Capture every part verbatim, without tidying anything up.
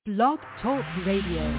Blog Talk Radio.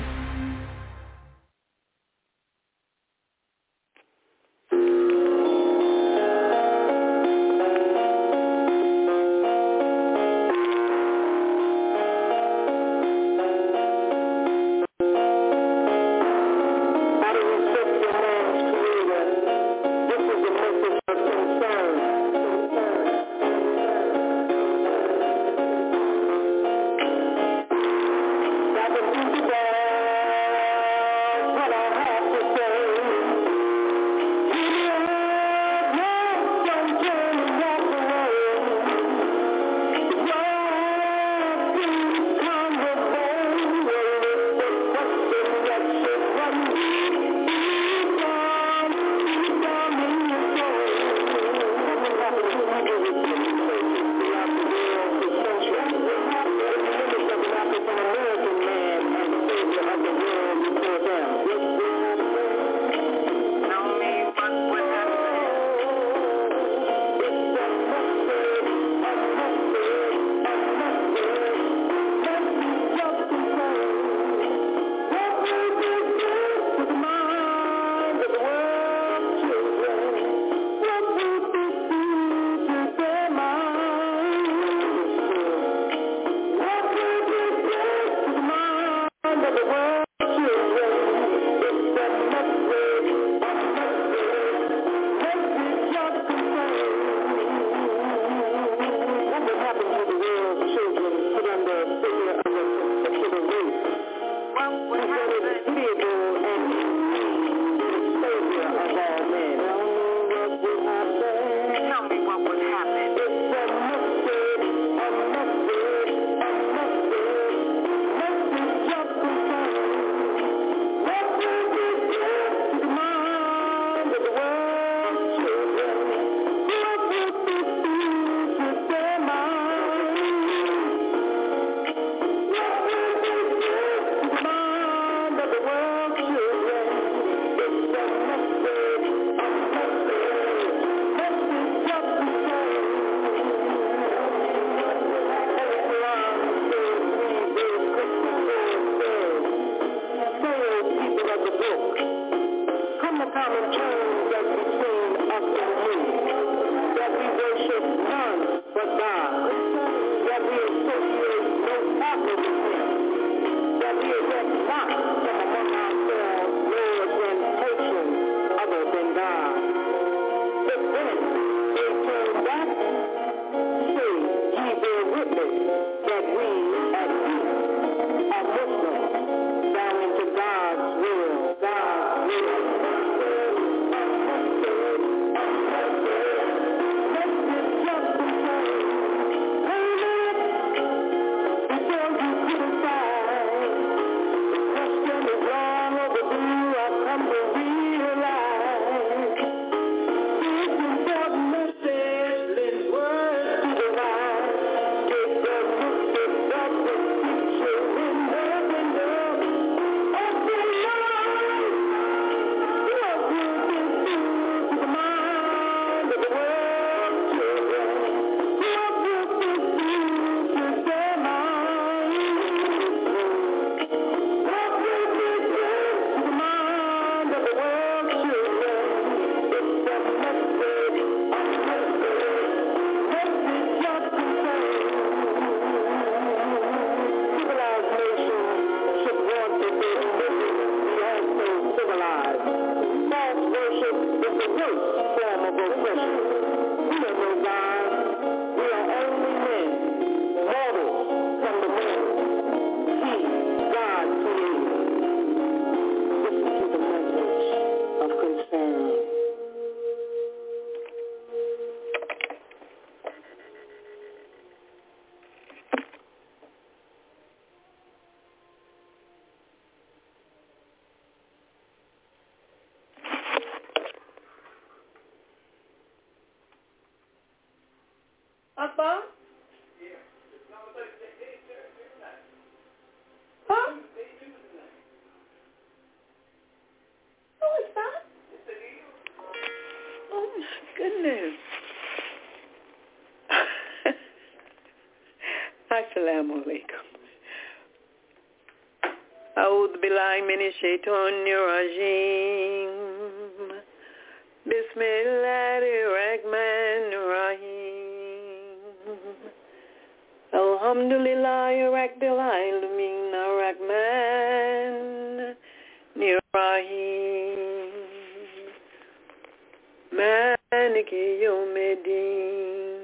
Goodness. Assalamu alaikum. أعوذ بالله من الشيطان الرجيم بسم الله الرحمن الرحيم الحمد لله رب العالمين الرحمن الرحيم مالك يوم الدين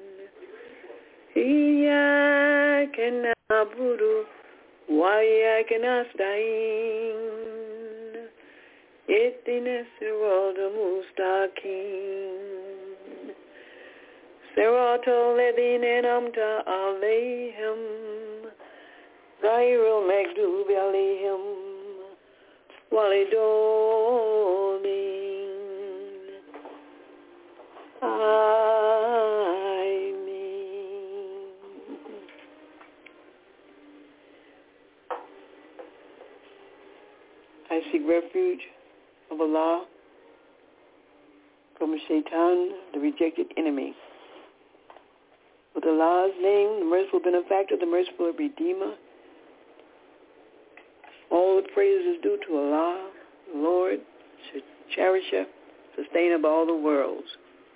إياك نعبد وإياك نستعين اهدنا الصراط المستقيم صراط الذين أنعمت عليهم غير المغضوب عليهم ولا الضالين I seek refuge of Allah from Shaitan, the rejected enemy. With Allah's name, the merciful benefactor, the merciful redeemer, all the praise is due to Allah, the Lord, cherisher, sustainer of all the worlds.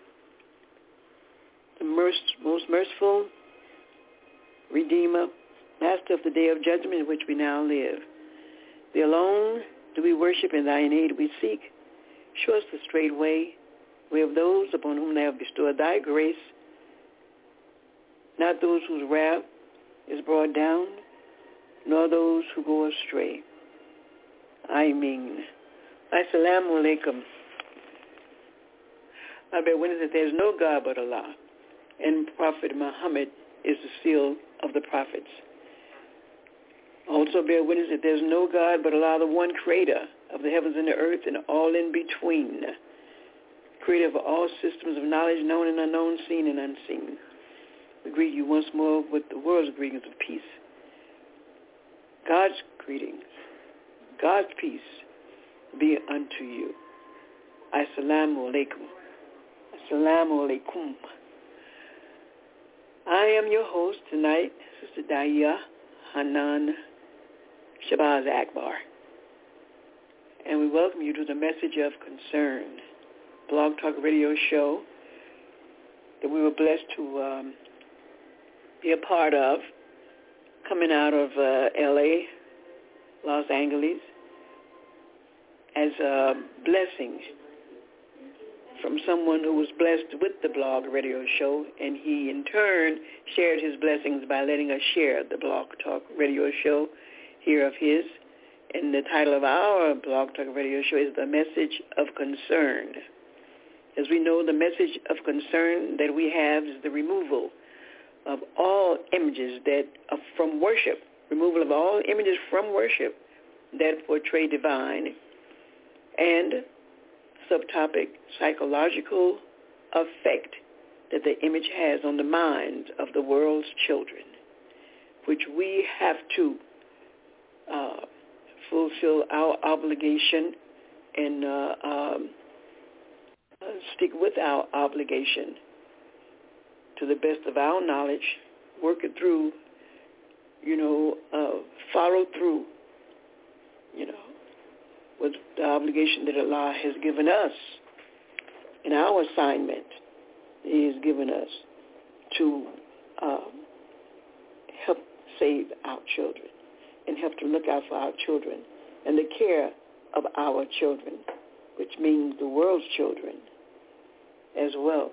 The most merciful redeemer, master of the day of judgment in which we now live. Thee alone do we worship, and thine aid we seek. Show us the straight way, way of those upon whom thou hast bestowed thy grace, not those whose wrath is brought down, nor those who go astray. I mean, Assalamu alaikum. I bear witness that there is no God but Allah, and Prophet Muhammad is the seal of the prophets. Also bear witness that there is no God but Allah, the one creator of the heavens and the earth and all in between, creator of all systems of knowledge, known and unknown, seen and unseen. We greet you once more with the world's greetings of peace. God's greetings, God's peace be unto you. Assalamu alaikum. Assalamu alaikum. I am your host tonight, Sister Daya Hanan Shabazz Akbar, and we welcome you to the Message of Concern Blog Talk Radio show that we were blessed to um, be a part of, coming out of uh, L A, Los Angeles, as a blessing from someone who was blessed with the blog radio show, and he in turn shared his blessings by letting us share the Blog Talk Radio show here of his. And the title of our Blog Talk Radio show is The Message of Concern. As we know, the message of concern that we have is the removal of all images that uh, from worship, removal of all images from worship that portray divine, and subtopic, psychological effect that the image has on the minds of the world's children, which we have to uh, fulfill our obligation and uh, um, uh, stick with our obligation to the best of our knowledge, work it through, you know, uh, follow through, you know, with the obligation that Allah has given us in our assignment He has given us to um, help save our children and help to look out for our children and the care of our children, which means the world's children as well.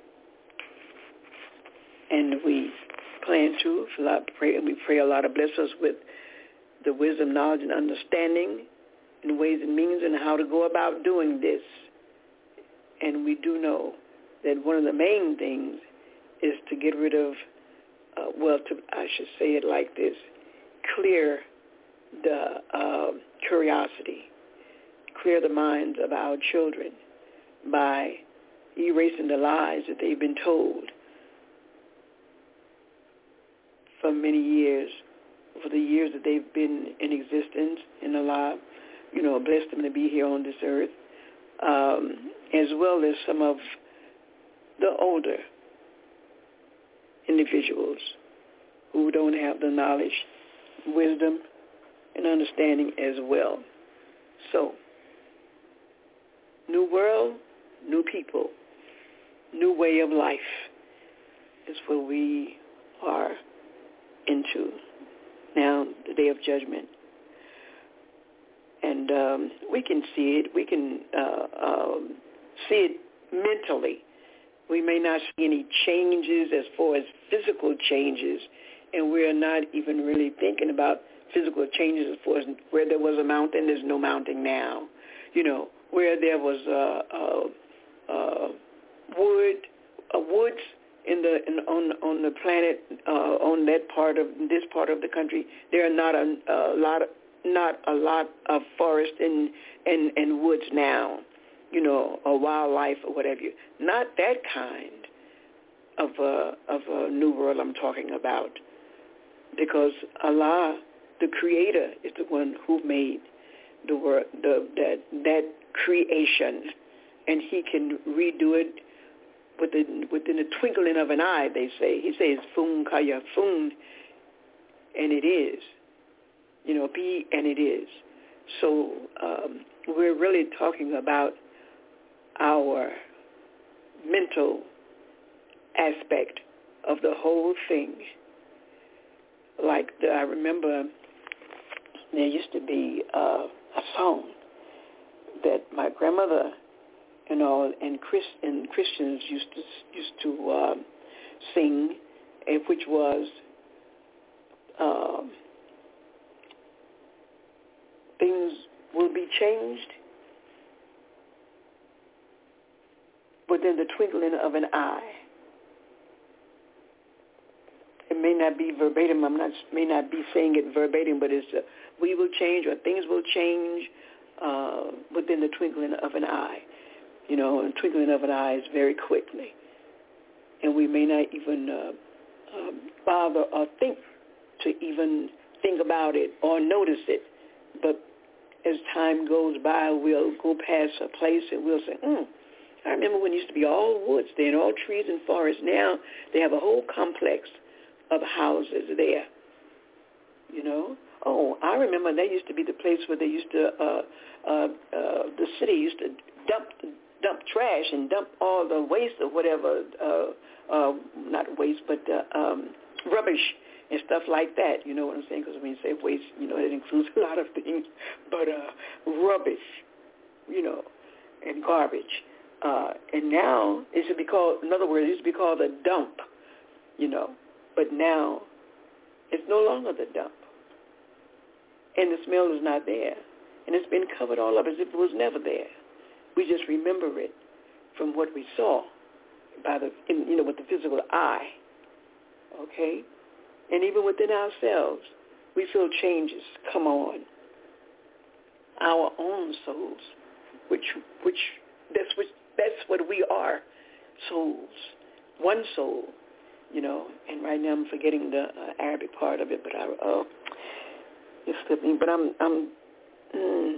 And we plan to, pray, we pray Allah to bless us with the wisdom, knowledge, and understanding in ways and means and how to go about doing this. And we do know that one of the main things is to get rid of, uh, well, to, I should say it like this, clear the uh, curiosity, clear the minds of our children by erasing the lies that they've been told for many years, for the years that they've been in existence, and Allah, you know, blessed them to be here on this earth, um, as well as some of the older individuals who don't have the knowledge, wisdom, and understanding as well. So, new world, new people, new way of life is what we are into now, the day of judgment. And um, we can see it. We can uh, um, see it mentally. We may not see any changes as far as physical changes, and we're not even really thinking about physical changes as far as where there was a mountain, there's no mountain now. You know, where there was a, a, a wood, a woods in the in, on on the planet, uh, on that part of this part of the country, there are not a, a lot of not a lot of forest and, and, and woods now, you know, or wildlife or whatever. Not that kind of a, of a new world I'm talking about, because Allah, the Creator, is the one who made the world, the, that that creation, and He can redo it within within the twinkling of an eye. They say He says "Fun kaya fun," and it is. You know, be and it is. So um, we're really talking about our mental aspect of the whole thing. Like the, I remember there used to be uh, a song that my grandmother, you know, and, Christ, and Christians used to used to uh, sing, which was. Um, Things will be changed within the twinkling of an eye. It may not be verbatim. I'm not may not be saying it verbatim, but it's uh, we will change or things will change uh, within the twinkling of an eye. You know, and twinkling of an eye is very quickly, and we may not even uh, um, bother or think to even think about it or notice it, but as time goes by, we'll go past a place and we'll say, hmm, I remember when it used to be all woods there and all trees and forests. Now they have a whole complex of houses there, you know. Oh, I remember that used to be the place where they used to, uh, uh, uh, the city used to dump dump trash and dump all the waste or whatever, uh, uh, not waste, but uh, um, rubbish and stuff like that, you know what I'm saying? Because when you say waste, you know, it includes a lot of things, but uh, rubbish, you know, and garbage. Uh, and now it should be called, in other words, it used to be called a dump, you know, but now it's no longer the dump. And the smell is not there. And it's been covered all up as if it was never there. We just remember it from what we saw by the, in, you know, with the physical eye, okay? And even within ourselves, we feel changes come on. Our own souls, which which that's what that's what we are, souls, one soul, you know. And right now I'm forgetting the uh, Arabic part of it, but I oh, it's slipping. But I'm I'm mm,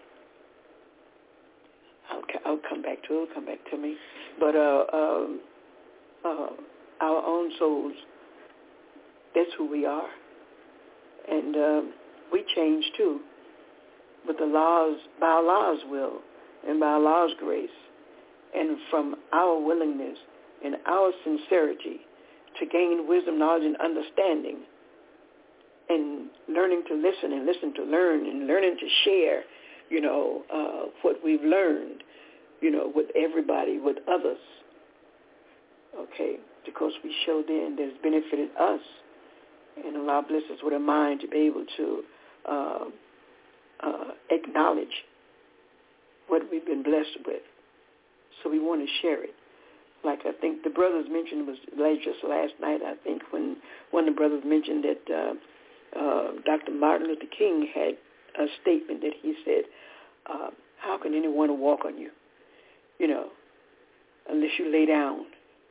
I'll I'll come back to it. It'll come back to me. But uh, um, uh, our own souls. That's who we are. And um, we change too, with the laws, by Allah's will and by Allah's grace, and from our willingness and our sincerity to gain wisdom, knowledge, and understanding, and learning to listen and listen to learn and learning to share, you know, uh, what we've learned, you know, with everybody, with others, okay, because we show then that it's benefited us. And Allah bless us with a mind to be able to uh, uh, acknowledge what we've been blessed with. So we want to share it. Like I think the brothers mentioned was just last night, I think, when one of the brothers mentioned that uh, uh, Doctor Martin Luther King had a statement that he said, uh, how can anyone walk on you, you know, unless you lay down,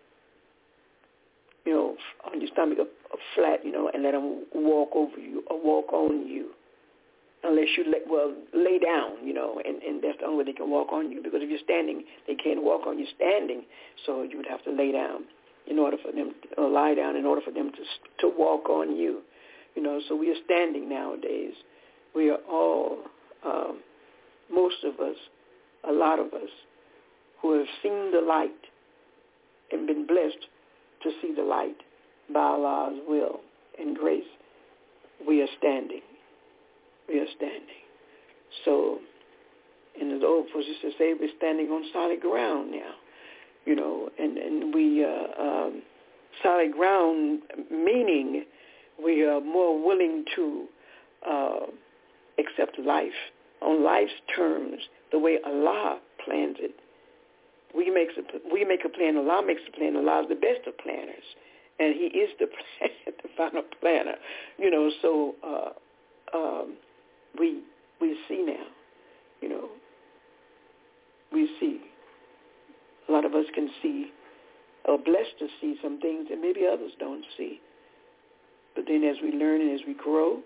you know, on your stomach, a, a flat, you know, and let them walk over you or walk on you. Unless you, lay, well, lay down, you know, and, and that's the only way they can walk on you. Because if you're standing, they can't walk on you standing. So you would have to lay down in order for them, to, or lie down in order for them to to walk on you. You know, so we are standing nowadays, we are all, um, most of us, a lot of us, who have seen the light and been blessed to see the light by Allah's will and grace. We are standing. We are standing. So, and as old folks used to say, we're standing on solid ground now, you know, and, and we, uh, um, solid ground meaning we are more willing to uh, accept life on life's terms, the way Allah plans it. We make a, we make a plan, Allah makes a plan. Allah is the best of planners, and He is the plan, the final planner, you know, so uh, um, we we see now, you know, we see, a lot of us can see, are blessed to see some things that maybe others don't see. But then as we learn and as we grow,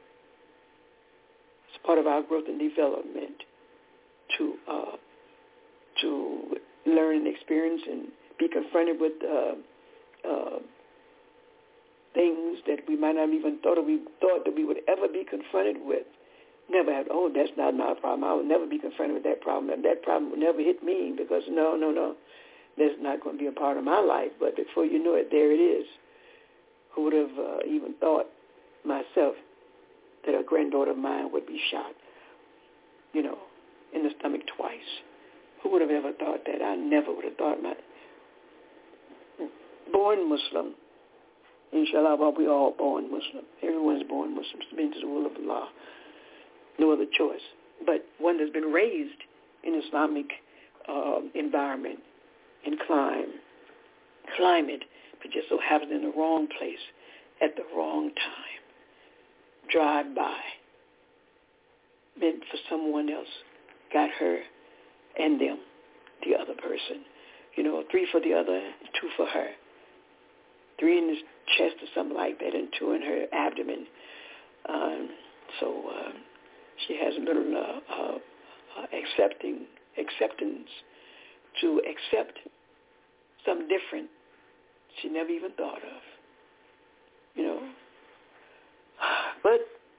it's part of our growth and development to uh, to learn and experience and be confronted with uh, uh, things that we might not even thought of, we thought that we would ever be confronted with. Never have, oh, that's not my problem. I will never be confronted with that problem. And that problem will never hit me because no, no, no. That's not going to be a part of my life. But before you know it, there it is. Who would have uh, even thought myself that a granddaughter of mine would be shot, you know, in the stomach twice? Who would have ever thought that? I never would have thought my born Muslim. Inshallah, well, we all born Muslim. Everyone's born Muslim, submitting to the will of Allah. No other choice. But one that's been raised in Islamic uh, environment and climb, climate, but just so happens in the wrong place at the wrong time. Drive by. Meant for someone else. Got her and them, the other person. You know, three for the other, two for her. Three in his chest or something like that, and two in her abdomen. Um, so uh, she hasn't been uh, uh, uh, accepting acceptance to accept something different she never even thought of. You know, but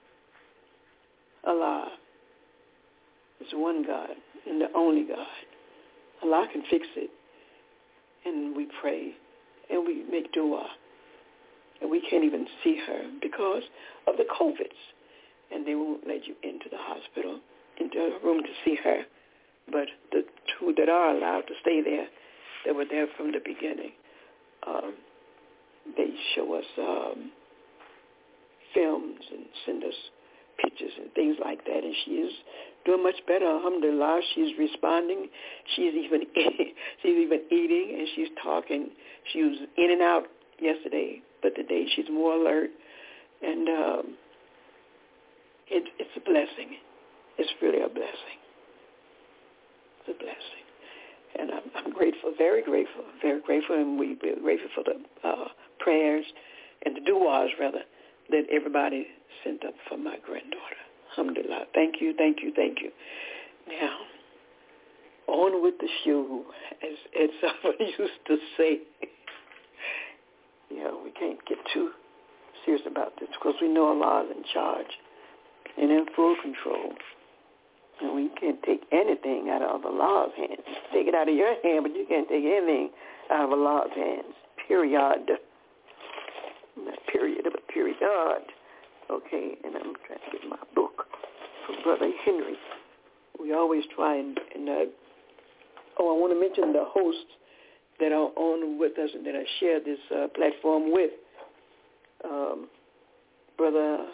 Allah is one God and the only God. Allah can fix it, and we pray and we make dua, and we can't even see her because of the COVIDs, and they won't let you into the hospital, into a room to see her. But the two that are allowed to stay there, that were there from the beginning, um, they show us um, films and send us pictures and things like that, and she is doing much better. Alhamdulillah, she's responding. She's even she's even eating, and she's talking. She was in and out yesterday, but today she's more alert, and um, it, it's a blessing. It's really a blessing. It's a blessing. And I'm, I'm grateful, very grateful, very grateful, and we, we're grateful for the uh, prayers and the du'as, rather, that everybody sent up for my granddaughter. Alhamdulillah. Thank you, thank you, thank you. Now, on with the show, as, as someone used to say. You know, we can't get too serious about this because we know Allah is in charge and in full control. And we can't take anything out of Allah's hands. Take it out of your hand, but you can't take anything out of Allah's hands. Period. Not period, but period. Okay, and I'm trying to get my book from Brother Henry. We always try and, and uh, oh, I want to mention the hosts that are on with us and that I share this uh, platform with. Um, Brother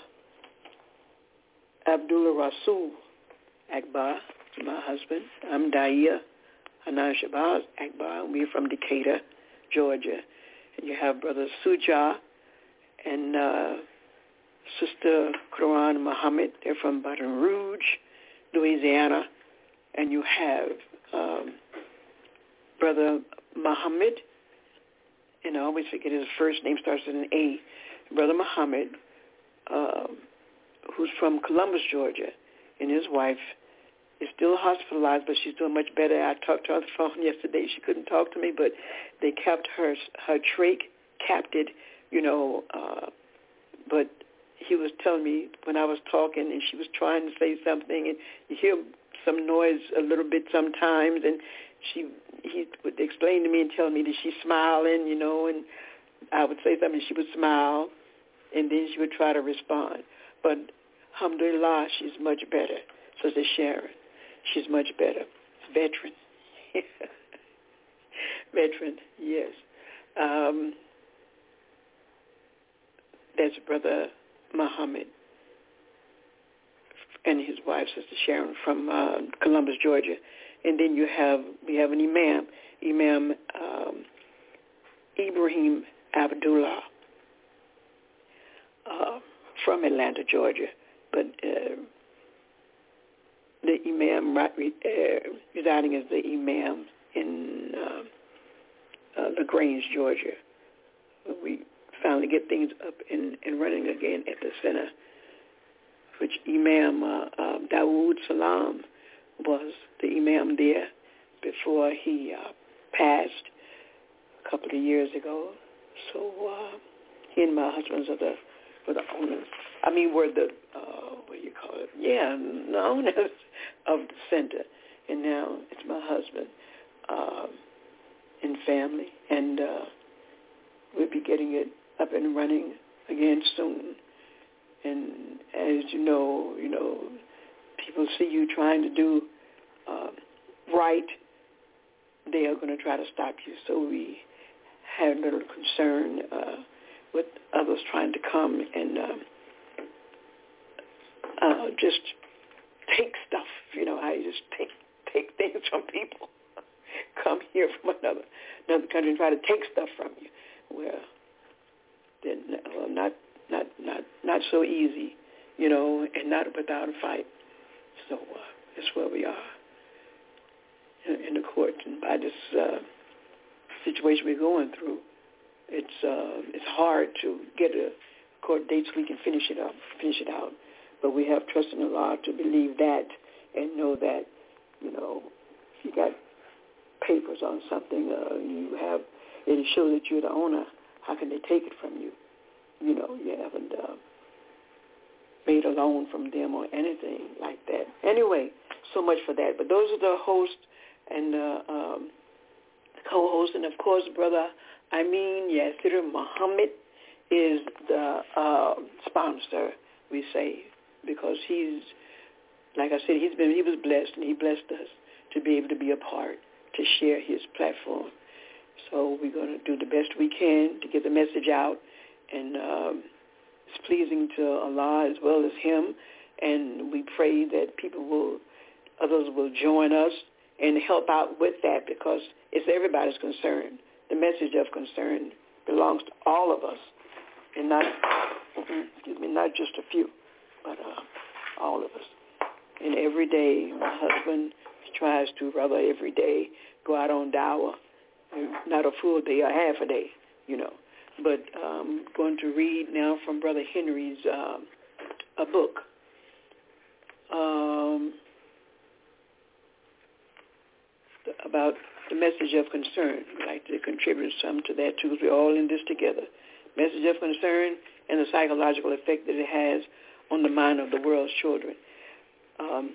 Abdullah Rasul Akbar, my husband. I'm Daia Hanan Shabazz Akbar. We're from Decatur, Georgia. And you have Brother Suja and uh, Sister Quran Muhammad. They're from Baton Rouge, Louisiana. And you have um, Brother Muhammad, and I always forget his first name, starts with an A. Brother Muhammad, um, who's from Columbus, Georgia, and his wife is still hospitalized, but she's doing much better. I talked to her on the phone yesterday. She couldn't talk to me, but they kept her her trach capted, you know, uh, but he was telling me when I was talking, and she was trying to say something, and you hear some noise a little bit sometimes, and she he would explain to me and tell me that she's smiling, you know, and I would say something, she would smile, and then she would try to respond. But alhamdulillah, she's much better. So says Sharon, she's much better. Veteran. Veteran, yes. Um, that's Brother Muhammad and his wife, Sister Sharon, from uh, Columbus, Georgia. And then you have, we have an imam, Imam um, Ibrahim Abdullah uh, from Atlanta, Georgia. But uh, the imam uh, residing as the imam in uh, uh, LaGrange, Georgia. We finally get things up and, and running again at the center, which Imam uh, uh, Dawood Salam was the imam there before he uh, passed a couple of years ago. So uh, he and my husband are the, were the owners. I mean, were the, uh, what do you call it? Yeah, the owners of the center. And now it's my husband uh, and family. And uh, we'll be getting it up and running again soon. And as you know, you know, people see you trying to do uh, right, they are going to try to stop you. So we had a little concern uh, with others trying to come and um, uh, just take stuff. You know, I just take take things from people. Come here from another another country and try to take stuff from you. Well, then, well, not not not not so easy, you know, and not without a fight. So uh, that's where we are in, in the court, and by this uh, situation we're going through, it's uh, it's hard to get a court date so we can finish it up, finish it out. But we have trust in Allah to believe that and know that, you know, if you got papers on something, uh, you have, it shows that you're the owner. How can they take it from you? You know, you haven't uh, made a loan from them or anything like that. Anyway, so much for that. But those are the host and uh, um, co-host, and of course, Brother Amin Yasir Muhammad is the uh, sponsor, we say, because he's, like I said, he's been he was blessed, and he blessed us to be able to be a part, to share his platform. So we're going to do the best we can to get the message out, and um, it's pleasing to Allah as well as him, and we pray that people will, others will join us and help out with that, because it's everybody's concern. The message of concern belongs to all of us, and not, excuse me, not just a few, but uh, all of us. And every day, my husband tries to, rather every day, go out on dawah, not a full day, a half a day, you know. But I'm going to read now from Brother Henry's um, a book. Um, about the message of concern. I'd like to contribute some to that, too, because we're all in this together. Message of concern and the psychological effect that it has on the mind of the world's children. Um,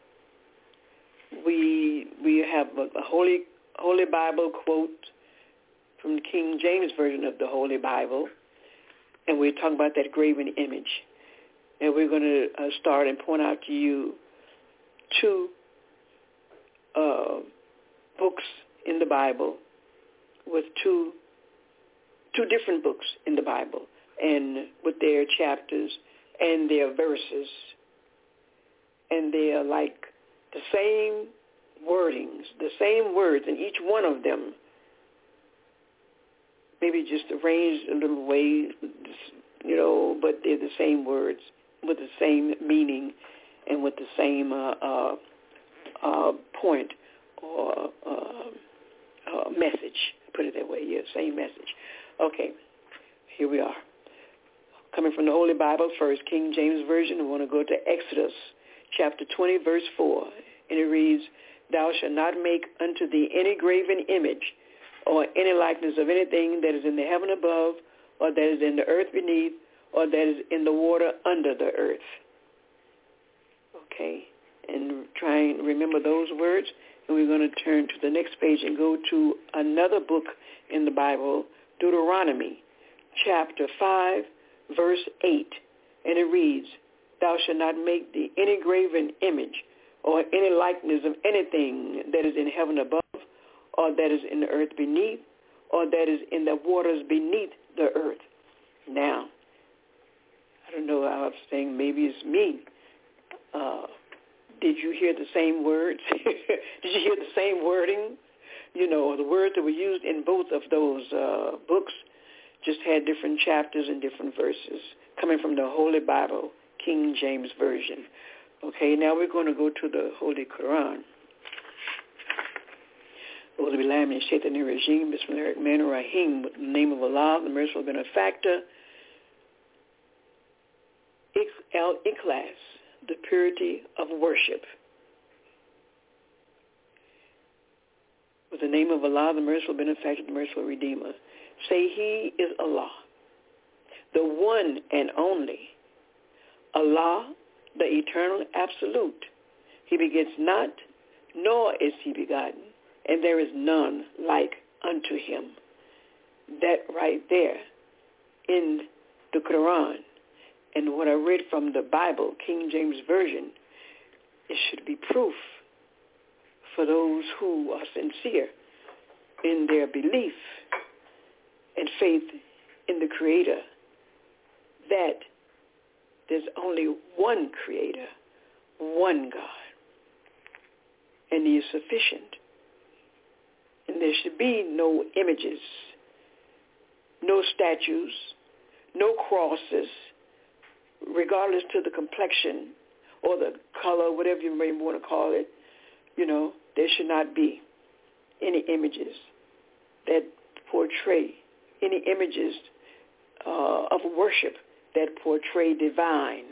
we we have a, a holy Holy Bible quote from the King James Version of the Holy Bible, and we're talking about that graven image. And we're going to uh, start and point out to you two uh, books in the Bible with two two different books in the Bible, and with their chapters and their verses, and they are like the same wordings, the same words in each one of them, maybe just arranged a little way, you know, but they're the same words with the same meaning and with the same uh, uh, uh, point or uh, uh, message, put it that way, yeah, same message. Okay, here we are. Coming from the Holy Bible first, King James Version, I want to go to Exodus chapter twenty, verse four, and it reads, "Thou shalt not make unto thee any graven image or any likeness of anything that is in the heaven above, or that is in the earth beneath, or that is in the water under the earth. Okay? And try and remember those words. And we're going to turn to the next page and go to another book in the Bible, Deuteronomy, chapter five, verse eight. And it reads, "Thou shalt not make thee any graven image or any likeness of anything that is in heaven above, or that is in the earth beneath, or that is in the waters beneath the earth." Now, I don't know, I was saying maybe it's me. Uh, did you hear the same words? Did you hear the same wording? You know, the words that were used in both of those uh, books just had different chapters and different verses coming from the Holy Bible, King James Version. Okay, now we're going to go to the Holy Quran. With the name of Allah, the merciful benefactor. Al-Ikhlas, the purity of worship. With the name of Allah, the merciful benefactor, the merciful redeemer. Say, He is Allah, the one and only. Allah, the eternal absolute. He begets not, nor is he begotten, and there is none like unto him. That right there in the Quran, and what I read from the Bible, King James Version, it should be proof for those who are sincere in their belief and faith in the Creator, that there's only one Creator, one God, and He is sufficient. And there should be no images, no statues, no crosses, regardless to the complexion or the color, whatever you may want to call it. You know, there should not be any images that portray, any images uh, of worship that portray divine.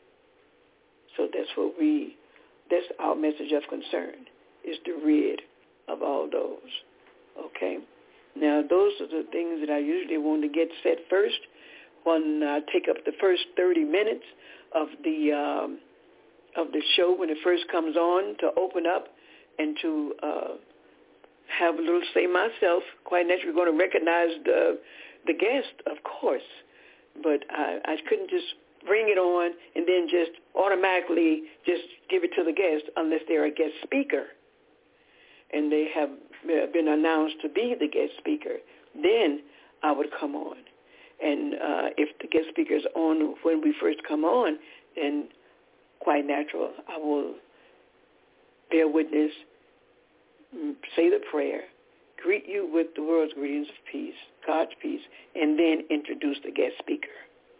So that's what we, that's our message of concern, is to rid of all those. Okay? Now, those are the things that I usually want to get set first when I take up the first thirty minutes of the um, of the show when it first comes on, to open up and to uh, have a little say myself. Quite naturally, we're going to recognize the the guest, of course, but I, I couldn't just bring it on and then just automatically just give it to the guest unless they're a guest speaker and they have been announced to be the guest speaker. Then I would come on. And uh, if the guest speaker is on when we first come on, then quite natural, I will bear witness, say the prayer, greet you with the world's greetings of peace, God's peace, and then introduce the guest speaker.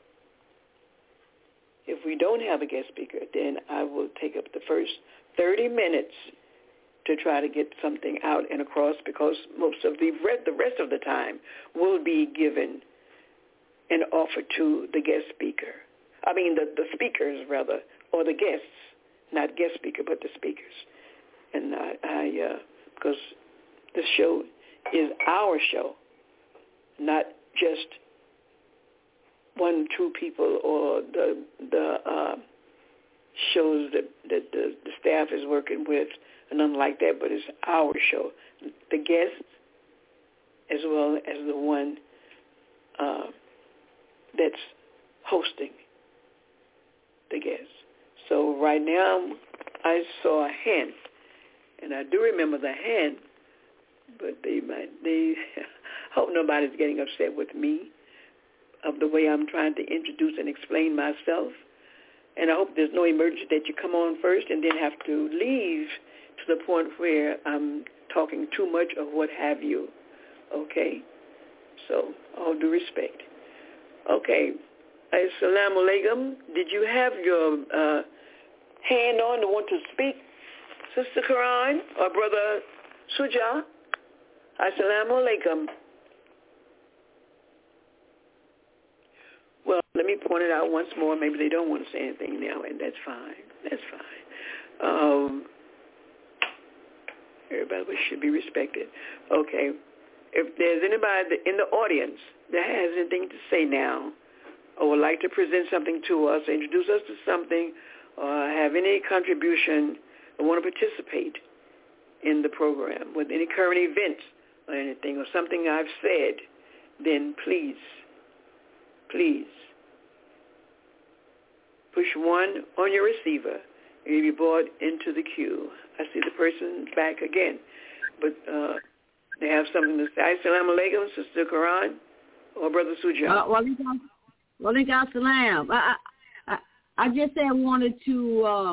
If we don't have a guest speaker, then I will take up the first thirty minutes to try to get something out and across, because most of the the rest of the time will be given and offered to the guest speaker. I mean, the, the speakers, rather, or the guests, not guest speaker, but the speakers. And I, I uh, because this show is our show, not just one, two people, or the the uh, shows that, that the, the staff is working with, and nothing like that, but it's our show. The guests, as well as the one uh, that's hosting the guests. So right now, I saw a hand, and I do remember the hand, but they might, they hope nobody's getting upset with me of the way I'm trying to introduce and explain myself. And I hope there's no emergency that you come on first and then have to leave to the point where I'm talking too much or what have you. Okay? So, all due respect. Okay. Assalamu alaikum. Did you have your uh, hand on to want to speak, Sister Quran or Brother Suja? Assalamu alaikum. Well, let me point it out once more. Maybe they don't want to say anything now, and that's fine. That's fine. Um, everybody should be respected. Okay. If there's anybody in the audience that has anything to say now, or would like to present something to us, introduce us to something, or have any contribution, or want to participate in the program with any current events or anything, or something I've said, then please, please push one on your receiver and you'll be brought into the queue. I see the person back again, but uh, they have something to say. Assalamu alaikum, Sister Quran or Brother Sujan. Uh, Wa alaikum salam. I, I, I just said I wanted to. Uh,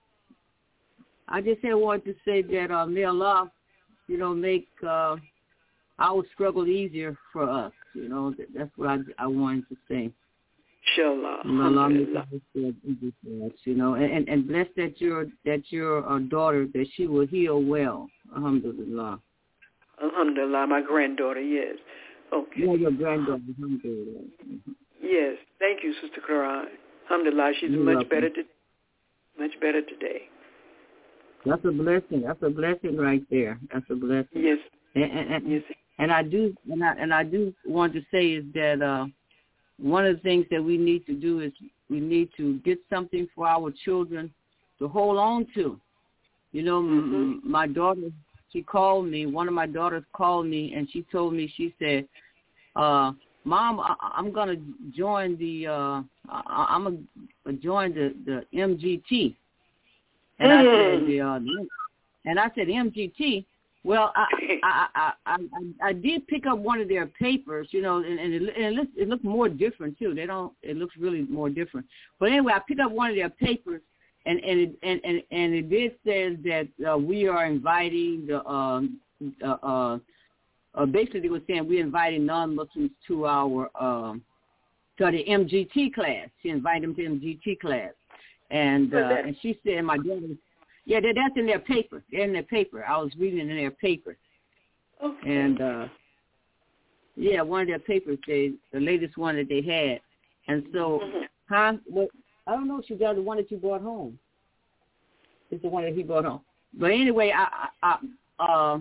I just said I wanted to say that uh, may Allah, you know, make uh, our struggle easier for us. You know, that, that's what I, I wanted to say. Inshallah. Allah make our struggle easier for us. You know, and, and, and bless that your that your uh, daughter, that she will heal well. Alhamdulillah. Alhamdulillah, my granddaughter, yes. Okay. Yeah, your granddaughter. Alhamdulillah. Mm-hmm. Yes, thank you, Sister Quran. Alhamdulillah, she's You're much welcome. better to, much better today. That's a blessing. That's a blessing right there. That's a blessing. Yes. And, and, and, yes. and I do, and I and I do want to say is that uh, one of the things that we need to do is we need to get something for our children to hold on to. You know, mm-hmm. m- my daughter, she called me. One of my daughters called me, and she told me, she said, uh, "Mom, I, I'm gonna join the, uh, I, I'm gonna join the, the M G T." And I said, the, uh, and I said, M G T. Well, I I, I I I did pick up one of their papers, you know, and, and, it, and it, looks, it looks more different too. They don't. It looks really more different. But anyway, I picked up one of their papers, and and it, and, and, and it did say that uh, we are inviting the um uh, uh, uh basically they were saying we're inviting non-Muslims to our um to the M G T class. She invited them to M G T class. And uh, and she said, my daughter, yeah, that, that's in their paper. They're in their paper. I was reading in their paper. Okay. And, uh, yeah, one of their papers, they, the latest one that they had. And so, mm-hmm. huh? Well, I don't know if she got the one that you brought home. It's the one that he brought home. But anyway, I, I, I uh,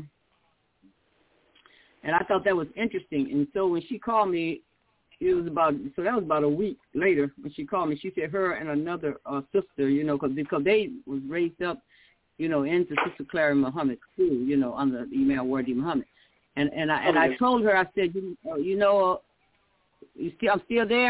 and I thought that was interesting. And so when she called me, it was about, so that was about a week later when she called me. She said her and another uh, sister, you know, cause, because they was raised up, you know, into Sister Clara Muhammad school, you know, under the Imam Wardi Muhammad. And and I and I told her, I said, you, uh, you know, uh, you still, I'm still there?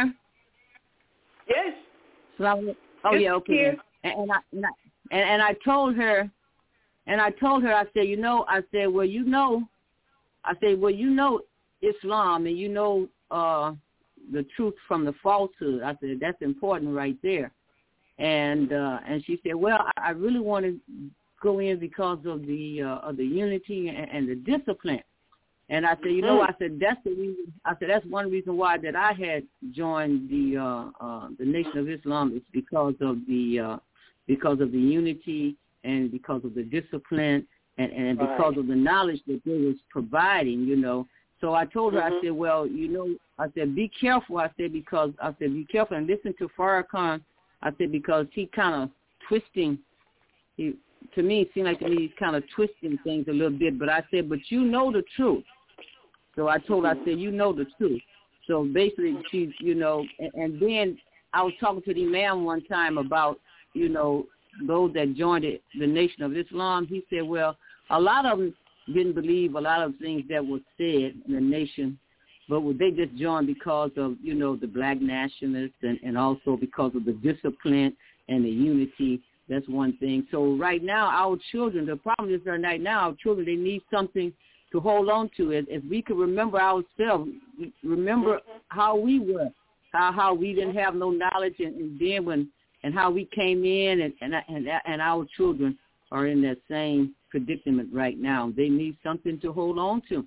Yes. So I, oh, yes, yeah, okay. And, and, I, and, I, and, and I told her, and I told her, I said, you know, I said, well, you know, I said, well, you know Islam and you know, uh, the truth from the falsehood. I said, that's important right there. And uh, and she said, well, I, I really want to go in because of the uh, of the unity and, and the discipline. And I said, you know, I said, that's the reason. I said, that's one reason why that I had joined the uh, uh, the Nation of Islam is because of the uh, because of the unity and because of the discipline and, and because right. of the knowledge that they was providing, you know. So I told her, mm-hmm. I said, well, you know, I said, be careful. I said, because I said, be careful and listen to Farrakhan. I said, because he kind of twisting, he, to me, it seemed like to me he's kind of twisting things a little bit. But I said, but you know the truth. So I told her, I said, you know the truth. So basically, she, you know, and, and then I was talking to the Imam one time about, you know, those that joined it, the Nation of Islam. He said, well, a lot of them didn't believe a lot of things that were said in the nation, but they just joined because of, you know, the black nationalists and, and also because of the discipline and the unity. That's one thing. So right now, our children, the problem is that right now, our children, they need something to hold on to. If, if we could remember ourselves, remember how we were, how how we didn't have no knowledge, and, and then when, and how we came in, and, and, and, and our children are in that same predicament right now. They need something to hold on to.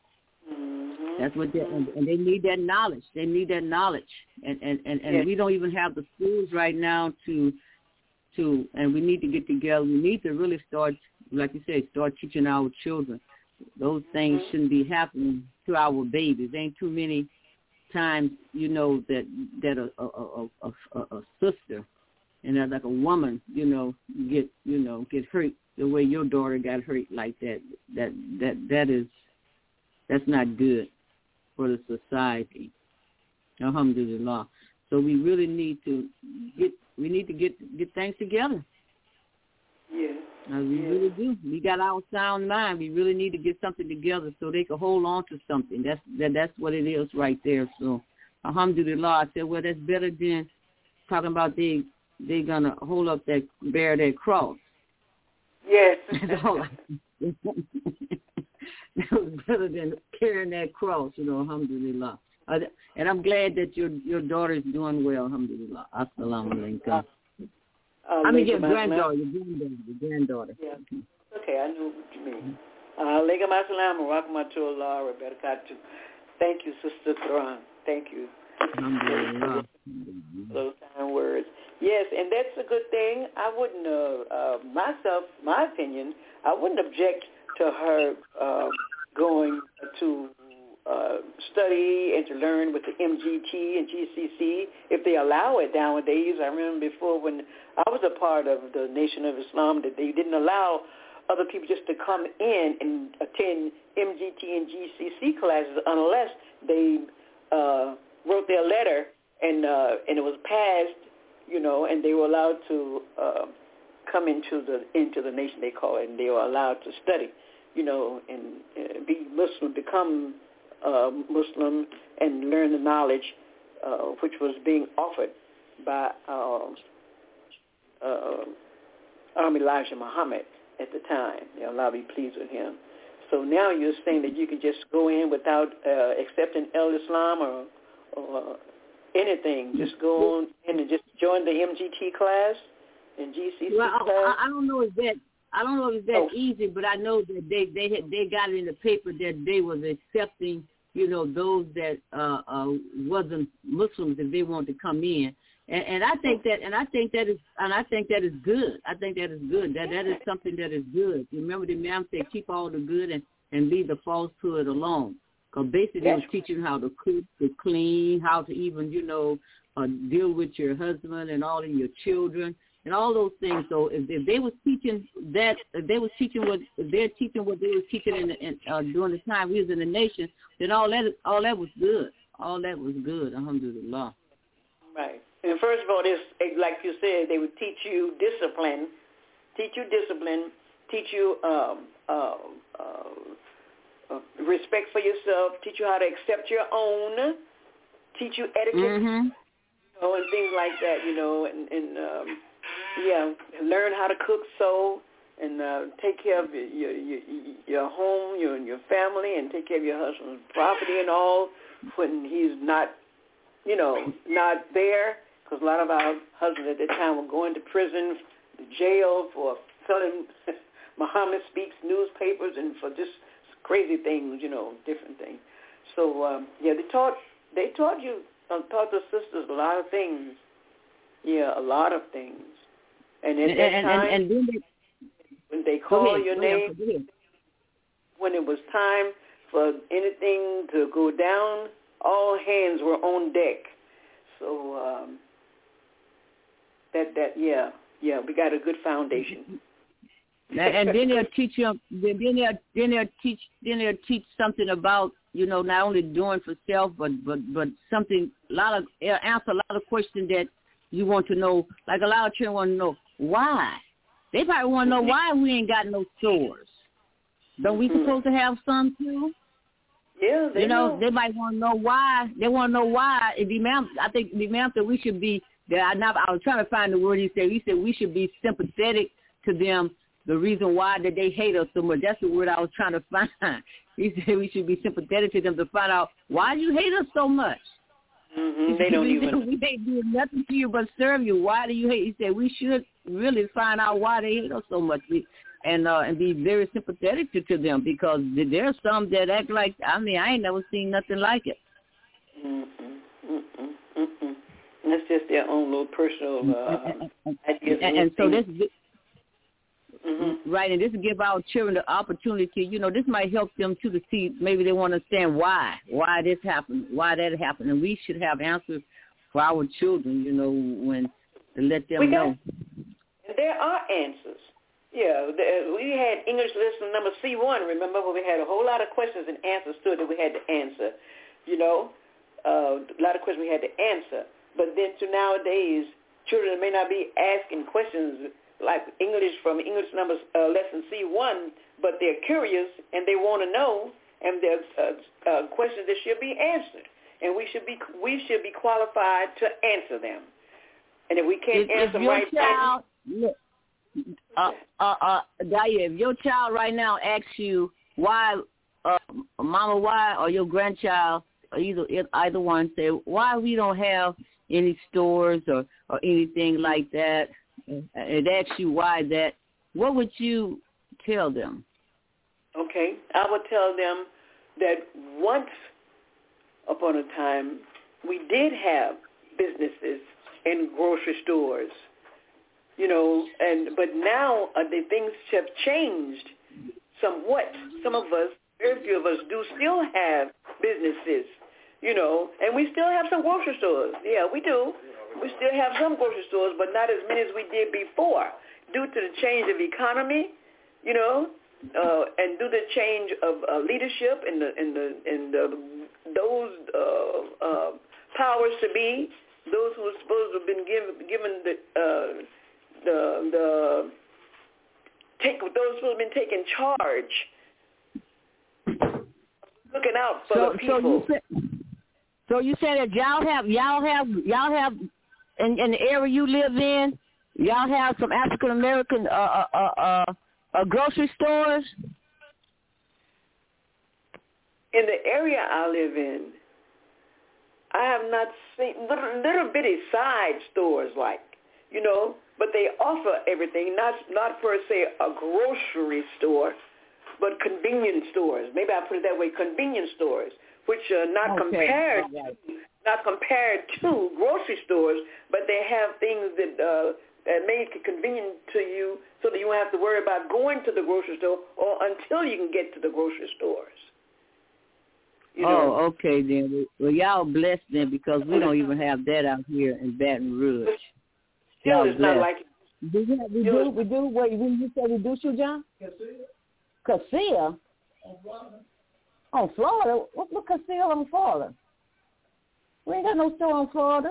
Mm-hmm. That's what they and, and they need that knowledge. They need that knowledge, and and and, and yes. we don't even have the schools right now to to. And we need to get together. We need to really start, like you said, start teaching our children. Those things mm-hmm. shouldn't be happening to our babies. Ain't too many times, you know, that that a a a, a, a sister and that like a woman, you know, get you know get hurt the way your daughter got hurt like that. That that that is that's not good for the society. Alhamdulillah. So we really need to get we need to get get things together. Yeah. Uh, we yeah. really do. We got our sound mind. We really need to get something together so they can hold on to something. That's that, that's what it is right there. So, alhamdulillah, I said, well, that's better than talking about they they gonna hold up that bear that cross. Yes. That's all. That was better than carrying that cross, you know. Alhamdulillah. Uh, and I'm glad that your your daughter is doing well. Alhamdulillah. Assalamu alaikum. Uh, I mean, your granddaughter, your granddaughter, your granddaughter. Yeah. Okay, I know what you mean. Alaikum assalam wa rahmatullah wa barakatuh. Thank you, Sister Quran. Thank you. Alhamdulillah. Those kind words. Yes, and that's a good thing. I wouldn't, uh, uh, myself, my opinion, I wouldn't object to her uh, going to uh, study and to learn with the M G T and G C C if they allow it nowadays. I remember before when I was a part of the Nation of Islam that they didn't allow other people just to come in and attend M G T and G C C classes unless they uh, wrote their letter and uh, and it was passed, you know, and they were allowed to uh, come into the into the nation, they call it, and they were allowed to study, you know, and uh, be Muslim, become uh, Muslim, and learn the knowledge uh, which was being offered by uh, uh, um, Elijah Muhammad at the time. May Allah be pleased with him. So now you're saying that you can just go in without uh, accepting El Islam or, or anything. Just go in and just join the M G T class and G C C well, class. I, I don't know if that I don't know if it's that oh. easy, but I know that they they had, they got it in the paper that they was accepting, you know, those that uh, uh, wasn't Muslims if they wanted to come in. And, and I think that, and I think that is, and I think that is good. I think that is good. That that is something that is good. You remember the Imam said, keep all the good and, and leave the falsehood alone. Because basically, they was teaching how to cook, to clean, how to even, you know, uh, deal with your husband and all of your children and all those things. So if, if they was teaching that, if they was teaching what if they're teaching what they was teaching in, in uh, during the time we was in the nation, then all that all that was good. All that was good. Alhamdulillah. Right. And first of all, this, like you said, they would teach you discipline, teach you discipline, teach you um, uh, uh, uh, respect for yourself, teach you how to accept your own, teach you etiquette, mm-hmm. you know, and things like that, you know, and, and um, yeah, learn how to cook, sew, and uh, take care of your, your your home, your your family, and take care of your husband's property and all when he's not, you know, not there. Because a lot of our husbands at that time were going to prison, jail for selling Muhammad Speaks newspapers and for just crazy things, you know, different things. So um, yeah, they taught they taught you uh, taught the sisters a lot of things. Yeah, a lot of things. And at and, that and, time, and, and then they, when they call ahead, your name, ahead. When it was time for anything to go down, all hands were on deck. So. Um, That that yeah yeah we got a good foundation. And then they'll teach you. Then they'll then they'll teach then they'll teach something about, you know, not only doing for self but but but something a lot of answer a lot of questions that you want to know. Like a lot of children want to know why. They probably want to know why we ain't got no stores. Don't we mm-hmm. supposed to have some too? Yeah, they you know, know. They might want to know why. They want to know why. If the Imam, I think the Imam said we should be. That I, not, I was trying to find the word he said. He said we should be sympathetic to them, the reason why that they hate us so much. That's the word I was trying to find. He said we should be sympathetic to them to find out why you hate us so much. Mm-hmm. They don't we even. We ain't doing nothing to you but serve you. Why do you hate? He said we should really find out why they hate us so much. We, and uh, and be very sympathetic to, to them because there's some that act like, I mean, I ain't never seen nothing like it. Mm-mm, mm-mm, mm-mm. That's just their own little personal uh, ideas. And, and so this, mm-hmm. right, and this will give our children the opportunity, you know, this might help them too to see, maybe they want to understand why, why this happened, why that happened. And we should have answers for our children, you know, when to let them we know. Got, there are answers. Yeah, there, we had English lesson number C one, remember, where we had a whole lot of questions and answers to it that we had to answer, you know, uh, a lot of questions we had to answer. But then to nowadays, children may not be asking questions like English from English numbers uh, lesson C one, but they're curious and they want to know, and there's uh, uh, questions that should be answered, and we should be we should be qualified to answer them. And if we can't if, answer if your right child, look, uh, uh, uh, Daya, if your child right now asks you why, uh, Mama, why, or your grandchild, or either either one, say why we don't have any stores or, or anything like that, and asks you why that, what would you tell them? Okay, I would tell them that once upon a time we did have businesses and grocery stores, you know, and but now uh, the things have changed somewhat. Some of us, very few of us, do still have businesses, you know, and we still have some grocery stores. Yeah, we do. We still have some grocery stores, but not as many as we did before, due to the change of economy, you know, uh, and due to the change of uh, leadership and the and the and the, those uh, uh, powers to be, those who are supposed to have been given given the uh, the the take those who have been taking charge, looking out for so, the people. So you said, so you said that y'all have y'all have y'all have in, in the area you live in, y'all have some African American uh, uh, uh, uh, grocery stores. In the area I live in, I have not seen little, little bitty side stores like, you know, but they offer everything, not not per se a grocery store, but convenience stores. Maybe I put it that way, convenience stores, which are not okay. compared right. to, not compared to grocery stores, but they have things that uh, that make it convenient to you so that you don't have to worry about going to the grocery store or until you can get to the grocery stores. You know? Oh, okay then. Well, y'all blessed then, because we don't even have that out here in Baton Rouge. Still, Y'all it's not blessed. like Do we, have, we do, we do, what when you say we do, Shoe John? Casilla? On Florida? What, what Casilla on Florida? We ain't got no store on Florida.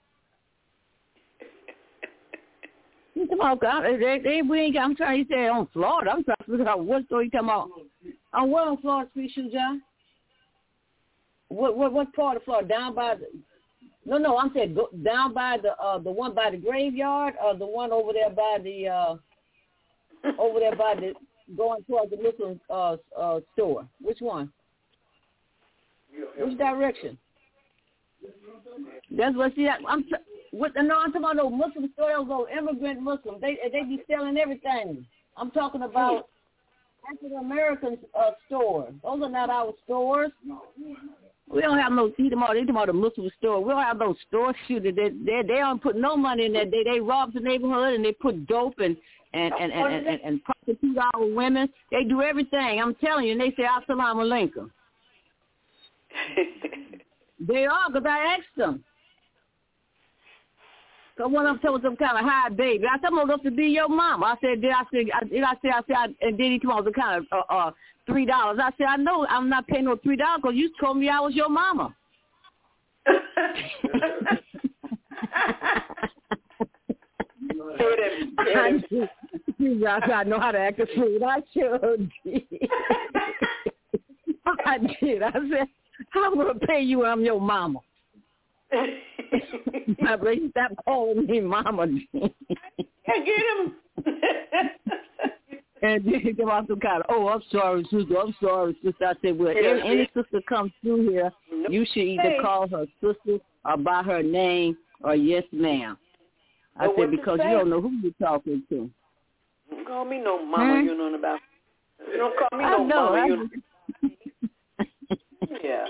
You talking about, they, they, we ain't got, I'm trying to say on Florida. I'm trying to figure out what store you talking about. On what on Florida Street, Shoe John? What, what, what part of Florida? Down by the, no, no, I'm saying go, down by the, uh, the one by the graveyard, or the one over there by the, uh, over there by the, going towards the Muslim uh, uh, store. Which one? Which direction? That's what, see, I'm, what, no, I'm talking about those Muslim stores, those immigrant Muslims. They, they be selling everything. I'm talking about African American uh, stores. Those are not our stores. We don't have no, see them all, they talking about the Muslim store. We don't have those stores, shoot, they, they, they don't put no money in that. They, they rob the neighborhood and they put dope and, and, and, and, and, and, and prostitute our women. They do everything. I'm telling you, and they say, Assalamu alaikum. They are, because I asked them. So when I'm telling some kind of high baby, I told them to be your mom. I said, did I say, I, did I say, I said, I, and then he told me some kind of uh, uh, three dollars. I said, I know I'm not paying no three dollars because you told me I was your mama. I, I know how to act a fool. I sure did. I did. I said, I'm going to pay you when I'm your mama. Stop calling me mama. I get him. And then he came out some kind of, oh, I'm sorry, sister. I'm sorry, sister. I said, well, any, any sister comes through here, you should either call her sister or by her name or yes, ma'am. I but said, because you don't know who you're talking to. Don't call me no mama, hmm? You know about. You don't call me I no know, mama. I You yeah.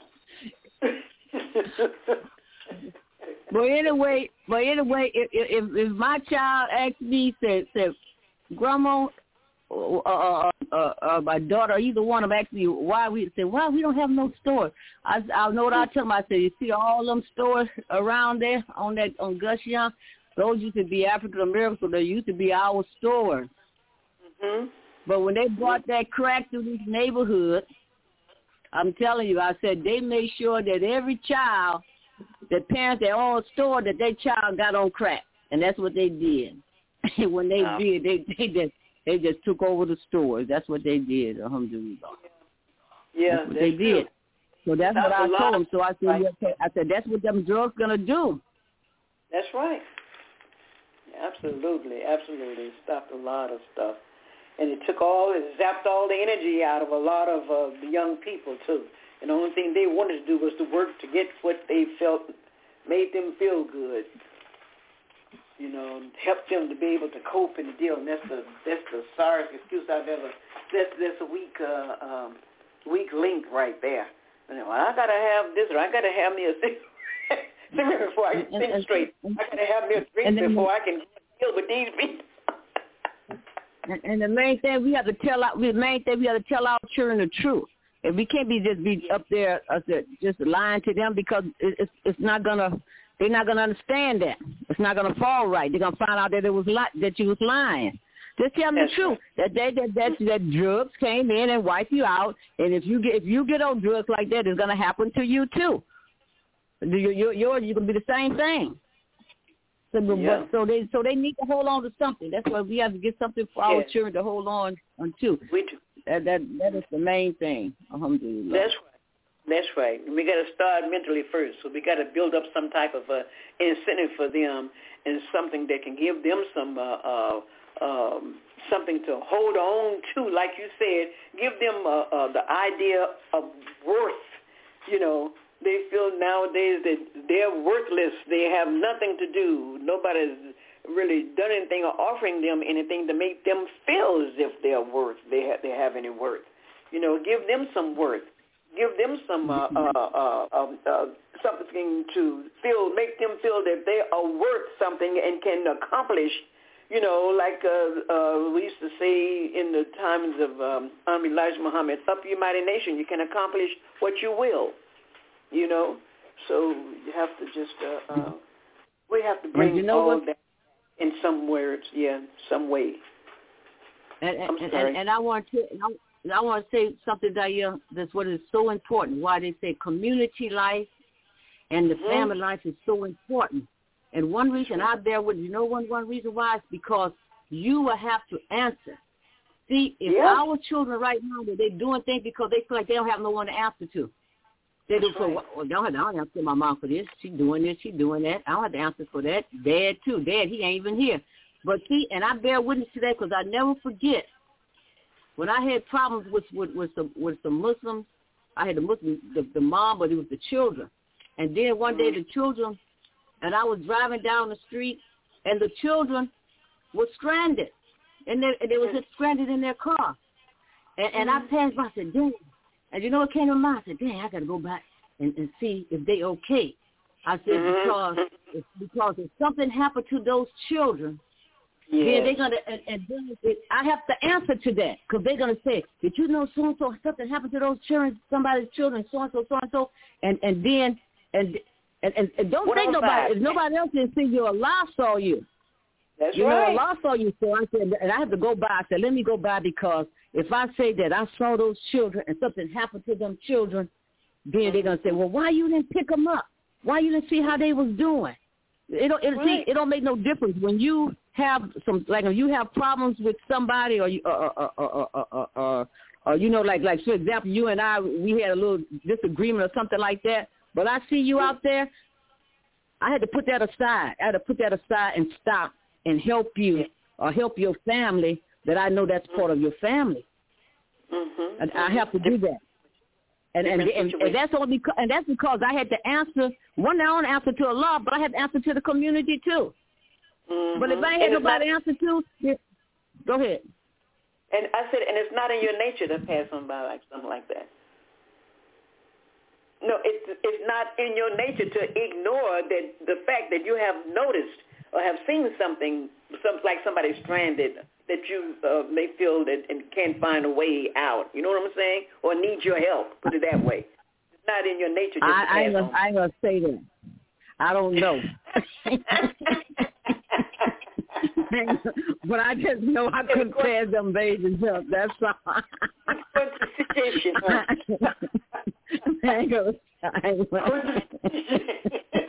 But anyway, but anyway, if if, if my child asks me, said, said, Grandma, uh, uh, uh, uh, my daughter, either one of them ask me why we say why we don't have no store. I I know what I tell them. I say, you see all them stores around there on that on Gushion, those used to be African American, so they used to be our stores. Mm-hmm. But when they brought that crack through this neighborhood, I'm telling you, I said they made sure that every child the parents at all store that their child got on crack, and that's what they did. When they wow. did, they they just they just took over the stores. That's what they did. Alhamdulillah. Yeah, that's what that's they true. did. So that's, that's what I told them. So I said, right. yeah, I said that's what them drugs gonna do. That's right. Absolutely, absolutely. It stopped a lot of stuff, and it took all, it zapped all the energy out of a lot of uh, the young people too. And the only thing they wanted to do was to work to get what they felt made them feel good. You know, help them to be able to cope and deal. And that's the that's the sorriest excuse I've ever. That's that's a weak uh, um, weak link right there. You know, I gotta have this, or I gotta have me a cigarette before I can think straight. I gotta have me a drink then, before I can deal with these people. and, and the main thing we have to tell our, the main thing we have to tell our children the truth. And we can't be just be up there uh, just lying to them because it, it's it's not gonna. They're not gonna understand that. It's not gonna fall right. They're gonna find out that it was li- that you was lying. Just tell them the truth. That they that that that drugs came in and wipe you out. And if you get if you get on drugs like that, it's gonna happen to you too. You you you you're gonna be the same thing. So, yeah. but, so they so they need to hold on to something. That's why we have to get something for our yeah. children to hold on on to. We do. That that that is the main thing. Alhamdulillah. That's right. That's right. We got to start mentally first. So we got to build up some type of uh, incentive for them and something that can give them some uh, uh, um, something to hold on to. Like you said, give them uh, uh, the idea of worth. You know, they feel nowadays that they're worthless. They have nothing to do. Nobody's really done anything or offering them anything to make them feel as if they're worth. They have, they have any worth. You know, give them some worth. Give them some uh, uh, uh, uh, uh, something to feel, make them feel that they are worth something and can accomplish. You know, like uh, uh, we used to say in the times of um, Honorable Elijah Muhammad, "Up your mighty nation, you can accomplish what you will." You know, so you have to just uh, uh, we have to bring you know all what? that in some words, yeah, some way. And and, and, and, and I want to. I want to say something, Daya, that's what is so important, why they say community life and the mm-hmm. family life is so important. And one reason I bear with you know one, one reason why is because you will have to answer. See, if yeah. our children right now, they're doing things because they feel like they don't have no one to answer to. They do for, right. well, don't have, I don't have to answer my mom for this. She's doing this, she's doing that. I don't have to answer for that. Dad, too. Dad, he ain't even here. But see, and I bear witness to that because I never forget. When I had problems with with, with some with some Muslims, I had the Muslim the, the mom, but it was the children. And then one day the children, and I was driving down the street, and the children were stranded, and they, and they were just stranded in their car. And, and I passed by, I said, "Dang!" And you know what came to mind? I said, "Dang, I got to go back and, and see if they okay." I said because if, because if something happened to those children. Yes. Then they're gonna, and, and then it, I have to answer to that because they're gonna say, "Did you know so and so something happened to those children, somebody's children, so and so, so and so?" And and then and and, and, and don't what think nobody, if nobody else didn't see you, Allah saw you. That's you right. know, Allah saw you. So I said, and I have to go by. I said, let me go by because if I say that I saw those children and something happened to them children, then they're gonna say, "Well, why you didn't pick them up? Why you didn't see how they was doing?" It don't, it, right. see, it don't make no difference when you have some, like if you have problems with somebody or you, uh, uh, uh, uh, uh, uh, uh, uh, you know, like, like for example, you and I, we had a little disagreement or something like that, but I see you out there, I had to put that aside. I had to put that aside and stop and help you or help your family that I know that's part of your family. Mm-hmm. And I have to do that. And and, and and that's only because, and that's because I had to answer one. I don't answer to Allah, but I had to answer to the community too. Mm-hmm. But if I had and nobody to not, answer to, yeah, go ahead. And I said, and it's not in your nature to pass on by like something like that. No, it's it's not in your nature to ignore that the fact that you have noticed or have seen something, some like somebody stranded, that you uh, may feel that and can't find a way out. You know what I'm saying? Or need your help. Put it that way. It's not in your nature. Just I, to pass I, ain't on. gonna, I ain't gonna say that. I don't know. But I just know I couldn't pass them babies up. That's all. What's the situation? Huh? I ain't gonna, I ain't gonna.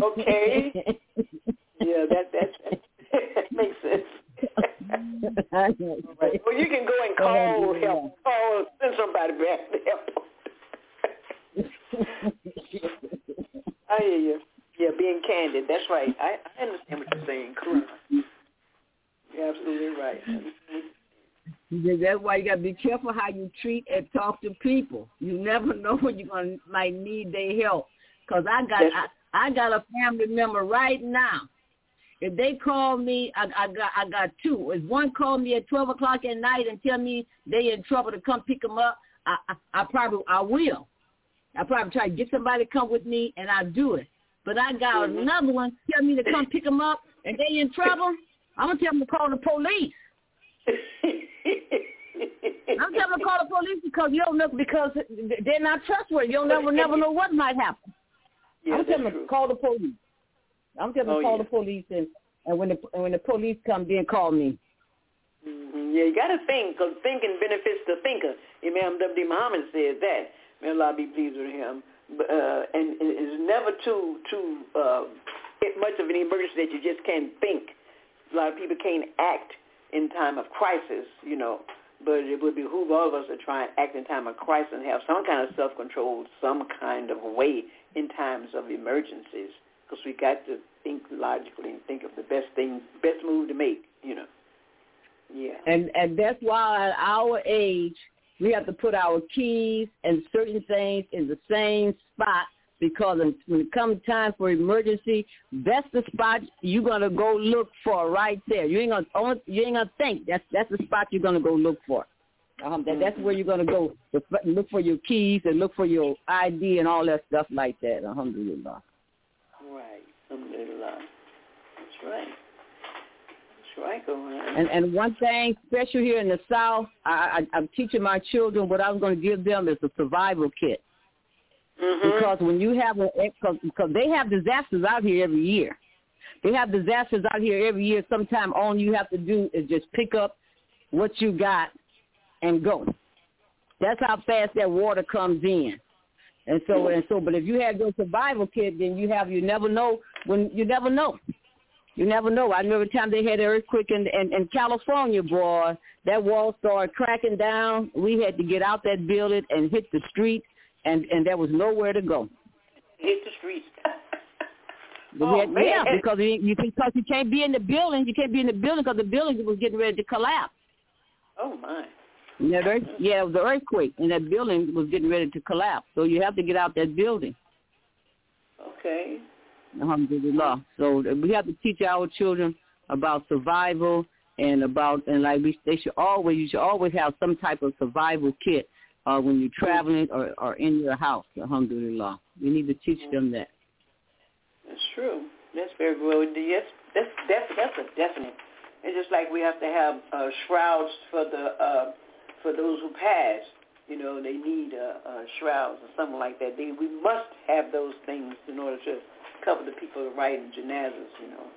Okay. Yeah, that that, that makes sense. Right. Well, you can go and call help. Call, send somebody back to help. I hear you. Yeah, being candid. That's right. I, I understand what you're saying. Cool. You're absolutely right. That's why you got to be careful how you treat and talk to people. You never know when you're going to might need their help. Because I got I, I got a family member right now. If they call me, I, I got I got two. If one call me at twelve o'clock at night and tell me they in trouble to come pick them up, I, I, I probably I will. I probably try to get somebody to come with me, and I do it. But I got mm-hmm. another one tell me to come pick them up, and they in trouble. I'm gonna tell them to call the police. I'm telling them to call the police because you don't know because they're not trustworthy. You'll never never know what might happen. Yeah, I'm telling them to call the police. I'm telling them oh, to call yeah. the police, and, and when the when the police come, then call me. Mm-hmm. Yeah, you got to think, because thinking benefits the thinker. Imam W D Muhammad said that. May Allah be pleased with him. Uh, and it's never too too uh, much of an emergency that you just can't think. A lot of people can't act in time of crisis, you know. But it would behoove all of us to try and act in time of crisis and have some kind of self-control, some kind of way in times of emergencies. Because we got to think logically and think of the best thing, best move to make, you know. Yeah. And and that's why at our age, we have to put our keys and certain things in the same spot because when it comes time for emergency, that's the spot you're gonna go look for right there. You ain't gonna you ain't gonna think that's that's the spot you're gonna go look for. Um, that, that's where you're gonna go to look for your keys and look for your I D and all that stuff like that. Alhamdulillah. Right. Alhamdulillah. That's right. That's right. Go on. And and one thing special here in the South, I, I I'm teaching my children what I was going to give them is a survival kit. Mm-hmm. Because when you have a, because they have disasters out here every year. They have disasters out here every year. Sometimes all you have to do is just pick up what you got and go. That's how fast that water comes in. And so and so, but if you have your survival kit, then you have you never know when you never know. You never know. I remember the time they had an earthquake in, in, in California, boy, that wall started cracking down. We had to get out that building and hit the street, and, and there was nowhere to go. Hit the streets. oh, had, yeah, because you, you because you can't be in the building. You can't be in the building because the building was getting ready to collapse. Oh my. Yeah, there, yeah, it was an earthquake, and that building was getting ready to collapse. So you have to get out that building. Okay. Alhamdulillah. So we have to teach our children about survival and about and like we they should always you should always have some type of survival kit uh, when you're traveling or, or in your house. Alhamdulillah. We need to teach them that. That's true. That's very well. Yes, that's that's that's a definite. It's just like we have to have uh, shrouds for the uh, for those who pass. You know, they need uh, uh, shrouds or something like that. They, we must have those things in order to cover the people riding janazas, you know.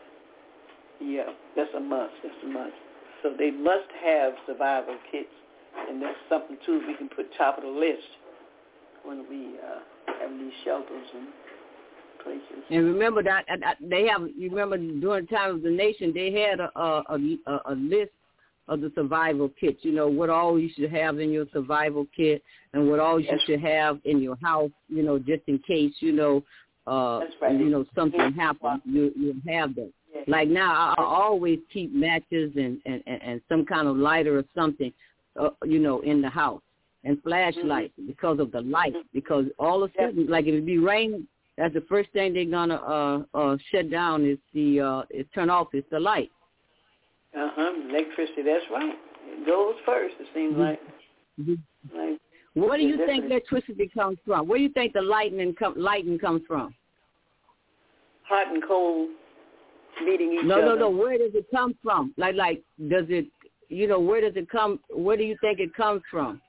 Yeah, that's a must. That's a must. So they must have survival kits, and that's something, too, we can put top of the list when we uh, have these shelters and places. And remember that they have, you remember during the time of the nation, they had a, a, a, a list of the survival kits, you know, what all you should have in your survival kit and what all you should have in your house, you know, just in case, you know, uh, right. you know, something happens, you, you have that. Yes. Like now, I, I always keep matches and, and, and some kind of lighter or something, uh, you know, in the house and flashlights mm-hmm. because of the light, because all of a sudden, yep. like if it be raining, that's the first thing they're going to uh, uh, shut down is the, uh, is turn off is the light. Uh-huh, electricity, that's right. It goes first, it seems like. Mm-hmm. like Where do you think different. electricity comes from? Where do you think the lightning, com- lightning comes from? Hot and cold meeting each no, other. No, no, no. Where does it come from? Like, like, does it, you know, where does it come, where do you think it comes from?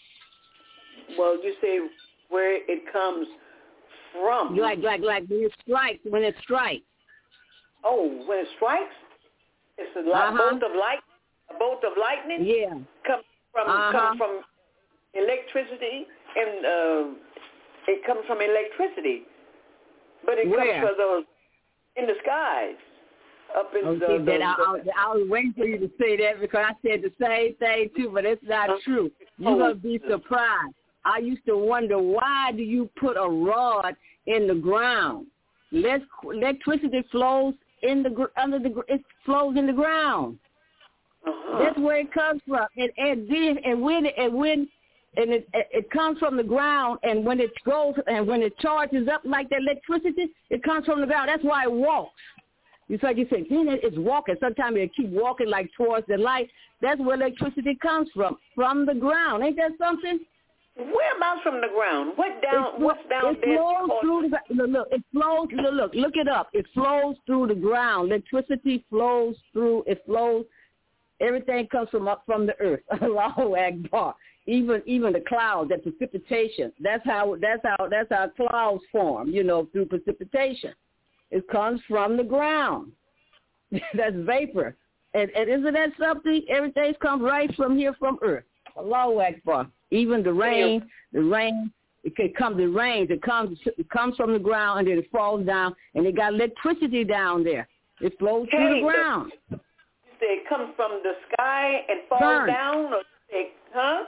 Well, you say where it comes from. Like, like, like when it strikes, when it strikes. Oh, when it strikes? It's a light, uh-huh. bolt of light, a bolt of lightning. Yeah, comes from uh-huh. comes from electricity, and uh, it comes from electricity. But it Where? comes from those in the skies. Up in okay, the, the, then I, the, I, I was waiting for you to say that because I said the same thing too, but it's not true. You're going to be surprised. I used to wonder, why do you put a rod in the ground? Let, electricity flows in the under the it flows in the ground. uh-huh. That's where it comes from. And and then and when and when and it it comes from the ground, and when it goes and when it charges up like that electricity, it comes from the ground. That's why it walks. It's like you say, then it's walking. Sometimes it keep walking like towards the light. That's where electricity comes from, from the ground. Ain't that something? Whereabouts from the ground? What down? It, what's down it there? Flows through the, look, look, it flows. Look, look, look it up. It flows through the ground. Electricity flows through. It flows. Everything comes from up from the earth. Allahu Akbar. Even even the clouds, that precipitation. That's how. That's how. That's how clouds form. You know, through precipitation. It comes from the ground. That's vapor. And, and isn't that something? Everything comes right from here, from earth. Allahu Akbar. Even the rain, the rain, it can come, the rain, it comes, it comes from the ground and then it falls down, and it got electricity down there. It flows hey, through the ground. You say it comes from the sky and falls Burn. down, or say, huh?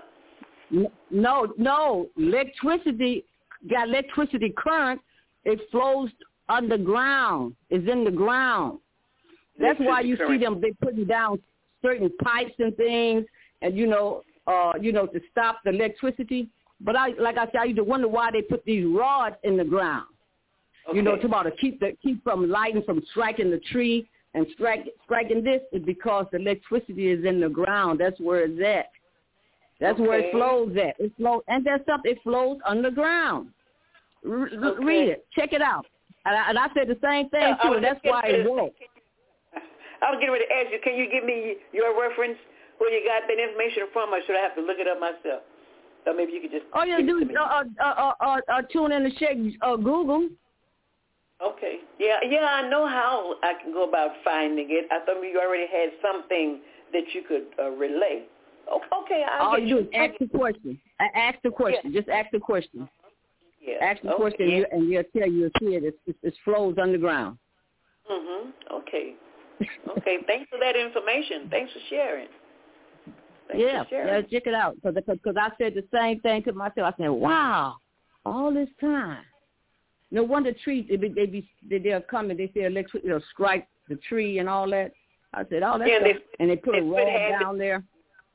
No, no, electricity, got electricity current, it flows underground. It's in the ground. That's why you see them, they putting down certain pipes and things, and, you know, uh, you know, to stop the electricity. But I, like I said, I used to wonder why they put these rods in the ground. Okay. You know, to about to keep the keep from lighting, from striking the tree and strike, striking this, is because the electricity is in the ground. That's where it's at. That's okay. where it flows at. It flows, and that's something, it flows underground. R- okay. Read it. Check it out. And I, and I said the same thing, yeah, too, and that's why it works. I was getting ready to ask you, can you give me your reference where you got that information from, or should I have to look it up myself? So maybe you could just... Oh, yeah, do uh, uh, uh, uh, uh, tune in and check uh, Google. Okay. Yeah, yeah, I know how I can go about finding it. I thought you already had something that you could uh, relay. Okay, I'll All get you do is ask the question. Ask the question. Yeah. Just ask the question. Yeah. Ask the okay. question, and, you, and you'll tell you, see it. It, it flows underground. Mm-hmm. Okay. Okay, thanks for that information. Thanks for sharing. Thanks yeah, for sharing. yeah, check it out. Because I said the same thing to myself. I said, wow, all this time. No wonder trees, they be, they be, they, they'll come and they say electric, they'll strike the tree and all that. I said, oh, that's yeah, they, and they put they a rod down it. there.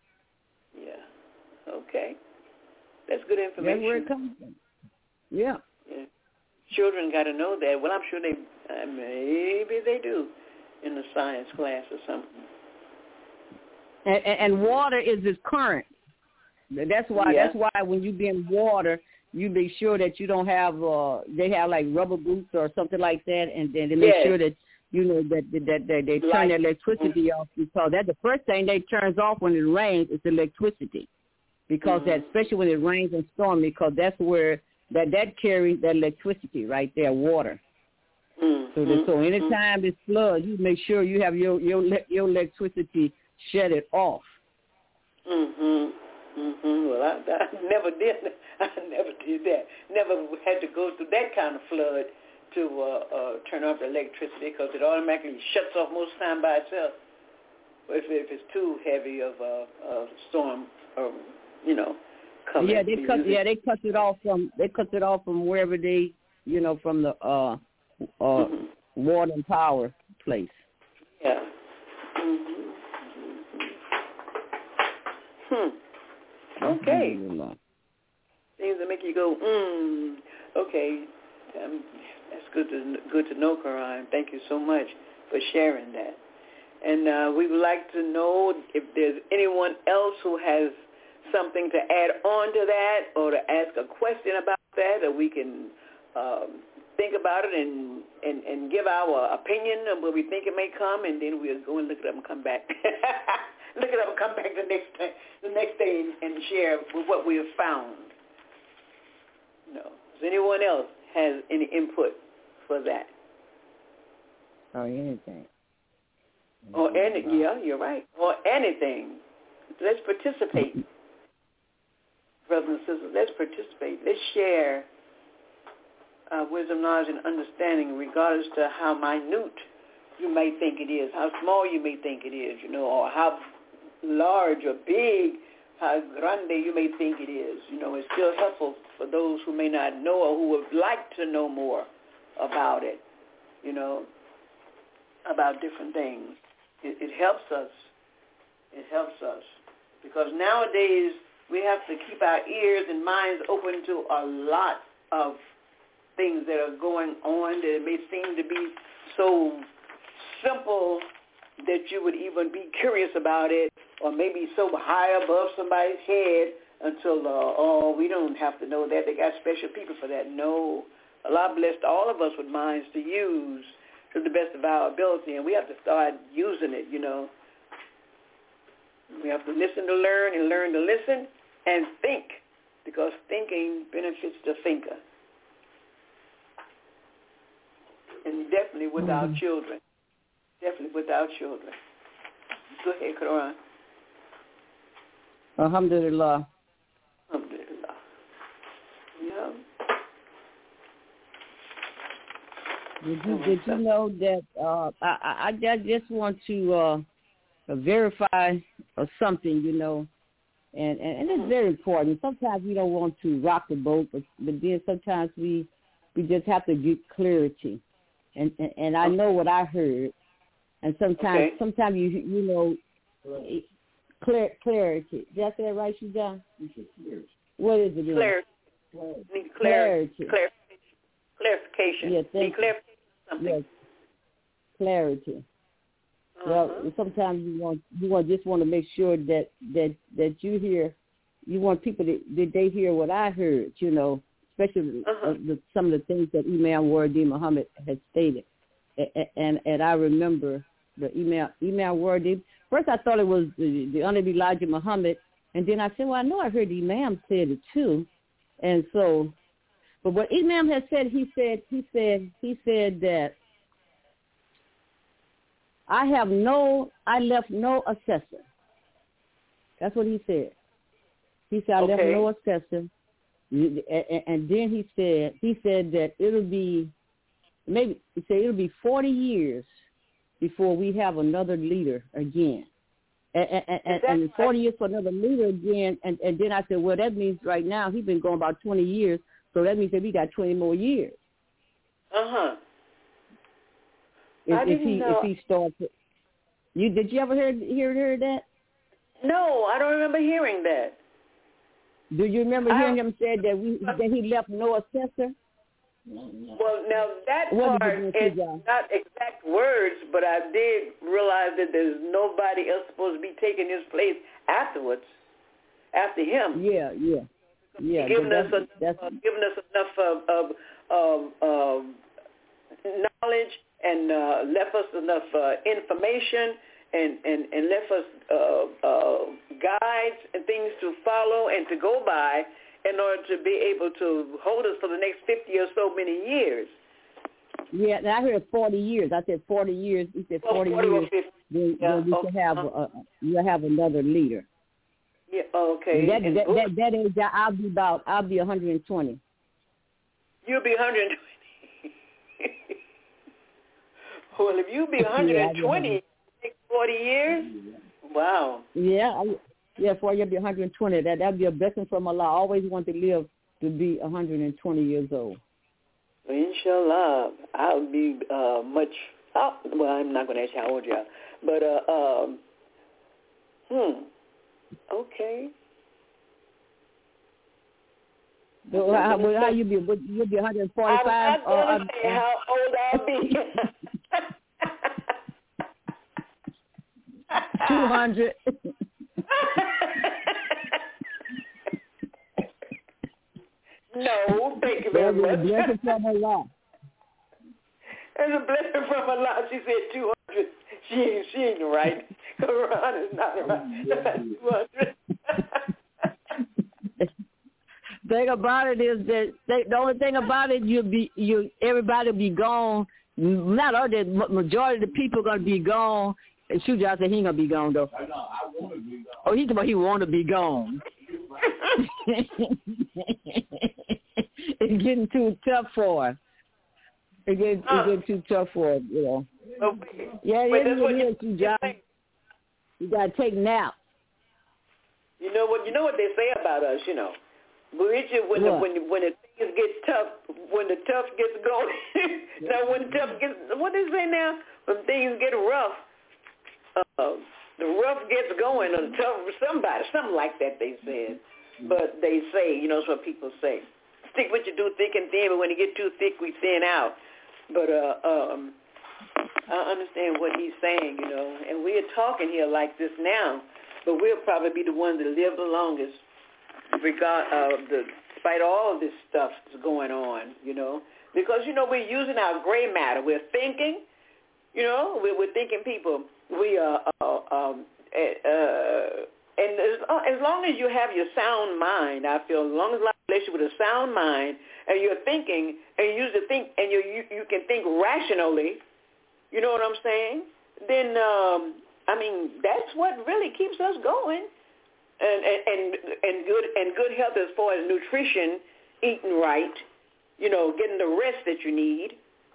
Yeah, okay. That's good information. That's where it comes from. Yeah. Yeah. Children got to know that. Well, I'm sure they, uh, maybe they do in the science class or something. And, and, and water is its current. That's why. Yeah. That's why when you be in water, you be sure that you don't have. Uh, they have like rubber boots or something like that, and then they make yes. sure that you know that that, that, that they turn like, the electricity mm-hmm. off, because that's the first thing they turns off when it rains is electricity, because mm-hmm. that, especially when it rains and storms, because that's where that that carries that electricity right there, water. Mm-hmm. So that, so anytime mm-hmm. it's flood, you make sure you have your your your electricity shut it off. Mhm. Mhm. Well, I, I never did. I never did that. Never had to go through that kind of flood to uh, uh, turn off the electricity, because it automatically shuts off most of the time by itself. If, if it's too heavy of a, a storm, or you know, coming. Yeah, they cut. Yeah, they cut it off from. They cut it off from wherever they, you know, from the uh, uh, mm-hmm. water and power place. Yeah. Mhm. Hmm. Okay. Things that make you go, mm. Okay. Um, that's good to good to know, Karan. Thank you so much for sharing that. And uh, we would like to know if there's anyone else who has something to add on to that, or to ask a question about that, that we can um, think about it and, and, and give our opinion of where we think it may come, and then we'll go and look it up and come back. Look it up and come back the next day, the next day and share with what we have found. No. Does anyone else has any input for that? Or anything. Or any, yeah, you're right. Or anything. Let's participate. Brothers and sisters, let's participate. Let's share uh, wisdom, knowledge, and understanding, regardless to how minute you may think it is, how small you may think it is, you know, or how large or big, how grande you may think it is. You know, it's still helpful for those who may not know or who would like to know more about it, you know, about different things. It, it helps us. It helps us. Because nowadays we have to keep our ears and minds open to a lot of things that are going on that may seem to be so simple that you would even be curious about it, or maybe so high above somebody's head until, uh, oh, we don't have to know that. They got special people for that. No. Allah blessed all of us with minds to use to the best of our ability, and we have to start using it, you know. We have to listen to learn and learn to listen and think, because thinking benefits the thinker. And definitely with mm-hmm. our children. Definitely with our children. Go ahead, Quran. Alhamdulillah. Alhamdulillah. Yeah. Did you, did you know that uh, I, I, I just want to uh, verify or something, you know, and, and, and it's very important. Sometimes we don't want to rock the boat, but, but then sometimes we we just have to get clarity. And, and, and I know what I heard. And sometimes, okay. sometimes you you know, clear, clarity. Did I say that right, Shujan? What is it? Clarity. Clarity. Clarity. Clarification. Yes. Need clarification. Something. Yes. Clarity. Uh-huh. Well, sometimes you want you want just want to make sure that that that you hear, you want people that, that they hear what I heard. You know, especially uh-huh. uh, the, some of the things that Imam Wardi Muhammad had stated, and, and and I remember. The email, email word. First, I thought it was the, the Honorable Elijah Muhammad, and then I said, "Well, I know I heard the Imam said it too." And so, but what Imam had said, he said, he said, he said that I have no, I left no assessor. That's what he said. He said I okay. left no assessor, and, and then he said, he said that it'll be maybe he said it'll be forty years. Before we have another leader again. And, and, and, and forty years for another leader again. And, and then I said, well, that means right now he's been going about twenty years, so that means that we got twenty more years. Uh-huh. If, I didn't if he know. if he starts, you did you ever hear hear hear that? No, I don't remember hearing that. Do you remember I, hearing him say that we that he left no assessor? Well, now that what part is not exact words, but I did realize that there's nobody else supposed to be taking his place afterwards, after him. Yeah, yeah, yeah. Giving us, that's, a, that's, uh, giving us enough of, of, of, of knowledge and uh, left us enough uh, information and, and, and left us uh, uh, guides and things to follow and to go by, in order to be able to hold us for the next fifty or so many years. Yeah, I heard forty years. I said forty years. He said forty, well, forty years. Or then, yeah. then we okay. should have a, you have another leader. Yeah. Okay. And that, and that, that that age, I'll be about. I'll be one hundred and twenty. You'll be one hundred and twenty. Well, if you be one hundred and twenty, yeah, take forty years. Wow. Yeah. I, Yeah, for you be one hundred and twenty. That that'd be a blessing from Allah. I always want to live to be one hundred and twenty years old. Well, inshallah, I'll be uh, much. Oh, well, I'm not going to ask you how old you are, but uh, um, hmm, okay. So how, well, how you be? You'll be one hundred and forty-five. I'm not going to say how old I'll be. Two hundred. No, thank you very much. That's a blessing from Allah. That's a blessing from Allah. She said two hundred. She ain't, she ain't right. Quran is not right. two hundred. Thing about it is that they, the only thing about it, you'll be you everybody will be gone. Not all the majority of the people are gonna be gone. And Shuja said he ain't gonna be gone though. I know, I want to be gone. Oh, he's about he want to be gone. it's getting too tough for her. It gets uh, it gets too tough for her, you know. Okay. Yeah, Wait, yeah, that's what yeah, you, you, got, you got to take naps. You know what? You know what they say about us. You know, Bridget, when the, when the, when the things get tough, when the tough gets going. Now, when the tough gets, what they say now? When things get rough, uh, the rough gets going, or the tough, somebody, something like that. They said, but they say, you know, that's what people say. Stick what you do thick and thin, but when you get too thick, we thin out. But uh, um, I understand what he's saying, you know, and we're talking here like this now. But we'll probably be the ones that live the longest, regard uh, the, despite all this stuff that's going on, you know. Because, you know, we're using our gray matter. We're thinking, you know, we're, we're thinking people. We are, uh, um, uh, and as, as long as you have your sound mind, I feel, as long as you have a relationship with a sound mind, and you're thinking, and you use to think, and you you, you can think rationally, you know what I'm saying? Then. Um, I mean, that's what really keeps us going, and and and, and good and good health as far as nutrition, eating right, you know, getting the rest that you need,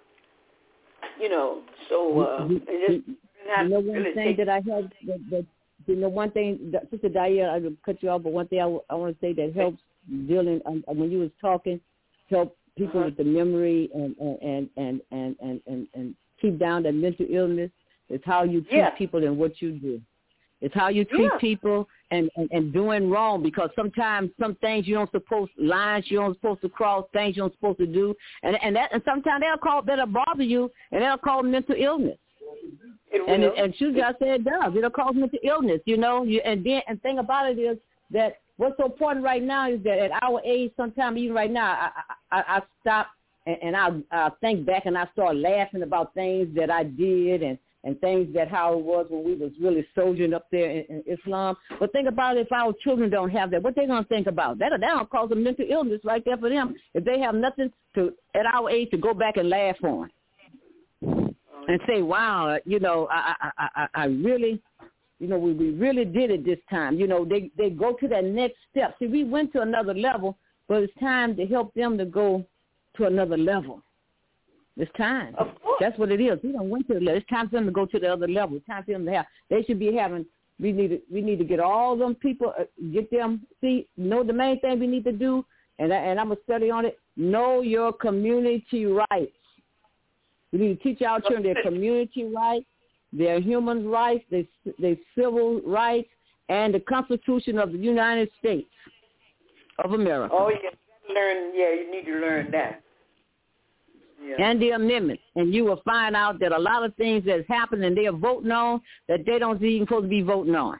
you know. So uh, you, just you, you know one really thing take... that I have that, that you know one thing, that, Sister Dia, I will cut you off, but one thing I, I want to say that helps dealing um, when you was talking, help people uh-huh. with the memory and and and and and and, and keep down that mental illness. It's how you treat yeah. people and what you do. It's how you treat yeah. people and, and, and doing wrong, because sometimes some things you don't supposed, lines you don't supposed to cross, things you don't supposed to do. And and that and sometimes they'll call, that'll bother you, and they'll call mental illness. It and will. It, and she just said it does. It'll cause mental illness, you know. You, and then and thing about it is that what's so important right now is that at our age, sometimes even right now, I, I, I stop and, and I, I think back and I start laughing about things that I did and, and things that how it was when we was really soldiering up there in, in Islam. But think about it, if our children don't have that, what they going to think about? That that'll cause a mental illness right there for them if they have nothing to at our age to go back and laugh on and say, wow, you know, I I, I, I really, you know, we, we really did it this time. You know, they, they go to that next step. See, we went to another level, but it's time to help them to go to another level. It's time. Of course. That's what it is. We don't went to the level. It's time for them to go to the other level. It's time for them to have. They should be having. We need to. We need to get all them people. Uh, get them. See. Know the main thing we need to do, and I, and I'm gonna study on it. Know your community rights. We need to teach our children their community rights, their human rights, their their civil rights, and the Constitution of the United States of America. Oh, yeah. Learn. Yeah, you need to learn that. Yeah. And the amendments, and you will find out that a lot of things that's happening and they're voting on that they don't even supposed to be voting on.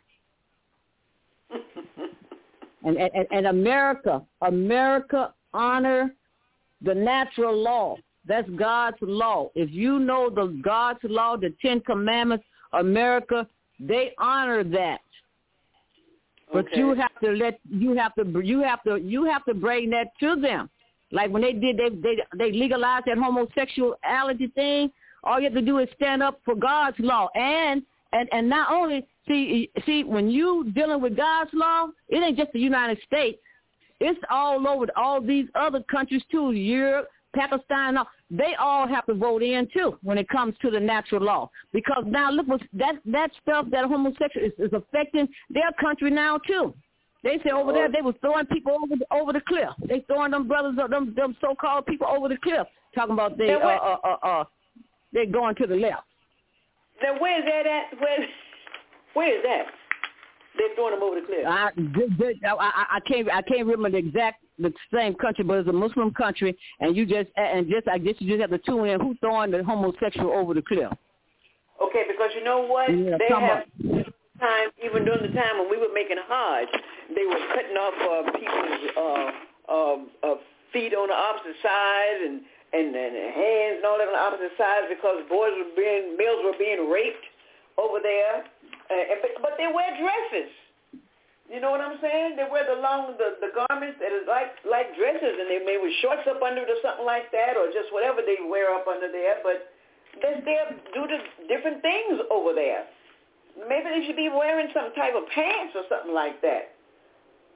and, and and America, America honor the natural law. That's God's law. If you know the God's law, the Ten Commandments, America, they honor that. But okay. you have to let you have to you have to you have to bring that to them. Like when they did, they they they legalized that homosexuality thing. All you have to do is stand up for God's law, and and and not only see see when you dealing with God's law, it ain't just the United States. It's all over all these other countries too, Europe, Pakistan. All, they all have to vote in too when it comes to the natural law. Because now look what that that stuff that homosexual is, is affecting their country now too. They say over there they was throwing people over the, over the cliff. They throwing them brothers, them them so-called people over the cliff, talking about they uh, uh uh uh they going to the left. Now where's that at? Where where is that? They're throwing them over the cliff. I, I I can't I can't remember the exact the same country, but it's a Muslim country, and you just and just I guess you just have to tune in who's throwing the homosexual over the cliff. Okay, because you know what yeah, they have. About- time, even during the time when we were making Hajj, they were cutting off uh, people's uh, uh, uh, feet on the opposite side and, and, and hands and all that on the opposite sides because boys were being, males were being raped over there. Uh, but, but they wear dresses. You know what I'm saying? They wear the long, the, the garments that is like like dresses, and they may wear shorts up under it or something like that, or just whatever they wear up under there. But they're there due to different things over there. Maybe they should be wearing some type of pants or something like that.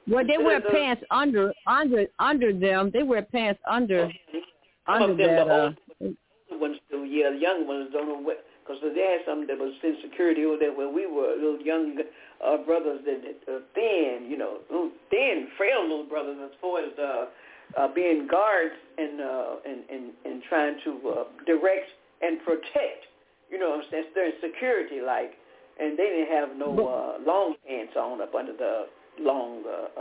Well, they wear pants under under under them. They wear pants under some under of them, that. the Uh, old ones do. Yeah, the young ones don't know what, because they had some that was in security over there when we were little young uh, brothers that, that uh, thin, you know, little thin, frail little brothers as far as uh, uh, being guards and, uh, and and and trying to uh, direct and protect. You know what I'm saying? They're in security, like, and they didn't have no uh, long pants on up under the long uh,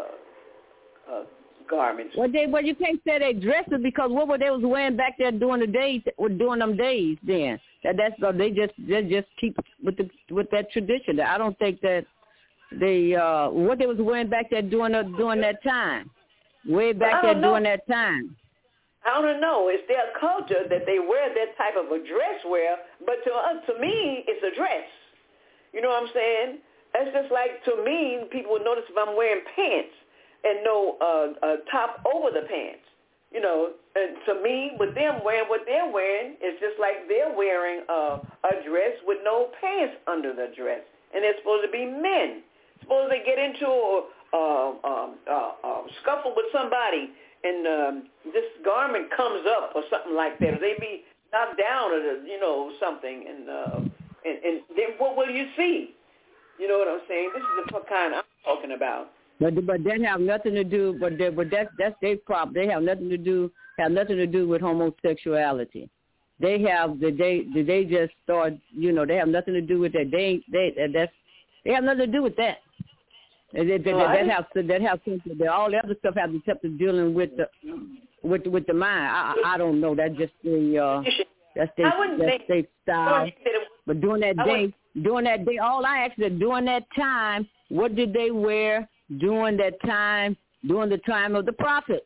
uh, uh, garments. well, they well you can't say they dresses because what were they was wearing back there during the days, were during them days then. That that's uh, they just they just keep with the with that tradition. I don't think that they uh, what they was wearing back there during the, during that time, way back there know. during that time. I don't know. It's their culture that they wear that type of a dress wear, but to us, to me, it's a dress. You know what I'm saying? That's just like, to me, people would notice if I'm wearing pants and no uh, uh, top over the pants. You know, and to me, with them wearing what they're wearing, it's just like they're wearing uh, a dress with no pants under the dress. And they're supposed to be men. Suppose they get into a uh, um, uh, uh, scuffle with somebody, and um, this garment comes up or something like that, or they be knocked down or, you know, something, and, uh, and, and then what will you see? You know what I'm saying? This is the kind I'm talking about. But but that have nothing to do. But they, but that's that's their problem. They have nothing to do have nothing to do with homosexuality. They have the they they just start. You know, they have nothing to do with that. They they that's they have nothing to do with that. That, that, that, that has to, that has something. That all the other stuff has to do dealing with the with with the mind. I I don't know. That's just the uh, that's their that's their style. But during that day, during that day, all I asked is during that time, what did they wear during that time? During the time of the prophet?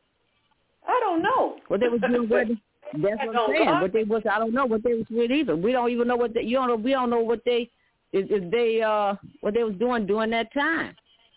I don't know. What they was doing with. That's what I'm saying. But they was I don't know what they was with either. We don't even know what they, you don't know. We don't know what they if, if they uh what they was doing during that time.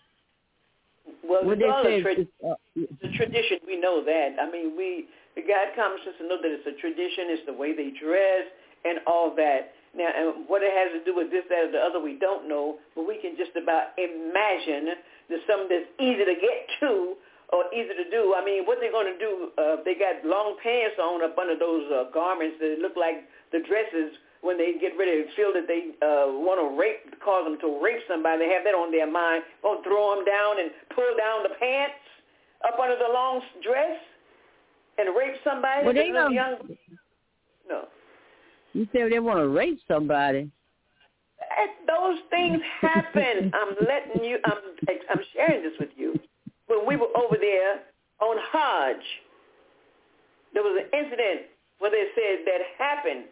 Well, what it's all they a tra- uh, the tradition. We know that. I mean, we the God common sense to know that it's a tradition. It's the way they dress and all that. Now, and what it has to do with this, that, or the other, we don't know. But we can just about imagine there's something that's easy to get to or easy to do. I mean, what they're going to do? Uh, they got long pants on up under those uh, garments that look like the dresses. When they get ready to feel that they uh, want to rape, cause them to rape somebody, they have that on their mind. Going to throw them down and pull down the pants up under the long dress and rape somebody. Well, they know. Young... No. You said they want to rape somebody. Those things happen. I'm letting you. I'm. I'm sharing this with you. When we were over there on Hajj, there was an incident where they said that happened.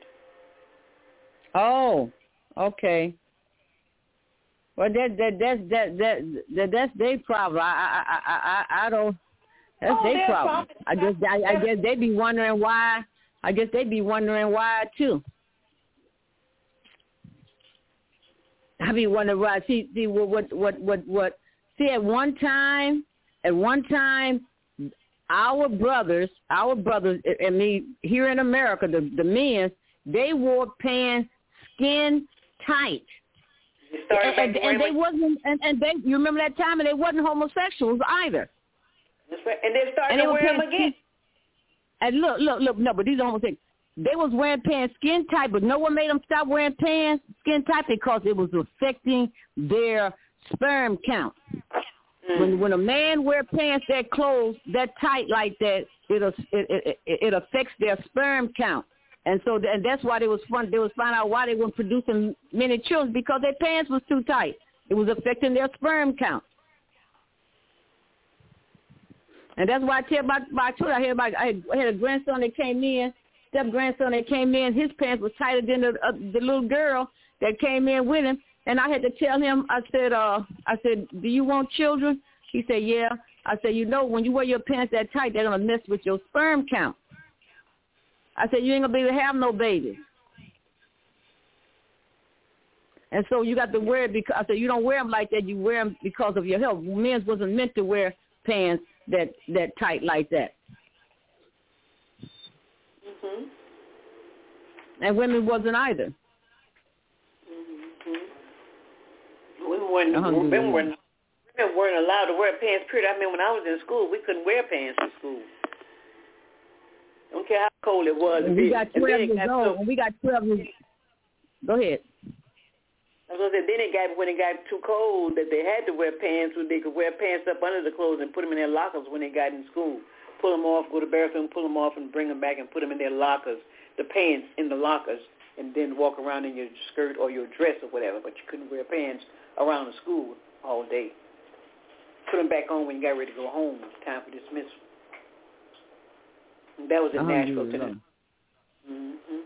Oh, okay. Well, that that that's that that, that that's their problem. I I I I, I don't. That's oh, their problem. problem. I guess I, I guess they be wondering why. I guess they be wondering why too. I be wondering why. See, see what what what what what. See, at one time, at one time, our brothers, our brothers, and me here in America, the the men, they wore pants skin tight, and, and, and they wasn't, and, and they, you remember that time, and they wasn't homosexuals either. That's right. And they started to wear them again. And look, look, look, no, but these are homosexuals. They was wearing pants skin tight, but no one made them stop wearing pants skin tight because it was affecting their sperm count. Mm. When when a man wear pants that close that tight like that, it it it, it, it affects their sperm count. And so and that's why they was fun. They was find out why they weren't producing many children because their pants was too tight. It was affecting their sperm count. And that's why I tell my my children. I had my I had a grandson that came in, step grandson that came in. His pants was tighter than the uh, the little girl that came in with him. And I had to tell him. I said, uh, I said, do you want children? He said, yeah. I said, you know, when you wear your pants that tight, they're gonna mess with your sperm count. I said, you ain't going to be able to have no babies. And so you got to wear it because, I said, you don't wear them like that. You wear them because of your health. Men wasn't meant to wear pants that, that tight like that. Mm-hmm. And women wasn't either. Mm-hmm. Women weren't, women weren't, women women weren't allowed to wear pants, period. I mean, when I was in school, we couldn't wear pants in school. Don't care how cold it was. When we got twelve years old, when we got twelve years Go ahead. I was going to say, then it got, when it got too cold that they had to wear pants, when they could wear pants up under the clothes and put them in their lockers when they got in school. Pull them off, go to the bathroom, pull them off, and bring them back and put them in their lockers, the pants in the lockers, and then walk around in your skirt or your dress or whatever, but you couldn't wear pants around the school all day. Put them back on when you got ready to go home. Time for dismissal. And that was in Nashville, Tennessee. Mm-hmm.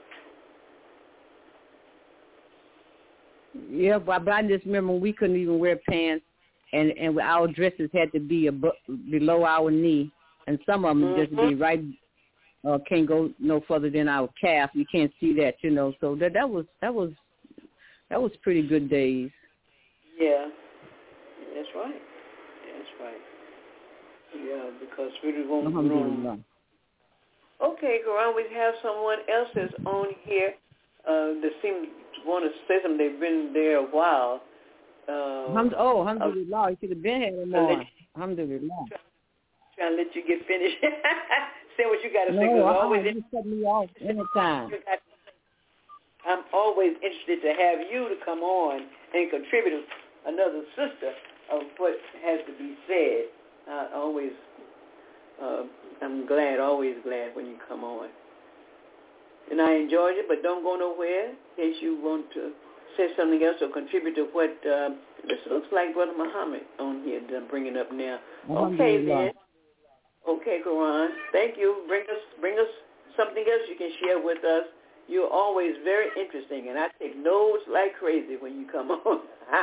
Yeah, but, but I just remember we couldn't even wear pants, and, and our dresses had to be above, below our knee, and some of them mm-hmm. just be right, uh, can't go no further than our calf. You can't see that, you know. So that that was that was that was pretty good days. Yeah, that's right. That's right. Yeah, because we were going to. Okay, Quran, we have someone else that's on here uh, that seems to want to say something. They've been there a while. Uh, oh, alhamdulillah. You should have been here more. Alhamdulillah. Trying to let you get finished. Say what you got to no, say. No, always you cut me off anytime. I'm always interested to have you to come on and contribute another sister of what has to be said. I always, uh, I'm glad, always glad when you come on. And I enjoyed it, but don't go nowhere in case you want to say something else or contribute to what uh, this looks like Brother Muhammad on here that I'm bringing up now. Okay, then. Okay, Quran. Thank you. Bring us, bring us something else you can share with us. You're always very interesting, and I take notes like crazy when you come on.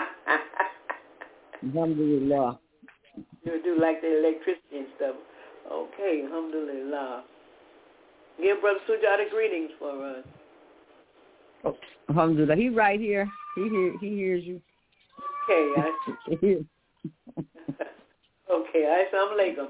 Alhamdulillah. You do like the electricity and stuff. Okay, alhamdulillah. Give Brother Sujata greetings for us. Oh, alhamdulillah. He right here. He hear, he hears you. Okay. I, okay. Assalamu alaikum.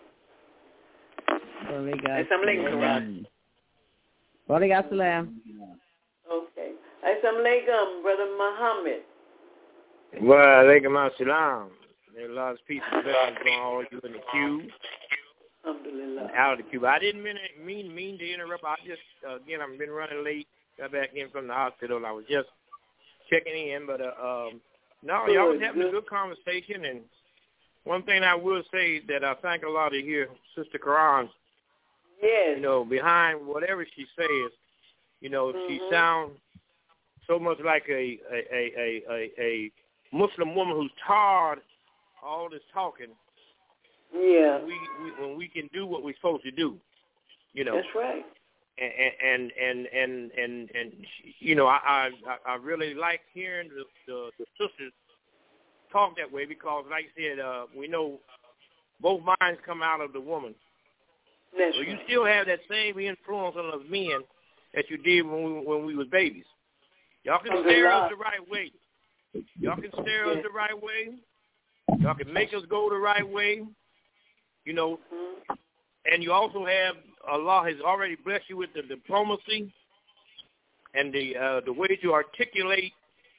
Assalamu alaikum. Wa alaikum salam. Okay. Assalamu alaikum, Brother Muhammad. Wa alaikum salam. There's a lot of peace and blessings going on you in the queue. Alhamdulillah. Out of the queue. I didn't mean, mean, mean to interrupt. I just, uh, again, I've been running late. Got back in from the hospital. And I was just checking in. But, uh, um, no, good, y'all was having good. a good conversation. And one thing I will say that I thank a lot to hear Sister Quran. Yes. You know, behind whatever she says, you know, mm-hmm. she sounds so much like a a, a, a, a Muslim woman who's tired of all this talking. Yeah. When we, we when we can do what we're supposed to do, you know. That's right. And and and and and, and you know, I, I I really like hearing the, the the sisters talk that way because, like I said, uh, we know both minds come out of the woman. That's so right. you still have that same influence on us men that you did when we when we was babies. Y'all can steer us the right way. Y'all can steer us the right way. Y'all can make us go the right way. You know, and you also have, Allah has already blessed you with the diplomacy and the uh, the way to articulate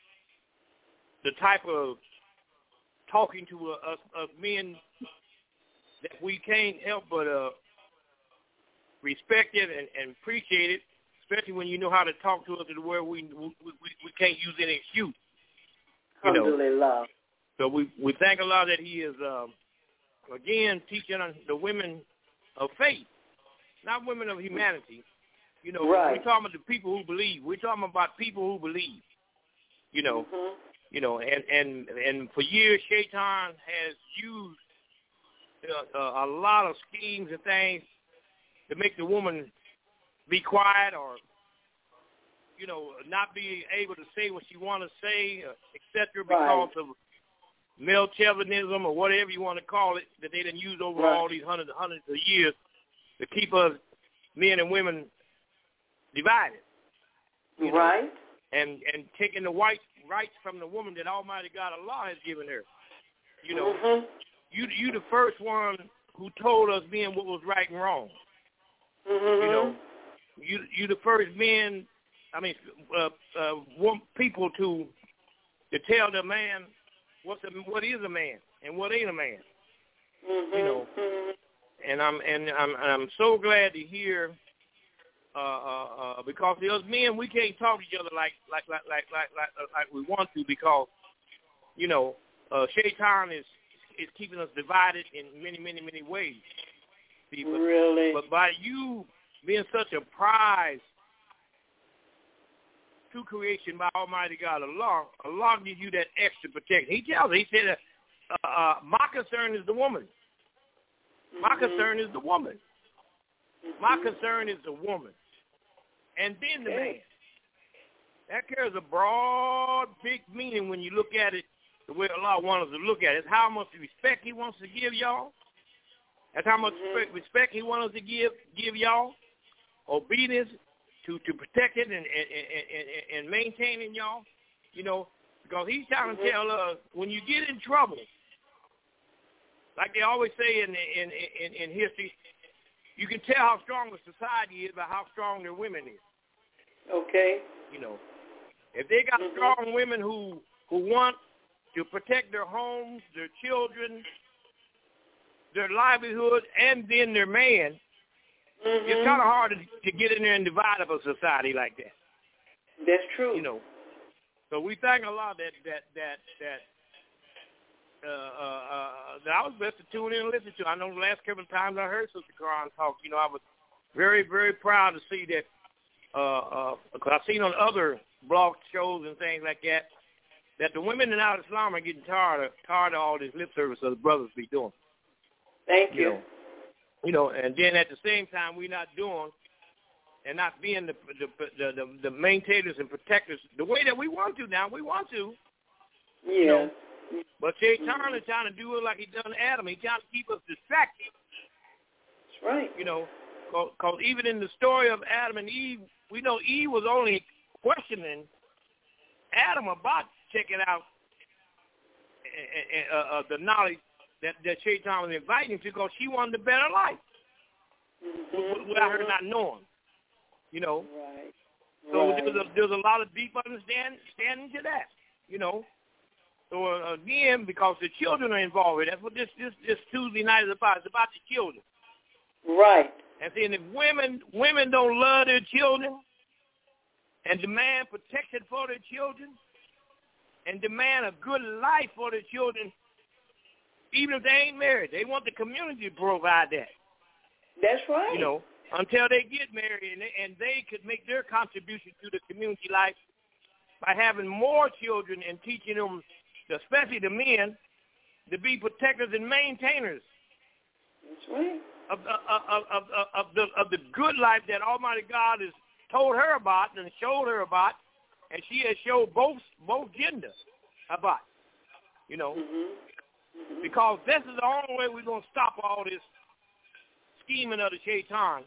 the type of talking to uh, us, us men that we can't help but uh, respect it and, and appreciate it, especially when you know how to talk to us to where we we, we, we can't use any excuse. You know. So we, we thank Allah that He is, um, again, teaching the women of faith, not women of humanity. You know, right. we're talking about the people who believe. We're talking about people who believe. You know, mm-hmm. you know, and, and, and for years, Shaitan has used uh, uh, a lot of schemes and things to make the woman be quiet or, you know, not be able to say what she want to say, uh, et cetera, because right. of male chauvinism or whatever you want to call it, that they done used over right. all these hundreds, hundreds of years to keep us, men and women, divided. You right. know, and and taking the white rights from the woman that Almighty God Allah has given her. You know, mm-hmm. you you the first one who told us men what was right and wrong. Mm-hmm. You know, you you the first men, I mean, uh, uh, want people to to tell the man what's a, what is a man and what ain't a man. Mm-hmm. You know, and I'm and I'm I'm so glad to hear. Uh, uh, uh, because the us men, we can't talk to each other like like like like like like, like we want to, because you know, uh, Shaitan is is keeping us divided in many many many ways. See, but, really? But by you being such a prize to creation by Almighty God, Allah, Allah gives you that extra protection. He tells us, He said, uh, uh, my concern is the woman. My mm-hmm. concern is the woman. Mm-hmm. My concern is the woman. And then the man. That carries a broad, big meaning when you look at it the way Allah wants us to look at it. It's how much respect He wants to give y'all. That's how much mm-hmm. respect He wants us to give give y'all. Obedience to, to protect it and, and, and, and maintaining y'all. You know, because He's trying mm-hmm. to tell us, when you get in trouble, like they always say in in, in, in history, you can tell how strong a society is by how strong their women is. Okay. You know, if they got mm-hmm. strong women who who want to protect their homes, their children, their livelihood, and then their man, mm-hmm. it's kind of hard to, to get in there and divide up a society like that. That's true. You know, so we thank Allah that that that that. Uh, uh, uh, that I was best to tune in and listen to. I know the last couple of times I heard Sister Quran talk, you know, I was very, very proud to see that, uh, uh, because I've seen on other blog shows and things like that, that the women in Al Islam are getting tired of, tired of all this lip service that the brothers be doing. Thank you. You know, you know, and then at the same time, we're not doing and not being the the, the, the, the maintainers and protectors the way that we want to now. We want to. Yeah. You know, but Shaitan is trying to do it like he done Adam. He's trying to keep us distracted. That's right. You know, because even in the story of Adam and Eve, we know Eve was only questioning Adam about checking out uh, uh, uh, the knowledge that, that Shaitan was inviting him to, because she wanted a better life mm-hmm. without her not knowing. You know, right. so right. there's a there's a lot of deep understanding standing to that. You know. So uh, again, because the children are involved, that's what this this this Tuesday night is about. It's about the children. Right. And then if women women don't love their children and demand protection for their children and demand a good life for their children, even if they ain't married, they want the community to provide that. That's right. You know, until they get married and they, and they could make their contribution to the community life by having more children and teaching them, especially the men, to be protectors and maintainers That's right. of, of, of, of, of, the, of the good life that Almighty God has told her about and showed her about, and she has showed both both genders about, you know, mm-hmm. Mm-hmm. because this is the only way we're going to stop all this scheming of the Shaitan,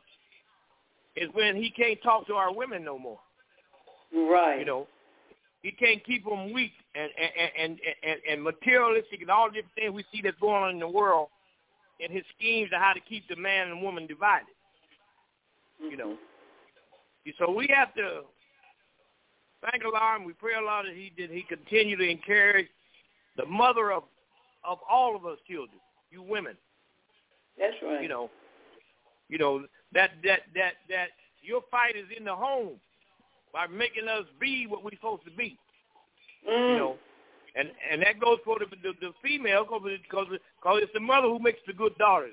is when he can't talk to our women no more. Right. You know. He can't keep them weak and and, and, and, and materialistic and all the different things we see that's going on in the world, in his schemes of how to keep the man and woman divided. You know. So we have to thank Allah and we pray Allah that he did he continue to encourage the mother of, of all of us children, you women. That's right. You know. You know, that that that that your fight is in the home, by making us be what we're supposed to be, mm. you know, and and that goes for the the, the female, because because it's the mother who makes the good daughters,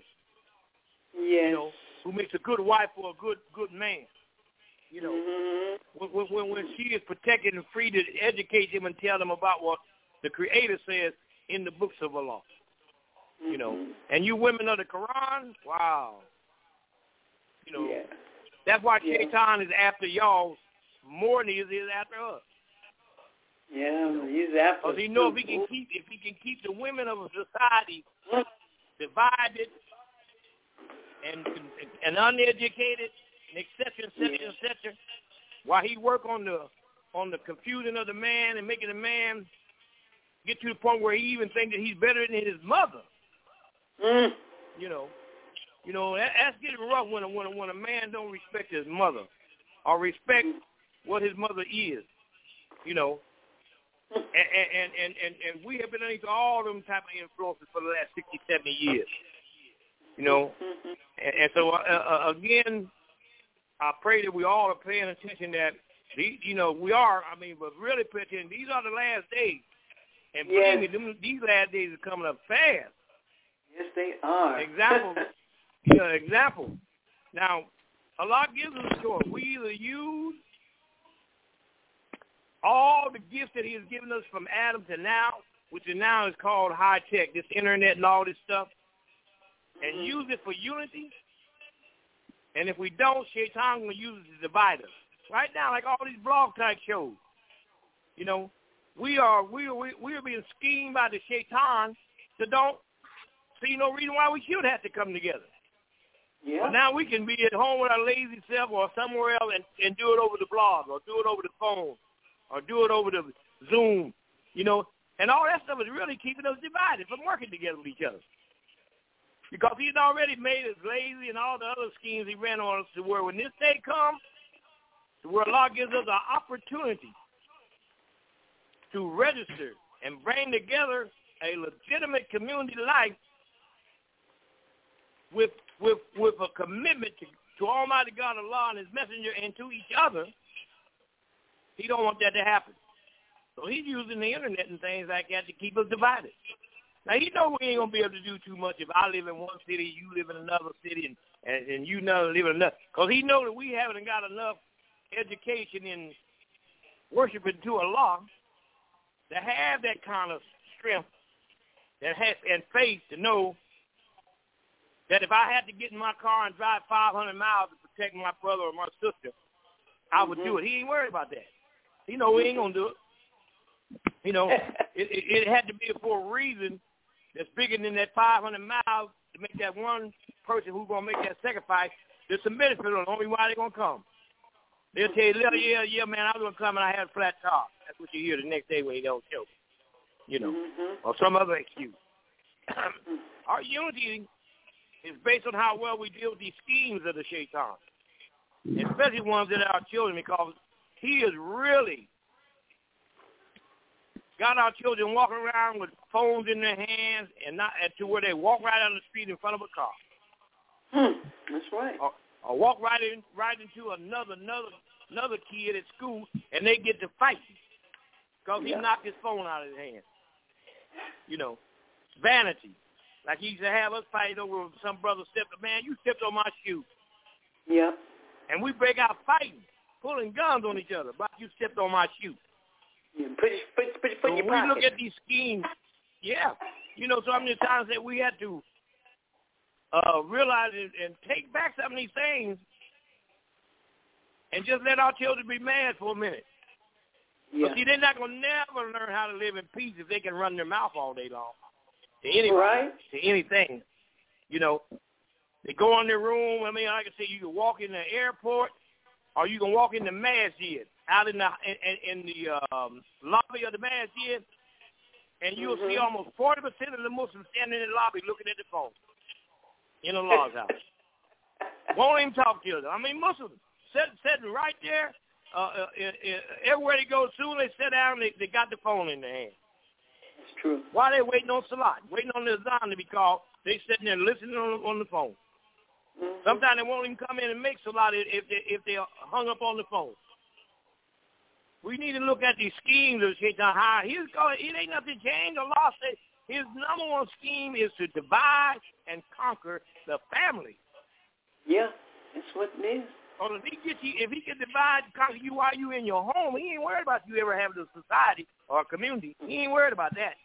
yes. you know, who makes a good wife or a good good man, you know, mm-hmm. when, when when she is protected and free to educate them and tell them about what the Creator says in the books of Allah, mm-hmm. you know, and you women of the Quran, wow, you know, yeah. that's why yeah. Shaitan is after y'all more than he is after us. Yeah, you know? he's after us. Because he knows if he can keep if he can keep the women of a society divided and and uneducated, and et cetera, et cetera, et cetera, while he work on the on the confusion of the man and making the man get to the point where he even think that he's better than his mother. Mm. You know, you know that, that's getting rough when a, when a, when a man don't respect his mother or respect what his mother is, you know. and, and, and, and, and we have been underneath all them type of influences for the last sixty, seventy years. You know, mm-hmm. and, and so, uh, uh, again, I pray that we all are paying attention that, these, you know, we are, I mean, but really pay attention. These are the last days. And yes. believe me, them, these last days are coming up fast. Yes, they are. Example. yeah, example. Now, Allah gives us a choice. We either use all the gifts that he has given us from Adam to now, which is now is called high tech, this internet and all this stuff, and mm-hmm. use it for unity. And if we don't, Shaitan will use it to divide us. Right now, like all these blog type shows, you know, we are we are we are being schemed by the Shaitan to don't see no reason why we should have to come together. Yeah. But now we can be at home with our lazy self or somewhere else and, and do it over the blog or do it over the phone or do it over the Zoom, you know, and all that stuff is really keeping us divided from working together with each other. Because he's already made us lazy and all the other schemes he ran on us to where when this day comes, to where Allah gives us an opportunity to register and bring together a legitimate community life with with with a commitment to, to Almighty God, Allah, and His Messenger, and to each other, he don't want that to happen. So he's using the internet and things like that to keep us divided. Now, he know we ain't going to be able to do too much if I live in one city, you live in another city, and, and, and you know live in another. Because he know that we haven't got enough education in worshiping to Allah to have that kind of strength that has, and faith to know that if I had to get in my car and drive five hundred miles to protect my brother or my sister, I would mm-hmm. do it. He ain't worried about that. He know we ain't going to do it. You know, it, it, it had to be for a reason that's bigger than that five hundred miles to make that one person who's going to make that sacrifice. There's some benefit on the only why they're going to come. They'll tell you, yeah, yeah, man, I was going to come and I had a flat tire. That's what you hear the next day when you don't show. You know, mm-hmm. or some other excuse. Our unity is based on how well we deal with these schemes of the Shaitan, especially ones that are our children, because he is really got our children walking around with phones in their hands and not and to where they walk right on the street in front of a car. Hmm, that's right. Or, or walk right in, right into another another another kid at school, and they get to fight because yeah. he knocked his phone out of his hand. You know, vanity. Like he used to have us fight over some brother stepped, man, you stepped on my shoe. Yeah. And we break out fighting, pulling guns on each other, but you stepped on my shoe. Yeah, put, put, put, put so your when we pocket. look at these schemes, yeah, you know, so I'm just trying to say we had to uh, realize it and take back some of these things and just let our children be mad for a minute. Yeah. But see, they're not going to never learn how to live in peace if they can run their mouth all day long. To anybody, right. to anything, you know. They go in their room. I mean, like I say, you can walk in the airport, or you can walk in the masjid, out in the in, in the um, lobby of the masjid, and you'll mm-hmm. see almost forty percent of the Muslims standing in the lobby looking at the phone in Allah's house. Won't even talk to them. I mean, Muslims sitting, sitting right there. Uh, uh, uh, everywhere they go, soon they sit down, they, they got the phone in their hand. It's true. While they waiting on Salat, waiting on the Azan to be called, they sitting there listening on, on the phone. Mm-hmm. Sometimes they won't even come in and make Salat if they if they hung up on the phone. We need to look at these schemes of Shaitan. How he's going, it ain't nothing changed. Allah said his number one scheme is to divide and conquer the family. Yeah, that's what it is. Or if he get you, if he can divide and conquer you while you in your home, he ain't worried about you ever having a society or a community. He ain't worried about that.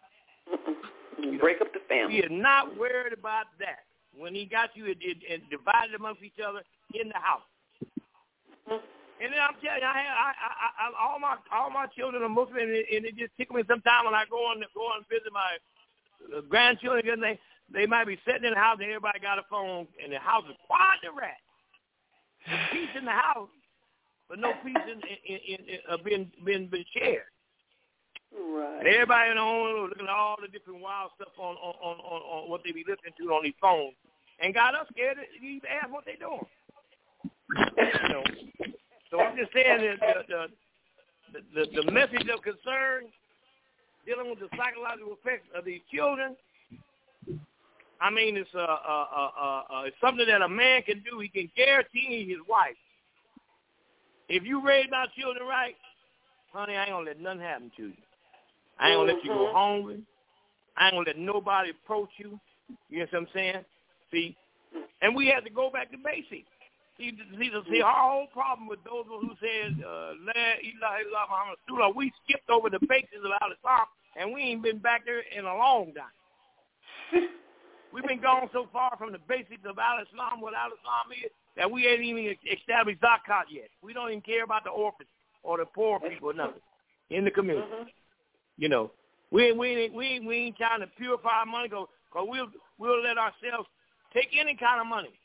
You break up the family. He is not worried about that. When he got you and, and divided amongst each other in the house. Mm-hmm. And then I'm telling you, I have I, I, I, all my all my children are Muslim, and it, and it just tickles me sometimes when I go on go on and visit my uh, grandchildren, and they they might be sitting in the house and everybody got a phone, and the house is quiet as a rat. There's peace in the house, but no peace in, in, in, in uh, being being been shared. Right. And everybody in the home looking at all the different wild stuff on on, on, on, on what they be listening to on these phones, and got us scared to even ask what they doing. You know. So I'm just saying that the, the the, the, the message of concern dealing with the psychological effects of these children, I mean, it's, uh, uh, uh, uh, uh, it's something that a man can do. He can guarantee his wife, if you raise my children right, honey, I ain't going to let nothing happen to you. I ain't going to let you go hungry. I ain't going to let nobody approach you. You know what I'm saying? See? And we have to go back to basics. See, see, see our whole problem with those who said, uh, La ilaha illallah Muhammad Rasulullah, we skipped over the basics of Al-Islam, and we ain't been back there in a long time. We've been gone so far from the basics of Al-Islam, what Al-Islam is, that we ain't even established zakat yet. We don't even care about the orphans or the poor people or nothing in the community. Mm-hmm. You know, we we ain't, we ain't, we ain't trying to purify our money, because we'll, we'll let ourselves take any kind of money,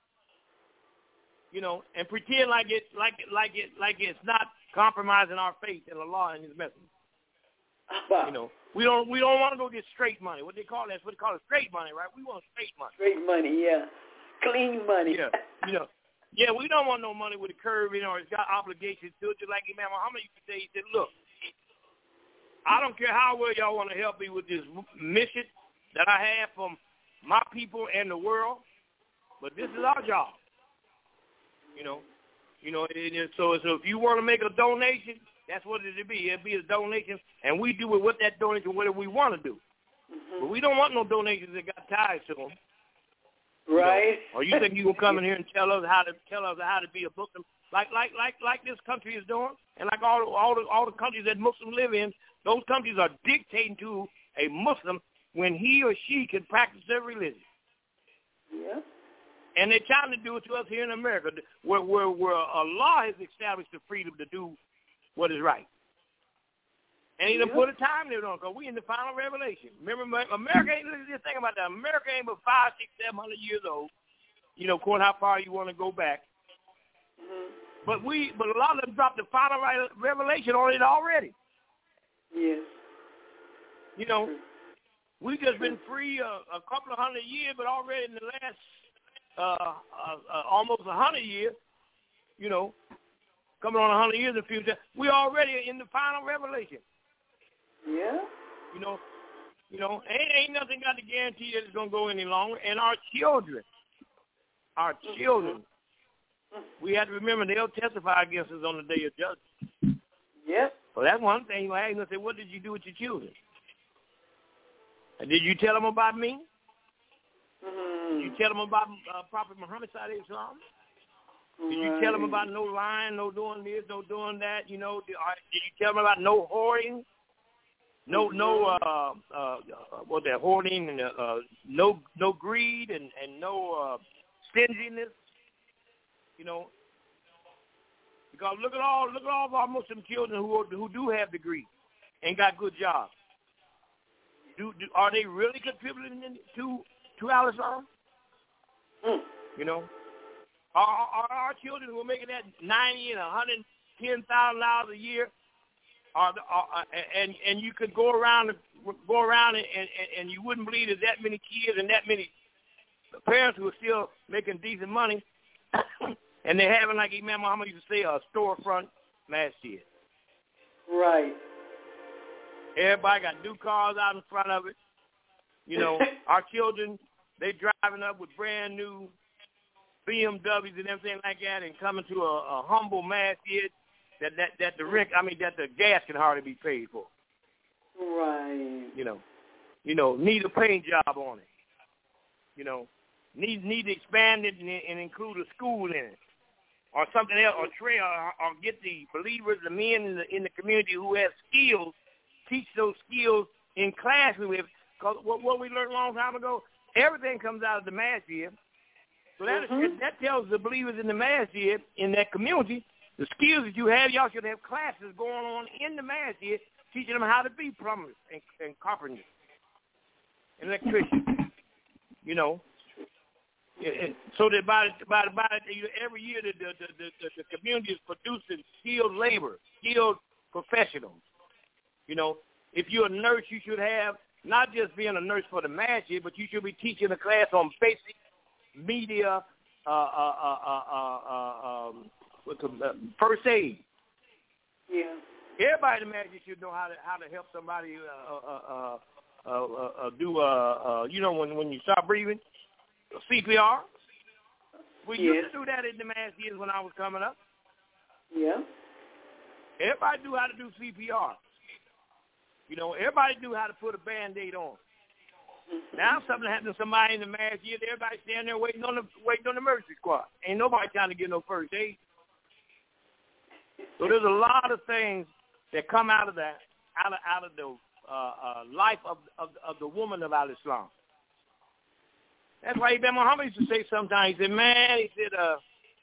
you know, and pretend like it, like it, like it, like it's not compromising our faith in Allah and His message. You know, we don't we don't want to go get straight money. What they call that's what they call it, straight money, right? We want straight money. Straight money, yeah, clean money. Yeah, you know, yeah, we don't want no money with a curve in, or it's got obligations to it. Just like Imam Muhammad used to say, he said, "Look, I don't care how well y'all want to help me with this mission that I have from my people and the world, but this is our job." You know, you know. It, it, so, so if you want to make a donation, that's what it'll be. It'll be a donation, and we do it with that donation, whatever we want to do. Mm-hmm. But we don't want no donations that got ties to them. Right. You know? Or you think you gonna come in here and tell us how to tell us how to be a Muslim, like like like like this country is doing, and like all all the all the countries that Muslims live in, those countries are dictating to a Muslim when he or she can practice their religion. Yeah. And they're trying to do it to us here in America, where where where Allah has established the freedom to do what is right. And he done put a time limit on, because we in the final revelation. Remember, America ain't, just think about that. America ain't but five, six, seven hundred years old. You know, according how far you want to go back. Mm-hmm. But we, but a lot of them dropped the final revelation on it already. Yes. You know, we just been free a, a couple of hundred years, but already in the last uh, uh, uh, almost a hundred years, you know, coming on a hundred years in the future, we already in the final revelation. Yeah. You know, you know, ain't, ain't nothing got to guarantee that it's gonna go any longer. And our children, our children, we have to remember they'll testify against us on the day of judgment. Yep. So that's one thing. You ask them, say, what did you do with your children? And did you tell them about me? Mm-hmm. Did you tell them about uh, Prophet Muhammad Sallallahu Alaihi Wasallam? Did you tell them about no lying, no doing this, no doing that? You know, did, uh, did you tell them about no whoring? No, no, uh, uh, what that hoarding and uh, uh, no, no greed and and no uh, stinginess. You know, because look at all, look at all of our Muslim children who are, who do have degrees and got good jobs. Do, do are they really contributing to to Al-Islam? Mm. You know, are, are our children who are making that ninety and a hundred ten thousand dollars a year? Are, are, and and you could go around go around and, and, and you wouldn't believe there's that many kids and that many parents who are still making decent money, and they're having, like Imam Muhammad used to say, a storefront masjid. Right. Everybody got new cars out in front of it. You know, our children, they driving up with brand new B M Ws and everything like that, and coming to a, a humble masjid. That, that that the rent, I mean, that the gas can hardly be paid for. Right. You know, you know, need a paint job on it. You know, need need to expand it and, and include a school in it, or something else, or train, or, or get the believers, the men in the in the community who have skills, teach those skills in classroom. Because what, what we learned a long time ago, everything comes out of the masjid. So that mm-hmm. that tells the believers in the masjid in that community. The skills that you have, y'all should have classes going on in the masjid teaching them how to be plumbers and, and carpenters and electricians, you know. So that by, by, by every year the, the, the, the, the community is producing skilled labor, skilled professionals. You know, if you're a nurse, you should have not just being a nurse for the masjid, but you should be teaching a class on basic media, uh, uh, uh, uh, uh, um, with the, uh, first aid. Yeah. everybody in the marriage should know how to how to help somebody uh, uh, uh, uh, uh, uh, do uh, uh, you know when when you stop breathing, C P R. We yeah. used to do that in the mass years when I was coming up. Yeah. Everybody knew how to do C P R. You know, everybody knew how to put a Band-Aid on. Mm-hmm. Now something happened to somebody in the mass year, everybody standing there waiting on the waiting on the emergency squad. Ain't nobody trying to get no first aid. So there's a lot of things that come out of that, out of out of the uh, uh, life of, of of the woman of Al-Islam. That's why Ibn Muhammad used to say sometimes, he said, man, he said, uh,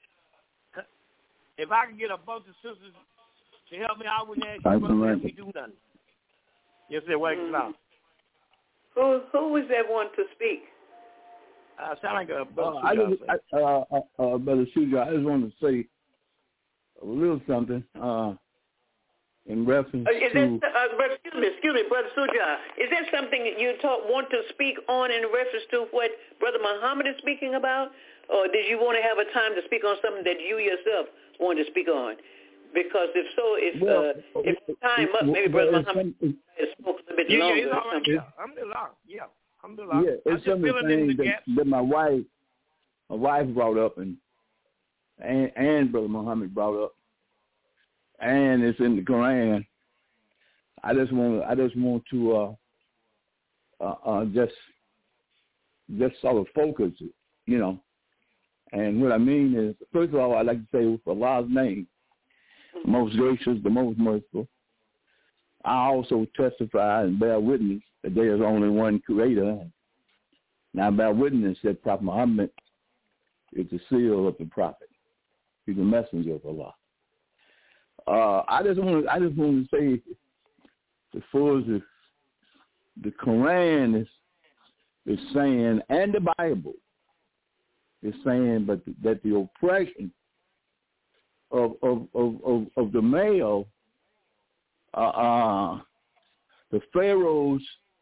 if I could get a bunch of sisters to help me, I wouldn't ask you to let me do nothing. Yes, sir, wait, mm. Who who was that one to speak? Uh, sound like a brother. Uh, I just, I, uh, uh, uh, Brother Suja, I just wanted to say a little something uh, in reference uh, is to. That, uh, but excuse me, excuse me, Brother Suja. Is that something that you talk, want to speak on in reference to what Brother Muhammad is speaking about, or did you want to have a time to speak on something that you yourself want to speak on? Because if so, if well, uh, if time up, maybe Brother Muhammad has spoken a bit yeah, longer. Yeah, it's all right. Yeah, alhamdulillah. Yeah, alhamdulillah. Yeah, it's something that, that my wife, my wife brought up, and and, and Brother Muhammad brought up, and it's in the Quran. I just want, I just want to uh, uh, uh, just just sort of focus it, you know. And what I mean is, first of all, I'd like to say with Allah's name, the most gracious, the most merciful. I also testify and bear witness that there is only one creator. Now I bear witness that Prophet Muhammad is the seal of the prophet. He's the messenger of Allah. Uh, I just want I just want to say, as far as the, the Quran is is saying, and the Bible is saying, but the, that the oppression Of of, of of of the male, uh, uh, the pharaohs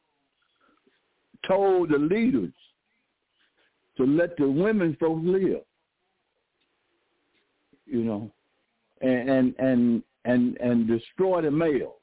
told the leaders to let the women folks live, you know, and and and and, and destroy the males.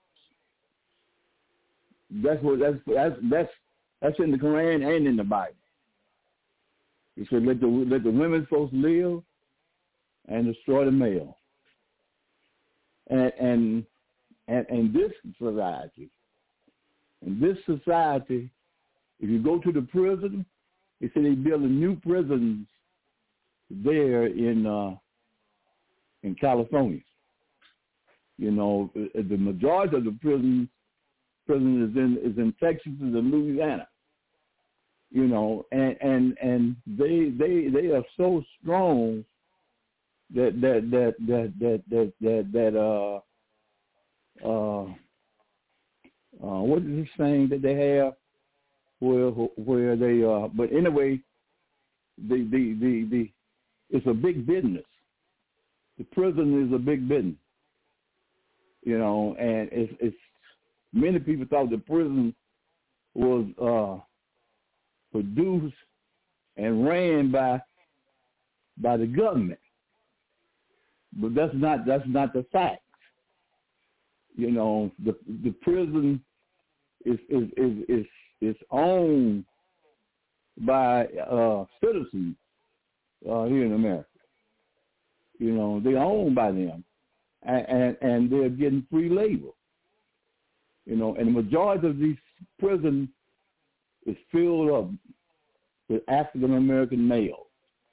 That's what that's that's that's that's in the Quran and in the Bible. He said, let the let the women folks live and destroy the male. And and and, and this society, in this society, if you go to the prison, they say they're building new prisons there in uh, in California. You know, the majority of the prisons prison is in is in Texas and Louisiana. You know, and and and they they they are so strong that that that that that that that, that uh uh uh what is this thing that they have where where they uh but anyway the the the, the it's a big business. The prison is a big business, you know, and it's it's many people thought the prison was uh produced and ran by by the government. But that's not that's not the fact. You know, the the prison is is is is, is owned by uh, citizens uh, here in America. You know, they're owned by them, and, and and they're getting free labor. You know, and the majority of these prisons is filled up with African American males.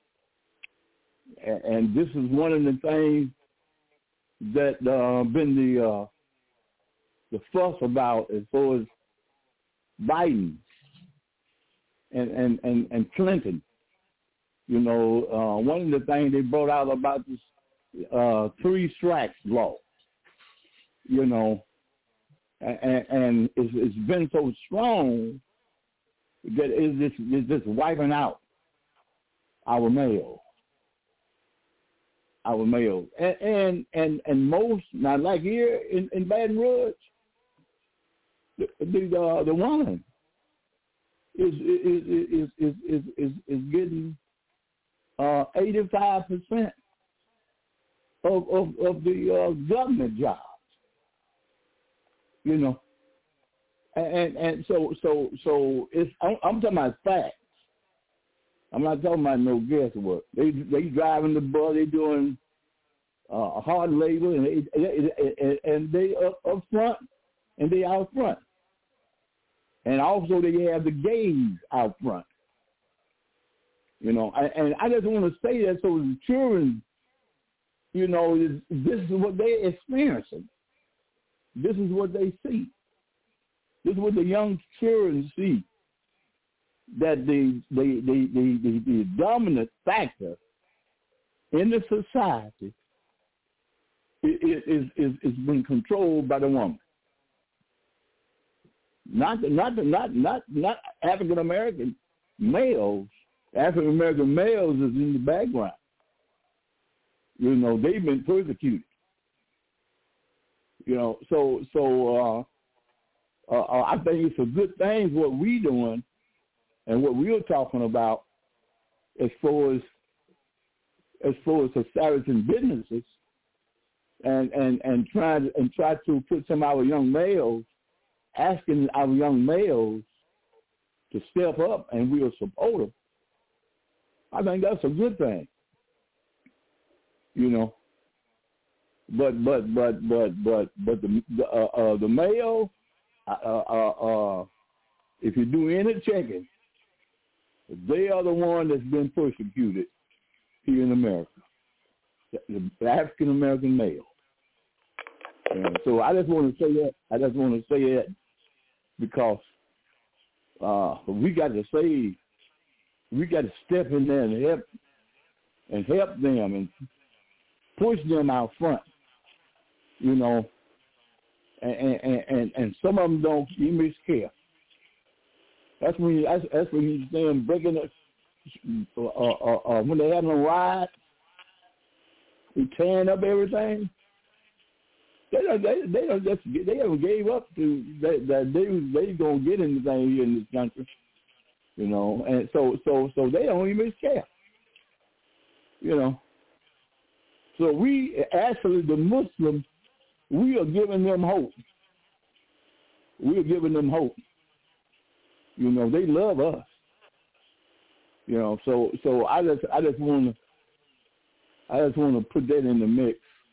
And this is one of the things that uh, been the uh, the fuss about as far as Biden and and, and, and Clinton. You know, uh, one of the things they brought out about this uh, three strikes law. You know, and, and it's, it's been so strong that it's just, it's just wiping out our males. Our males, and, and and and most, not like here in, in Baton Rouge, the the, uh, the woman is is is is is is, is getting uh, eighty-five percent of of of the uh, government jobs. you know. And and, and so so so it's I'm, I'm talking about facts. I'm not talking about no guesswork. They they driving the bus, they doing uh, hard labor, and they and, and they up, up front, and they out front, and also they have the gays out front. You know, and, and I just want to say that so the children, you know, is, this is what they're experiencing. This is what they see. This is what the young children see. That the the the the, the, the dominant factor in the society is is is, is being controlled by the woman. Not the, not the, not not not African American males. African American males is in the background. You know, they've been persecuted. You know, so so uh, uh, I think it's a good thing what we doing and what we were talking about as far as as far as establishing businesses and and and try and try to put some of our young males, asking our young males to step up, and we'll support them. I think that's a good thing. You know. But but but but but but the the, uh, uh, the male, uh, uh, uh, if you do any checking, they are the one that's been persecuted here in America, the, the African American male. And so I just want to say that. I just want to say that because uh, we got to say, we got to step in there and help and help them and push them out front. You know, and and, and and some of them don't even care. That's when you, that's, that's when you see them breaking it. Uh, uh, uh, when they having a ride, they tearing up everything. They don't, they they don't just they haven't gave up to that that they they gonna get anything here in this country. You know, and so so so they don't even care. You know, so we actually the Muslims. We are giving them hope. We are giving them hope. You know, they love us. You know, so so I just I just want to I just want to put that in the mix,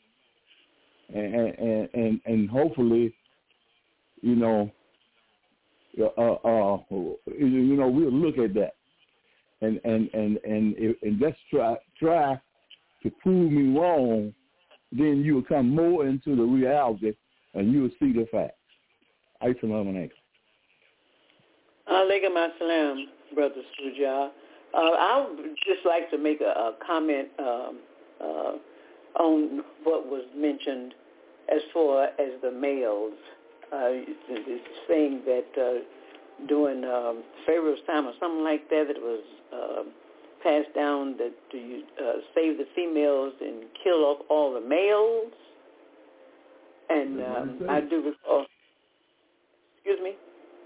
and and and, and hopefully, you know, uh, uh, you know, we'll look at that, and and and and and just try try to prove me wrong. Then you will come more into the reality, and you will see the facts. Assalamu alaikum. Alaikum assalam, Brother Sujah. Uh, I would just like to make a, a comment um, uh, on what was mentioned as far as the males. Uh, it's saying that uh, during um, Pharaoh's time or something like that, that it was uh, passed down that you uh, save the females and kill off all the males. And um, I do recall. Excuse me.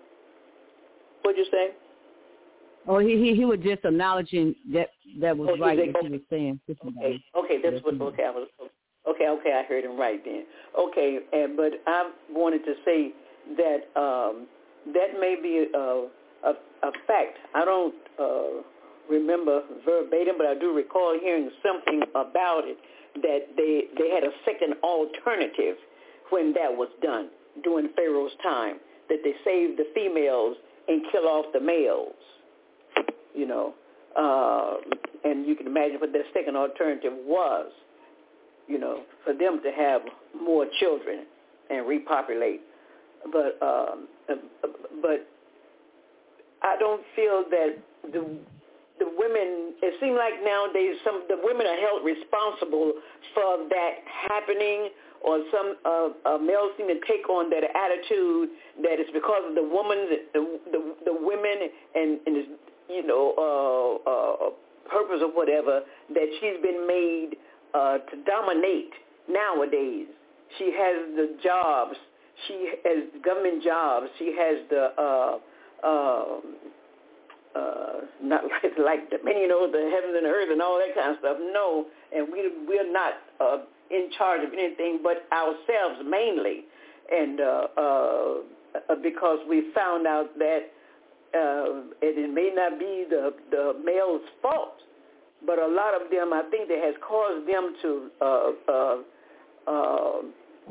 What'd you say? Oh, he he he was just acknowledging that that was oh, right. They, what okay. he was saying. Okay, okay, that's what. Okay, I was. Okay, okay, I heard him right then. Okay, and but I wanted to say that um, that may be a, a, a fact. I don't. Uh, remember verbatim, but I do recall hearing something about it, that they, they had a second alternative when that was done during Pharaoh's time, that they saved the females and kill off the males, you know. Uh, and you can imagine what their second alternative was, you know, for them to have more children and repopulate. But, um, but I don't feel that the the women, it seems like nowadays some the women are held responsible for that happening, or some uh, uh, males seem to take on that attitude that it's because of the woman, the the, the women, and, and it's, you know, uh, uh, purpose or whatever, that she's been made uh, to dominate nowadays. She has the jobs. She has government jobs. She has the uh, uh, uh, not like, like dominion over the heavens and the earth and all that kind of stuff. No, and we we're not uh, in charge of anything but ourselves mainly. and uh, uh, because we found out that uh, it, it may not be the, the male's fault, but a lot of them, I think, that has caused them to uh, uh, uh,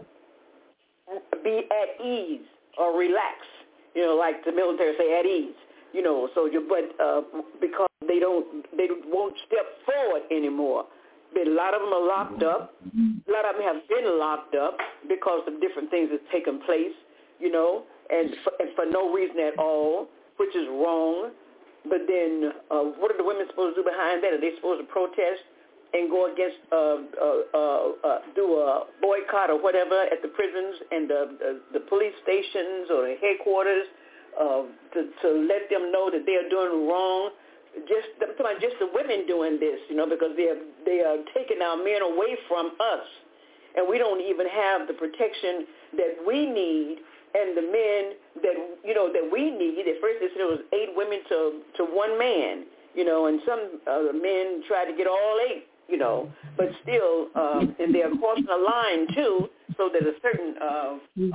be at ease or relax. You know, like the military say, at ease. You know, so you, but uh, because they don't, they won't step forward anymore. But a lot of them are locked up. A lot of them have been locked up because of different things that's taken place. You know, and for, and for no reason at all, which is wrong. But then, uh, what are the women supposed to do behind that? Are they supposed to protest and go against, uh, uh, uh, uh, do a boycott or whatever at the prisons and the, the, the police stations or the headquarters? Uh, to, to let them know that they are doing wrong, just I'm talking about just the women doing this, you know, because they are they are taking our men away from us, and we don't even have the protection that we need, and the men that you know that we need. At first, they said it was eight women to to one man, you know, and some uh, men tried to get all eight, you know, but still, um, and they are crossing a line too, so that a certain uh,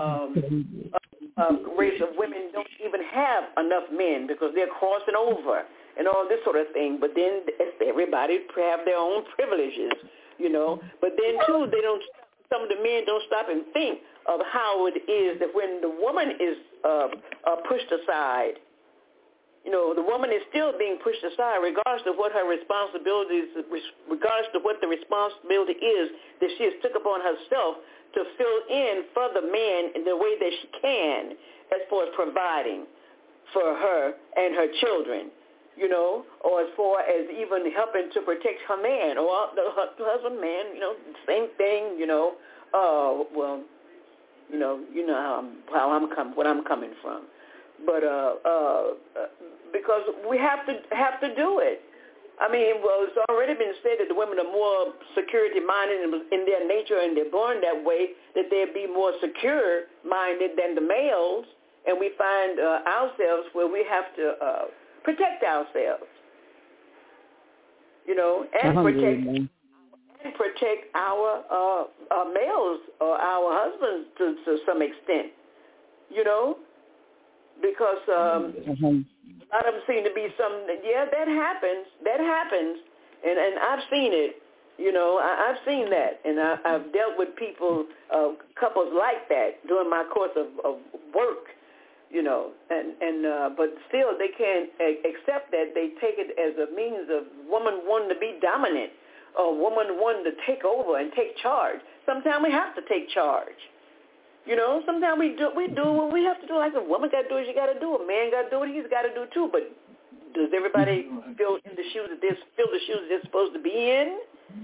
um, Uh, race of women don't even have enough men because they're crossing over and all this sort of thing. But then everybody have their own privileges, you know. But then, too, they don't. Some of the men don't stop and think of how it is that when the woman is uh, uh, pushed aside, you know, the woman is still being pushed aside regardless of what her responsibilities, regardless of what the responsibility is that she has took upon herself to fill in for the man in the way that she can as far as providing for her and her children, you know, or as far as even helping to protect her man or the husband, man, you know, same thing, you know. Uh, well, you know, you know how I'm, how I'm com- what I'm coming from, but uh, uh, because we have to have to do it. I mean, well, it's already been said that the women are more security-minded in their nature, and they're born that way, that they'd be more secure-minded than the males, and we find uh, ourselves where we have to uh, protect ourselves, you know, and protect and protect our uh, uh, males or our husbands to, to some extent, you know, because um, mm-hmm. a lot of them seem to be some, yeah, that happens, that happens, and, and I've seen it, you know, I, I've seen that, and I, I've dealt with people, uh, couples like that during my course of, of work, you know, and, and uh, but still they can't accept that. They take it as a means of woman wanting to be dominant, or woman wanting to take over and take charge. Sometimes we have to take charge. You know, sometimes we do we do what we have to do. Like a woman got to do what she got to do. A man got to do what he's got to do too. But does everybody fill in the shoes that they fill the shoes they're supposed to be in?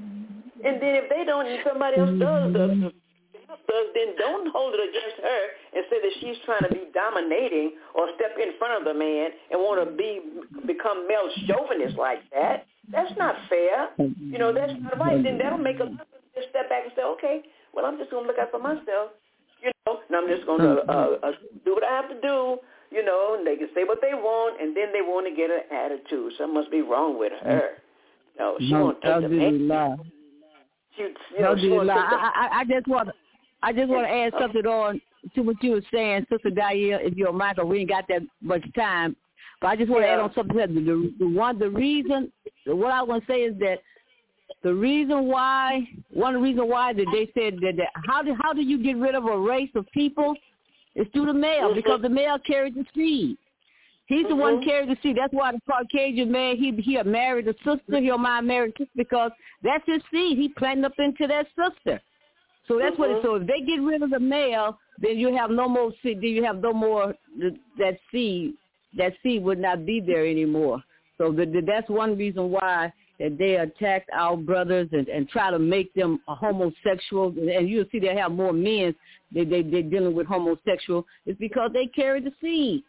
And then if they don't, and somebody else does, does, does then don't hold it against her and say that she's trying to be dominating or step in front of the man and want to be become male chauvinist like that. That's not fair. You know, that's not right. Then that'll make a just step back and say, okay, well, I'm just going to look out for myself. You know, and I'm just going to uh, uh, do what I have to do, you know, and they can say what they want, and then they want to get an attitude. Something must be wrong with her. No, she no, won't take the man. She, you know, she won't take the... I, I, I just want I just want to add something on to what you were saying, Sister Daya, if you're Michael. We ain't got that much time. But I just want yeah. to add on something else. The, the, one, the reason, what I want to say is that the reason why, one reason why that they said that, that how do how do you get rid of a race of people? It's through the male, mm-hmm. because the male carries the seed. He's mm-hmm. the one carrying the seed. That's why the Caucasian man, he he'll marry the sister, he'll mind marry the sister, because that's his seed. He planted up into that sister. So that's mm-hmm. what it, so if they get rid of the male, then you have no more seed, then you have no more that seed. That seed would not be there anymore. So the, the, that's one reason why that they attack our brothers and, and try to make them a homosexual. And you'll see they have more men they, they, they're dealing with homosexual. It's because they carry the seed.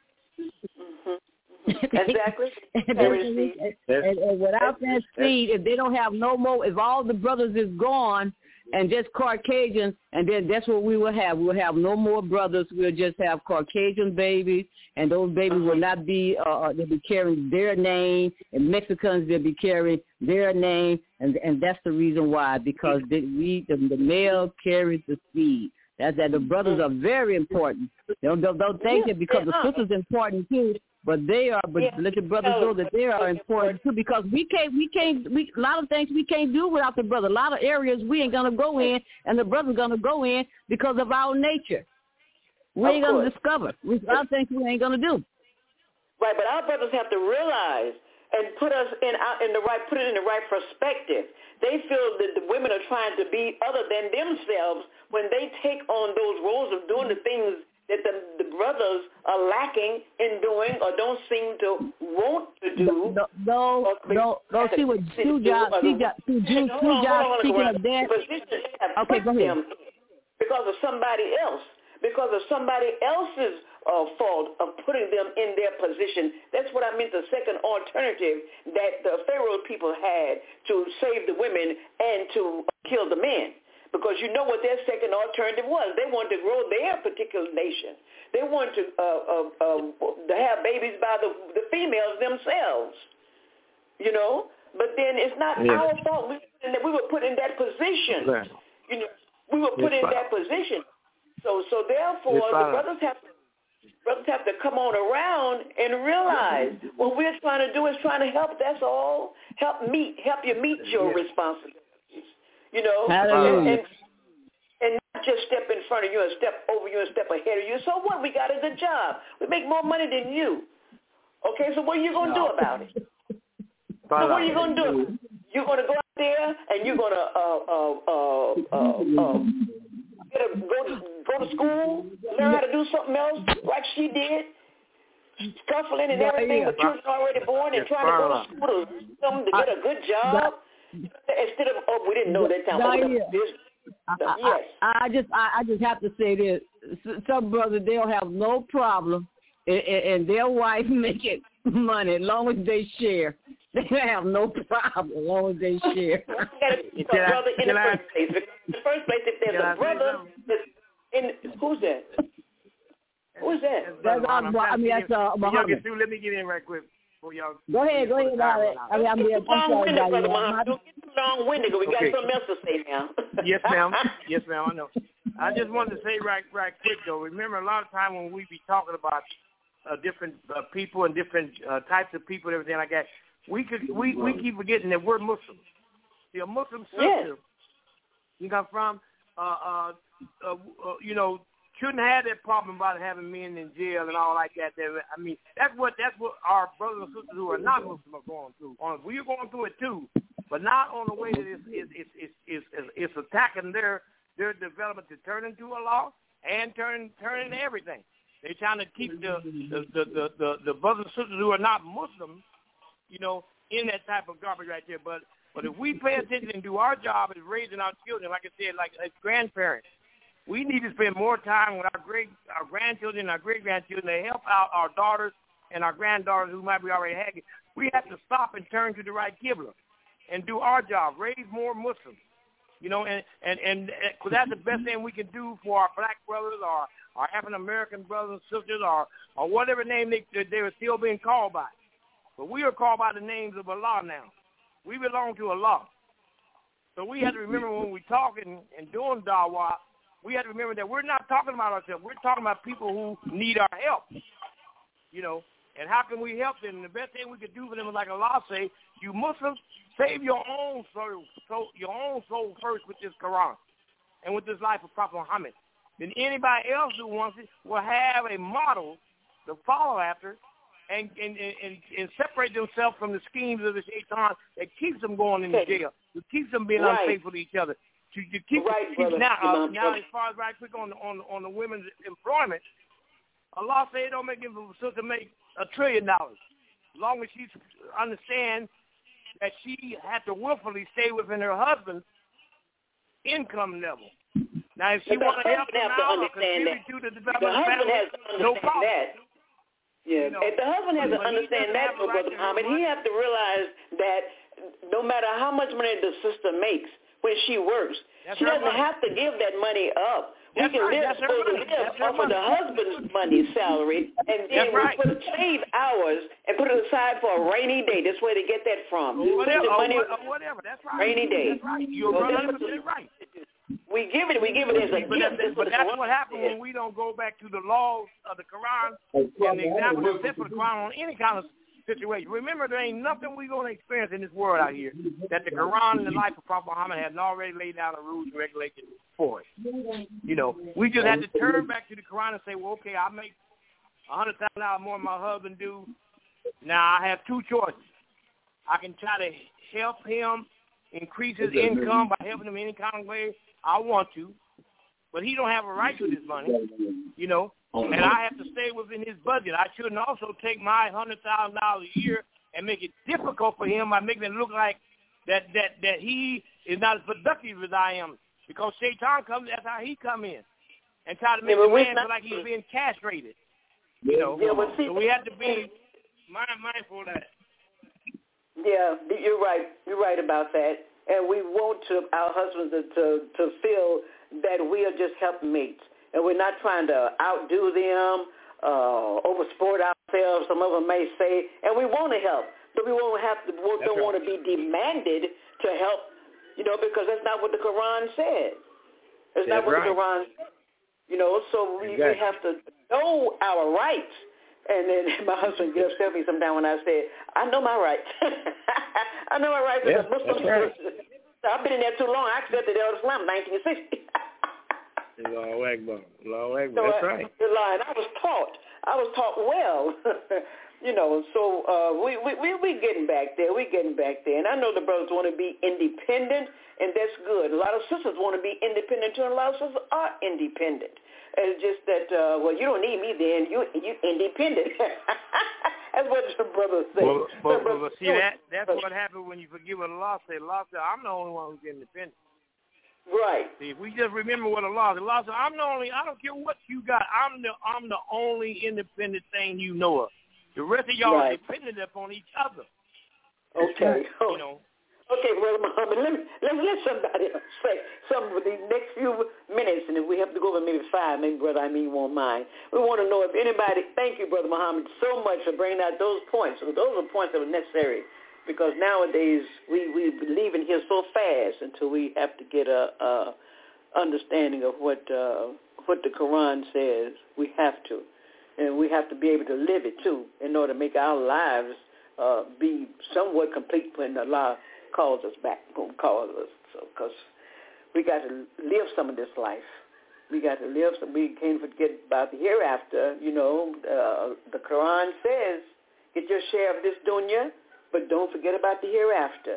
Mm-hmm. Exactly. and, and, and, and without that seed, if they don't have no more, if all the brothers is gone and just Caucasians, and then that's what we will have. We'll have no more brothers. We'll just have Caucasian babies, and those babies will not be, uh, they'll be carrying their name, and Mexicans, they'll be carrying their name, and and that's the reason why, because the, we, the, the male carries the seed. That, that the brothers are very important. Don't, don't, don't think Yeah, that because they the are. sisters important too, but they are. But Yeah. let the brothers know that they are important too, because we can't, we can't, we a lot of things we can't do without the brother. A lot of areas we ain't gonna go in, and the brother's gonna go in because of our nature. We Of ain't gonna course. discover. We, a lot of things we ain't gonna do. Right, but our brothers have to realize and put us in our, in the right, put it in the right perspective. They feel that the women are trying to be other than themselves when they take on those roles of doing the things that the, the brothers are lacking in doing or don't seem to want to do. No, no, no, no. See what two jobs, two jobs, two jobs, two jobs. Speaking of that, okay, go ahead. Because of somebody else, because of somebody else's uh, fault of putting them in their position. That's what I meant, the second alternative that the Pharaoh people had to save the women and to kill the men. Because you know what their second alternative was. They wanted to grow their particular nation. They wanted to uh, uh, uh, to have babies by the, the females themselves, you know. But then it's not yeah. our fault. We, we were put in that position. Right. You know, we were put It's in that position. So, so therefore, the brothers have to brothers have to come on around and realize what we're trying to do is trying to help. That's all. Help meet, help you meet your yeah. responsibilities. You know, Hallelujah. and, and and not just step in front of you and step over you and step ahead of you. So what? We got a good job. We make more money than you. Okay, so what are you going to do about it? So what are you going to do? You're going to go out there and you're going to uh, uh, uh, uh, uh, get a, go to go to school, learn how to do something else like she did, scuffling and everything with children already born and trying to go to school to, something to get a good job instead of oh we didn't know that time. Oh, the business. I, Yes. I, I just I, I just have to say this. Some brothers, they'll have no problem and, and their wife making money as long as they share. They have no problem as long as they share. You got a brother in the first place. In the first place, if there's a brother in who's that? Who's that? That's all, I mean, that's uh, Muhammad. Let me get in right quick. Y'all go ahead, go ahead. I mean, I'm, I'm, I'm sorry, brother Muhammad. Don't get too long-winded. We got okay. something else to say now. Yes, ma'am. Yes, ma'am. I know. I just wanted to say right, right quick though. Remember, a lot of time when we be talking about uh, different uh, people and different uh, types of people and everything like that, we could we, we keep forgetting that we're Muslims. See, a Muslim sister, yes. you got from, uh, uh, uh, uh, you know. Shouldn't have that problem about having men in jail and all like that. I mean, that's what that's what our brothers and sisters who are not Muslim are going through. We're going through it too, but not on the way that it's it's it's it's, it's, it's attacking their their development to turn into a law and turn turn into everything. They're trying to keep the the, the, the, the the brothers and sisters who are not Muslim, you know, in that type of garbage right there. But but if we pay attention and do our job as raising our children, like I said, like as grandparents. We need to spend more time with our great, our grandchildren, our great grandchildren to help out our daughters and our granddaughters who might be already having. We have to stop and turn to the right Qibla and do our job, raise more Muslims, you know, and and and because that's the best thing we can do for our black brothers, or our African American brothers and sisters, or or whatever name they they are still being called by. But we are called by the names of Allah now. We belong to Allah, so we have to remember when we talking and doing dawah. We have to remember that we're not talking about ourselves. We're talking about people who need our help, you know. And how can we help them? And the best thing we could do for them is like Allah say, you Muslims, save your own soul, soul, your own soul first with this Quran and with this life of Prophet Muhammad. Then anybody else who wants it will have a model to follow after and and, and, and separate themselves from the schemes of the shaitan that keeps them going into jail, that keeps them being right. unfaithful to each other. To, to keep, right, keep now, uh, now as far as right quick on on on the women's employment, Allah said it don't make it for a sister make a trillion dollars, as long as she understands that she had to willfully stay within her husband's income level. Now, if she want to help him out or contribute to the development of the family, no problem. That. Yeah, you know, if the husband has to understand that, Brother Muhammad, he has to realize that no matter how much money the sister makes when she works, that's she doesn't money. have to give that money up. That's we can right. live, supposed to live off of the husband's money salary, and then we right. put save hours and put it aside for a rainy day. That's where they get that from. Or whatever, money, or whatever. That's right. Rainy day. That's right. You're one hundred percent right. We give it, we give it as a but gift. That's, but that's what happens when we don't go back to the laws of the Quran and the example that's set for the Quran on any kind of situation. Remember, there ain't nothing we're going to experience in this world out here that the Quran and the life of Prophet Muhammad has already laid down the rules and regulations for it. You know, we just had to turn back to the Quran and say, well, okay, I make one hundred thousand dollars more than my husband do. Now I have two choices. I can try to help him increase his income by helping him in any kind of way I want to, but he don't have a right to this money, you know, and I have to stay within his budget. I shouldn't also take my one hundred thousand dollars a year and make it difficult for him by making it look like that, that, that he is not as productive as I am, because Shaitan comes, that's how he come in, and try to make yeah, the man feel like he's being castrated, you know. Yeah, but see, so we have to be mind, mindful of that. Yeah, you're right. You're right about that. And we want to, our husbands to, to, to feel that we are just helpmates. And we're not trying to outdo them, uh, oversport ourselves, some of them may say. And we want to help, but we won't have to, we don't right. want to be demanded to help, you know, because that's not what the Quran said. That's, that's not what right. the Quran said. You know, so we, exactly. we have to know our rights. And then my husband gets upset me sometimes when I say, I know my rights. I know my rights as yeah, a Muslim. Right. I've been in there too long. I accepted El Islam in nineteen sixty. Allahu Akbar. Allahu Akbar. So That's I, right. I was taught. I was taught well. You know, so uh, we we we we getting back there. We getting back there. And I know the brothers want to be independent, and that's good. A lot of sisters want to be independent too, and a lot of sisters are independent. It's just that, uh, well, you don't need me then. You you independent. That's what the brothers say. Well, but, but, but see, that that's what happens when you forget what Allah said. Allah said, I'm the only one who's independent. Right. See, if we just remember what Allah said, Allah said, I'm the only, I don't care what you got. I'm the I'm the only independent thing you know of. The rest of y'all right. are dependent upon each other. Okay. You know. Okay, Brother Muhammad, let me, let me let somebody else say something for these next few minutes, and if we have to go over maybe five, maybe Brother I mean won't mind. We want to know if anybody, thank you, Brother Muhammad, so much for bringing out those points. Those are points that were necessary, because nowadays we, we believe in here so fast until we have to get a, a understanding of what uh, what the Quran says. We have to, and we have to be able to live it, too, in order to make our lives uh, be somewhat complete when Allah calls us back, calls us, so because we got to live some of this life. We got to live some. We can't forget about the hereafter. You know, uh, the Quran says, "Get your share of this dunya, but don't forget about the hereafter."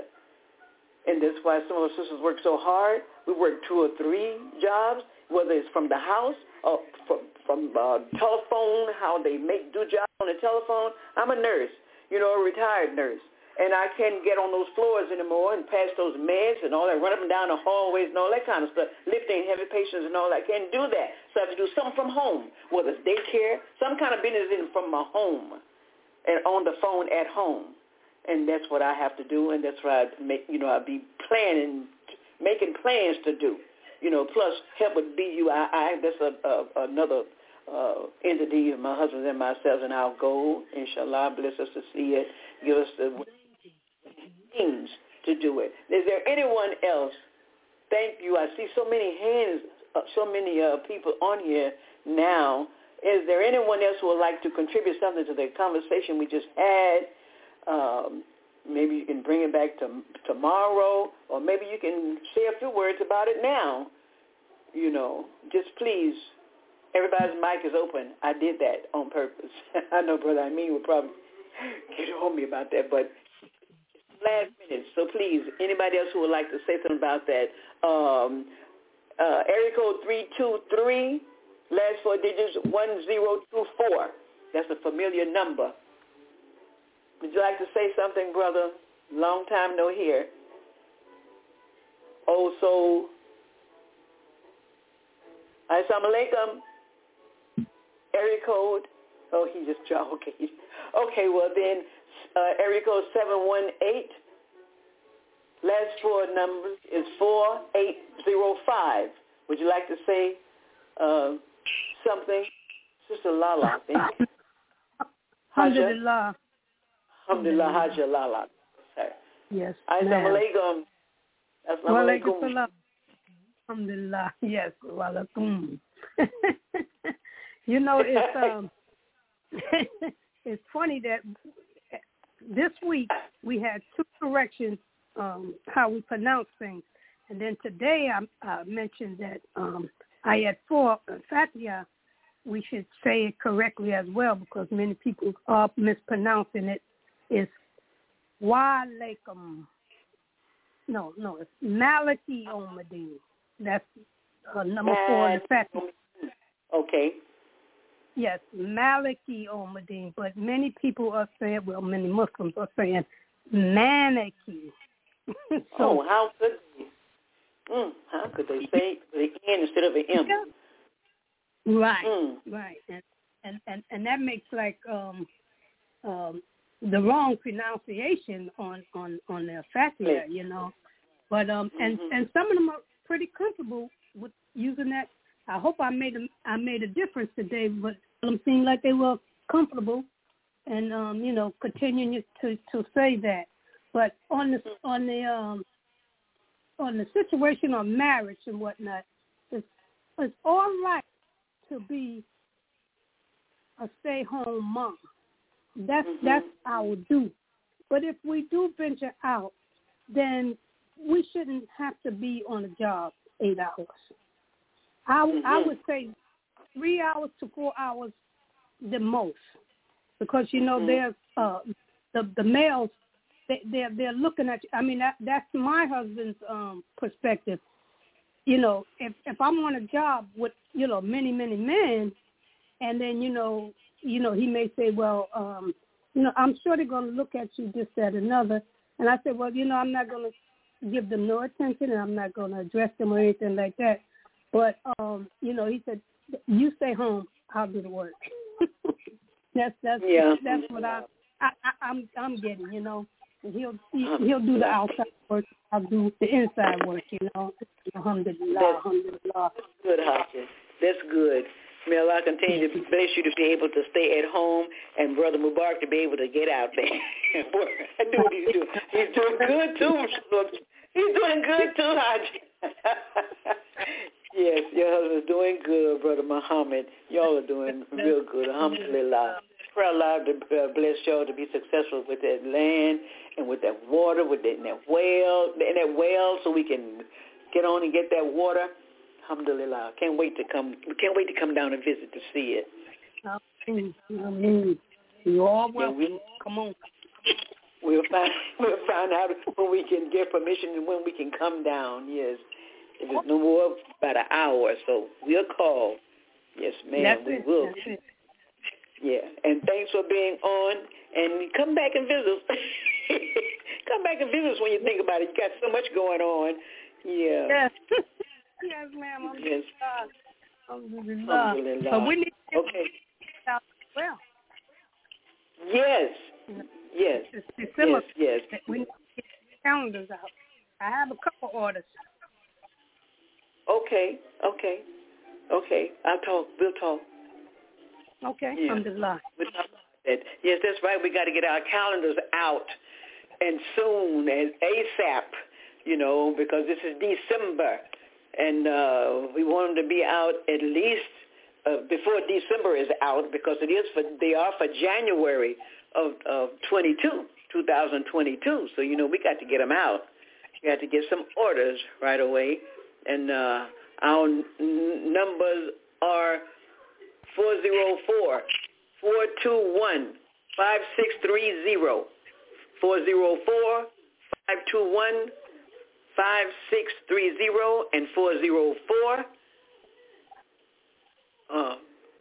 And that's why some of our sisters work so hard. We work two or three jobs, whether it's from the house or from, from uh, telephone, how they make do jobs on the telephone. I'm a nurse, you know, a retired nurse. And I can't get on those floors anymore and pass those meds and all that, run up and down the hallways and all that kind of stuff, lifting heavy patients and all that. I can't do that. So I have to do something from home, whether it's daycare, some kind of business in from my home and on the phone at home. And that's what I have to do, and that's what I make, you know, I be planning, making plans to do. You know, plus help with B U I I, that's a, a, another uh, entity of my husband and myself, and our goal, inshallah, bless us to see it, give us the things to do it. Is there anyone else? Thank you. I see so many hands, uh, so many uh, people on here now. Is there anyone else who would like to contribute something to the conversation we just had? Um, maybe you can bring it back to tomorrow, or maybe you can say a few words about it now. You know, just please, everybody's mic is open. I did that on purpose. I know Brother Amin would probably get on me about that, but last minute. So please, anybody else who would like to say something about that? Um, uh, area code three two three, last four digits one zero two four. That's a familiar number. Would you like to say something, brother? Long time no hear. Oh, so, assalamu alaikum. Area code. Oh, he just dropped. Okay. Okay, well then, uh, area code seven one eight. Last four numbers is four eight zero five. Would you like to say uh, something? Sister Lala, I think. Alhamdulillah. Alhamdulillah, Hajja Lala. Yes. Assalamu alaikum. Assalamu alaikum. Alhamdulillah. Yes. Walaikum. You know, it's um, it's funny that this week we had two corrections um, how we pronounce things, and then today I uh, mentioned that um, Ayat four, Fatiha, we should say it correctly as well because many people are mispronouncing it. It's Walaikum. No, no, it's Maliki Omadin. That's uh, number four in the Fatiha. Okay. Yes, Maliki Omadin, but many people are saying, well, many Muslims are saying Maniki. So, oh, how could they? Mm, how could they say the N instead of an M? Yeah. Right, mm. right, and, and and and that makes like um um the wrong pronunciation on on on their Fatiha, you know. But um and mm-hmm. and some of them are pretty comfortable with using that. I hope I made a I made a difference today, but them seemed like they were comfortable, and um, you know, continuing to, to say that. But on the on the um, on the situation of marriage and whatnot, it's it's all right to be a stay-home mom. That's mm-hmm. that's our due. But if we do venture out, then we shouldn't have to be on a job eight hours. I, mm-hmm. I would say three hours to four hours the most, because you know mm-hmm. there's uh, the the males they they're they're looking at you. I mean that that's my husband's um, perspective. You know, if if I'm on a job with you know many many men, and then you know you know he may say, well, um, you know I'm sure they're going to look at you this that another, and I said, well, you know I'm not going to give them no attention, and I'm not going to address them or anything like that. But, um, you know, he said, you stay home, I'll do the work. that's that's yeah. that's what I, I, I, I'm I'm getting, you know. And he'll he, he'll do the outside work, I'll do the inside work, you know. Alhamdulillah, that's, alhamdulillah. That's good, Haji. That's good. May Allah continue to bless you to be able to stay at home, and Brother Mubarak to be able to get out there. I know what he's doing. He's doing good, too. He's doing good, too, Haji. Yes, your husband's doing good, Brother Muhammad. Y'all are doing real good. Alhamdulillah. Pray Allah to bless y'all to be successful with that land and with that water, with that, that well, and that well, so we can get on and get that water. Alhamdulillah. Can't wait to come. We can't wait to come down and visit to see it. Amen. You all welcome. Yeah, we, come on. We'll find we'll find out when we can get permission and when we can come down. Yes. If it's no more, about an hour or so, we'll call. Yes, ma'am, That's we it. will. That's it. Yeah, and thanks for being on, and come back and visit us. Come back and visit us when you think about it. You got so much going on. Yeah. Yes, yes ma'am. I'm yes. Alhamdulillah. Alhamdulillah. So we need to okay. out well. Yes. Yes. It's December. Yes, yes. We need to get calendars out. I have a couple orders. Okay, okay, okay. I'll talk. We'll talk. Okay, yeah. Alhamdulillah. We'll talk about that. Yes, that's right. We got to get our calendars out, and soon, and ASAP, you know, because this is December, and uh, we want them to be out at least uh, before December is out, because it is for they are for January of, of twenty-two, two thousand twenty-two. So, you know, we got to get them out. We got to get some orders right away. And uh, our n- numbers are four oh four, four two one, five six three zero, four oh four, five two one, five six three zero, and four oh four. Uh,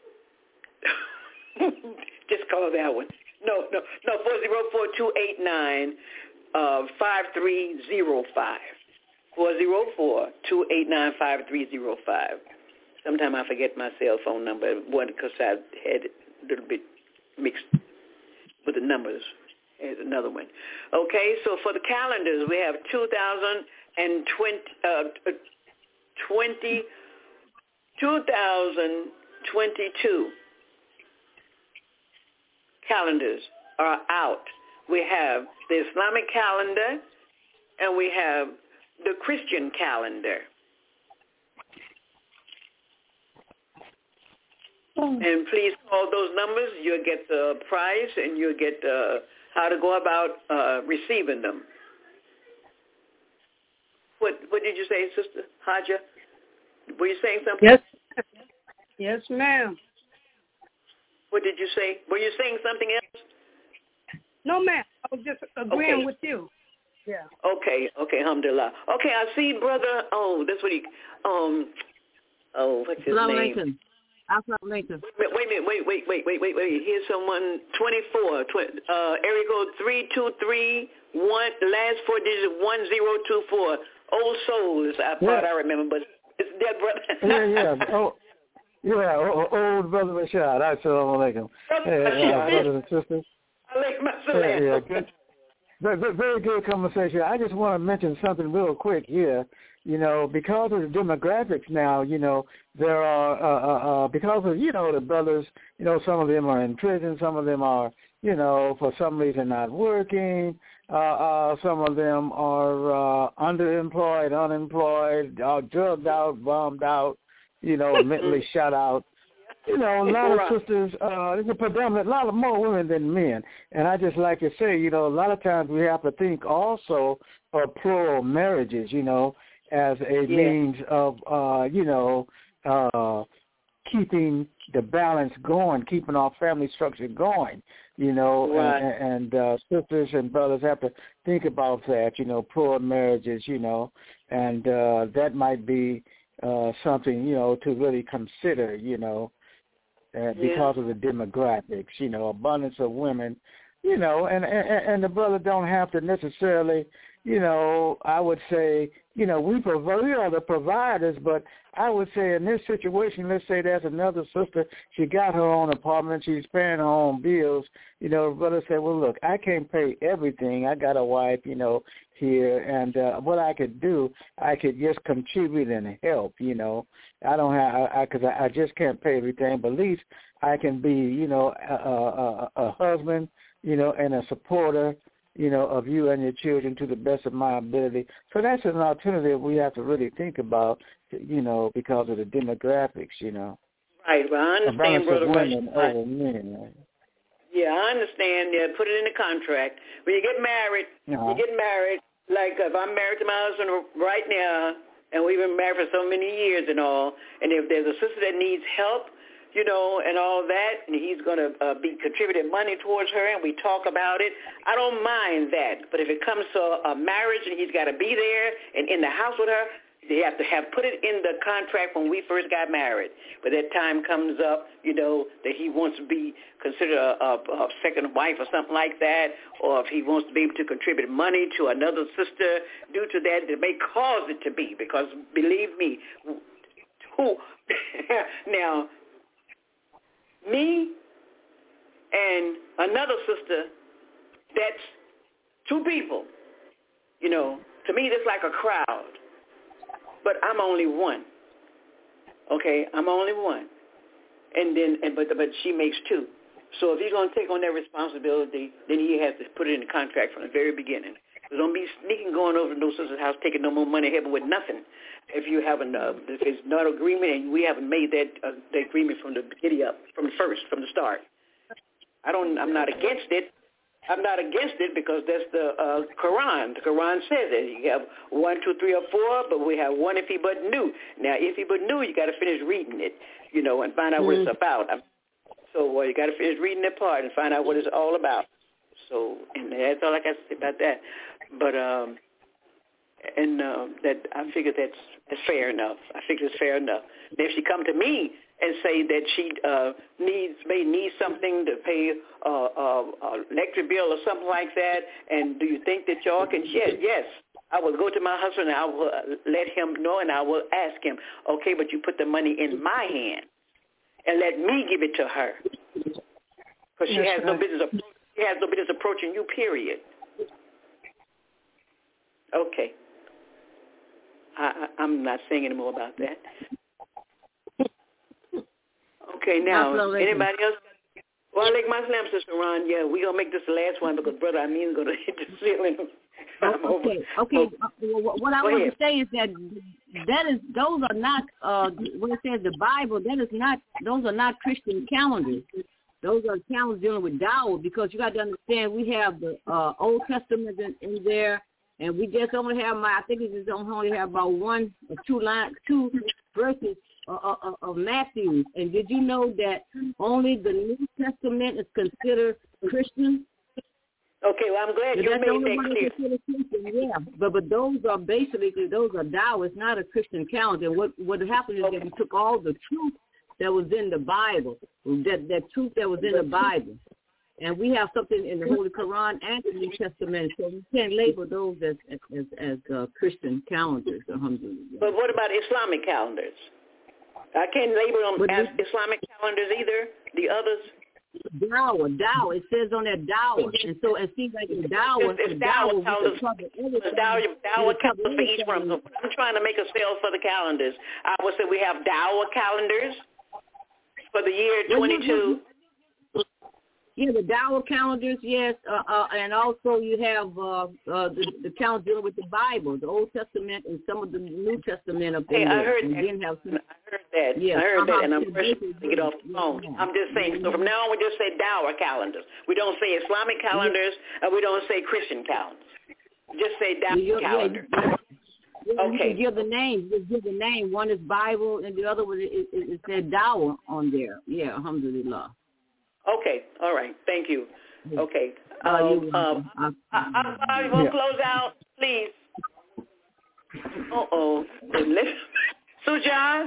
just call that one. No, no, no, four oh four, two eight nine, five three zero five. four oh four, two eight nine, five three zero five. Sometimes I forget my cell phone number, one because I had it a little bit mixed with the numbers. Here's another one. Okay, so for the calendars, we have two thousand twenty, uh, twenty, two thousand twenty-two calendars are out. We have the Islamic calendar, and we have the Christian calendar. And please call those numbers. You'll get the price, and you'll get uh, how to go about uh, receiving them. What What did you say, Sister Haja? Were you saying something? Yes. Yes, ma'am. What did you say? Were you saying something else? No, ma'am. I was just agreeing Okay. with you. Yeah. Okay, okay, alhamdulillah. Okay, I see, brother. Oh, that's what he. Um. Oh, what's his Assalamu name? alaikum. Assalamu alaikum. Wait, wait a minute. Wait, wait, wait, wait, wait, wait. Here's someone. Twenty-four. Tw- uh, area code three two three one. Last four digits one zero two four. Old soul is I thought Yeah. I remember, but it's dead, brother. Yeah, yeah. Oh, yeah. o- o- Old brother Rashad. Assalamu alaikum. Hey, uh, brothers and sisters. Alaikum Yeah, assalam. yeah. Good. Very, very- very good conversation. I just want to mention something real quick here. You know, because of the demographics now, you know, there are, uh, uh, uh, because of, you know, the brothers, you know, some of them are in prison, some of them are, you know, for some reason not working, uh, uh, some of them are uh, underemployed, unemployed, uh, drugged out, bombed out, you know, mentally shut out. You know, a lot of sisters, uh, there's a predominant, a lot of more women than men. And I just like to say, you know, a lot of times we have to think also of plural marriages, you know, as a Yeah. means of, uh, you know, uh, keeping the balance going, keeping our family structure going, you know, Right. and, and uh, sisters and brothers have to think about that, you know, plural marriages, you know, and uh, that might be uh, something, you know, to really consider, you know, uh, because of the demographics, you know, abundance of women, you know, and, and, and the brother don't have to necessarily, you know, I would say, you know, we provide, we are the providers, but I would say in this situation, let's say there's another sister, she got her own apartment, she's paying her own bills, you know, the brother said, well, look, I can't pay everything. I got a wife, you know, here, and uh, what I could do, I could just contribute and help, you know. I don't have, I, because I, I, I just can't pay everything, but at least I can be, you know, a, a, a husband, you know, and a supporter, you know, of you and your children to the best of my ability. So that's an alternative we have to really think about, you know, because of the demographics, you know. Right, well, I understand, Brother women Rush. over men, right? Yeah, I understand. Yeah, put it in the contract. When you get married, Uh-huh. you get married, like if I'm married to my husband right now, and we've been married for so many years and all, and if there's a sister that needs help, you know, and all that, and he's going to uh, be contributing money towards her, and we talk about it, I don't mind that. But if it comes to a marriage and he's got to be there and in the house with her, they have to have put it in the contract when we first got married. But that time comes up, you know, that he wants to be considered a, a, a second wife or something like that, or if he wants to be able to contribute money to another sister due to that, it may cause it to be, because believe me, who now, me and another sister, that's two people. You know, to me, that's like a crowd. But I'm only one. Okay, I'm only one. And then, and but but she makes two. So if he's going to take on that responsibility, then he has to put it in the contract from the very beginning. So don't be sneaking going over to no sister's house, taking no more money, helping with nothing. If you haven't, uh, if it's not an agreement and we haven't made that uh, the agreement from the giddy up, from the first, from the start. I don't. I'm not against it. I'm not against it because that's the uh, Quran. The Quran says that you have one, two, three, or four, but we have one if he but knew. Now, if he but knew, you got to finish reading it, you know, and find out what it's about. So uh, you got to finish reading that part and find out what it's all about. So, and that's all I got to say about that. But um, and uh, that I figure that's, that's fair enough. I figure it's fair enough. If she come to me and say that she uh, needs may need something to pay uh, uh, uh, electric bill or something like that, and do you think that y'all can? Yes, yes. I will go to my husband and I will let him know, and I will ask him, okay, but you put the money in my hand and let me give it to her, because she has no business. She has no business approaching you. Period. Okay. I, I, I'm not saying any more about that. Okay, now, anybody else? Well, like my slam, Sister Ron, yeah, we're going to make this the last one because Brother Amin's going to hit the ceiling. Oh, okay, okay. Uh, what I Go want ahead. to say is that that is those are not uh when it says the Bible, that is not those are not Christian calendars. Those are calendars dealing with Dawah, because you got to understand we have the uh, Old Testament in, in there, and we just only have my I think we just only have about one or two lines, two verses uh, uh, of Matthew. And did you know that only the New Testament is considered Christian? Okay, well, I'm glad you made that clear. Yeah, but but those are basically, those are Dawah. It's not a Christian calendar. And what, what happened is okay. that we took all the truth that was in the Bible, that, that truth that was in the Bible, and we have something in the Holy Quran and the New Testament, so we can't label those as as, as uh, Christian calendars. Alhamdulillah. But what about Islamic calendars? I can't label them but as this, Islamic calendars either, the others. Dawah, Dawah. It says on that Dawah, and so it seems like the Dawah, it's, it's the Dawah, Dawah, calendars, Dawah, Dawah calendars for each one. So I'm trying to make a sale for the calendars. I would say we have Dawah calendars for the year twenty-two. Yeah, the Dawah calendars, yes, uh, uh, and also you have uh, uh, the, the calendar dealing with the Bible, the Old Testament, and some of the New Testament up there. Hey, I heard and that. Then have some, I heard that. Yeah, I heard uh-huh. that, and I'm first to get off the phone. I'm just saying. So from now on, we just say Dawah calendars. We don't say Islamic calendars, and we don't say Christian calendars. Just say Dawah yeah, calendars. Yeah, yeah. Okay. You give the name. You give the name. One is Bible, and the other one is it, it said Dawah on there. Yeah, alhamdulillah. Okay. All right. Thank you. Okay. Uh, Um, um, I, I'm sorry. We'll yeah. close out, please. Uh oh. Sujan.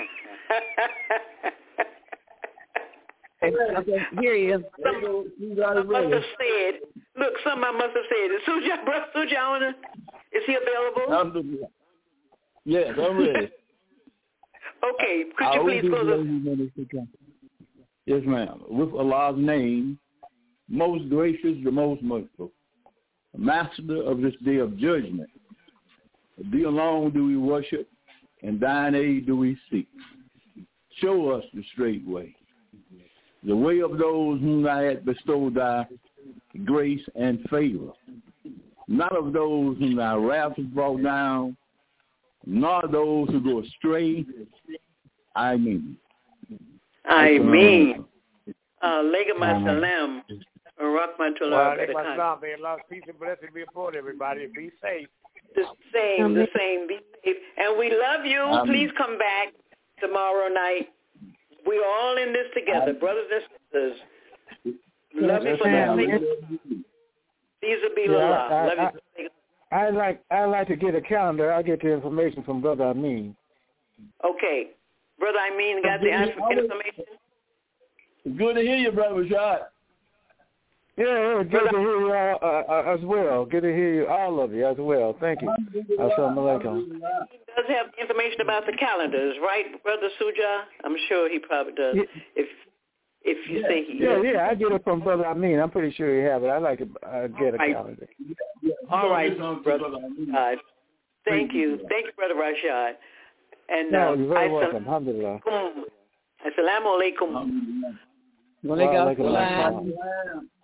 Okay, here he is. I must have said. Look, something I must have said. Is Sujan, Brother Sujan, is he available? I'm, yes, I'm ready. Okay. Could you please close us? Yes, ma'am. With Allah's name, most gracious, the most merciful, master of this day of judgment. Thee alone do we worship, and thine aid do we seek. Show us the straight way, the way of those whom thou hast bestowed thy grace and favor, not of those whom thy wrath has brought down, nor those who go astray. I mean. I mean. Alaykum as-salam. Rahmatullah. Peace and blessings be upon everybody. Be safe. The same, the same. Be safe. And we love you. Um, Please come back tomorrow night. We're all in this together, brothers and sisters. Love you for the sake. These will be Allah. Love you. I like I like to get a calendar. I'll get the information from Brother Amin. Okay. Brother Amin got the information? It's good to hear you, Brother Rashad. Yeah, yeah, good to hear you all, uh, uh, as well. Good to hear you, all of you, as well. Thank you. Assalamu alaikum. He does have information about the calendars, right, Brother Suja? I'm sure he probably does. Yeah. If if you yeah. say he Yeah, is. yeah, I get it from Brother Amin. I'm pretty sure he have it. I like to uh, get a right. calendar. All right, Brother Rashad. Thank you. Thank you, Brother Rashad. And, no, uh, you're very I welcome. Alhamdulillah. Assalamu alaikum. Wa alaikum assalam.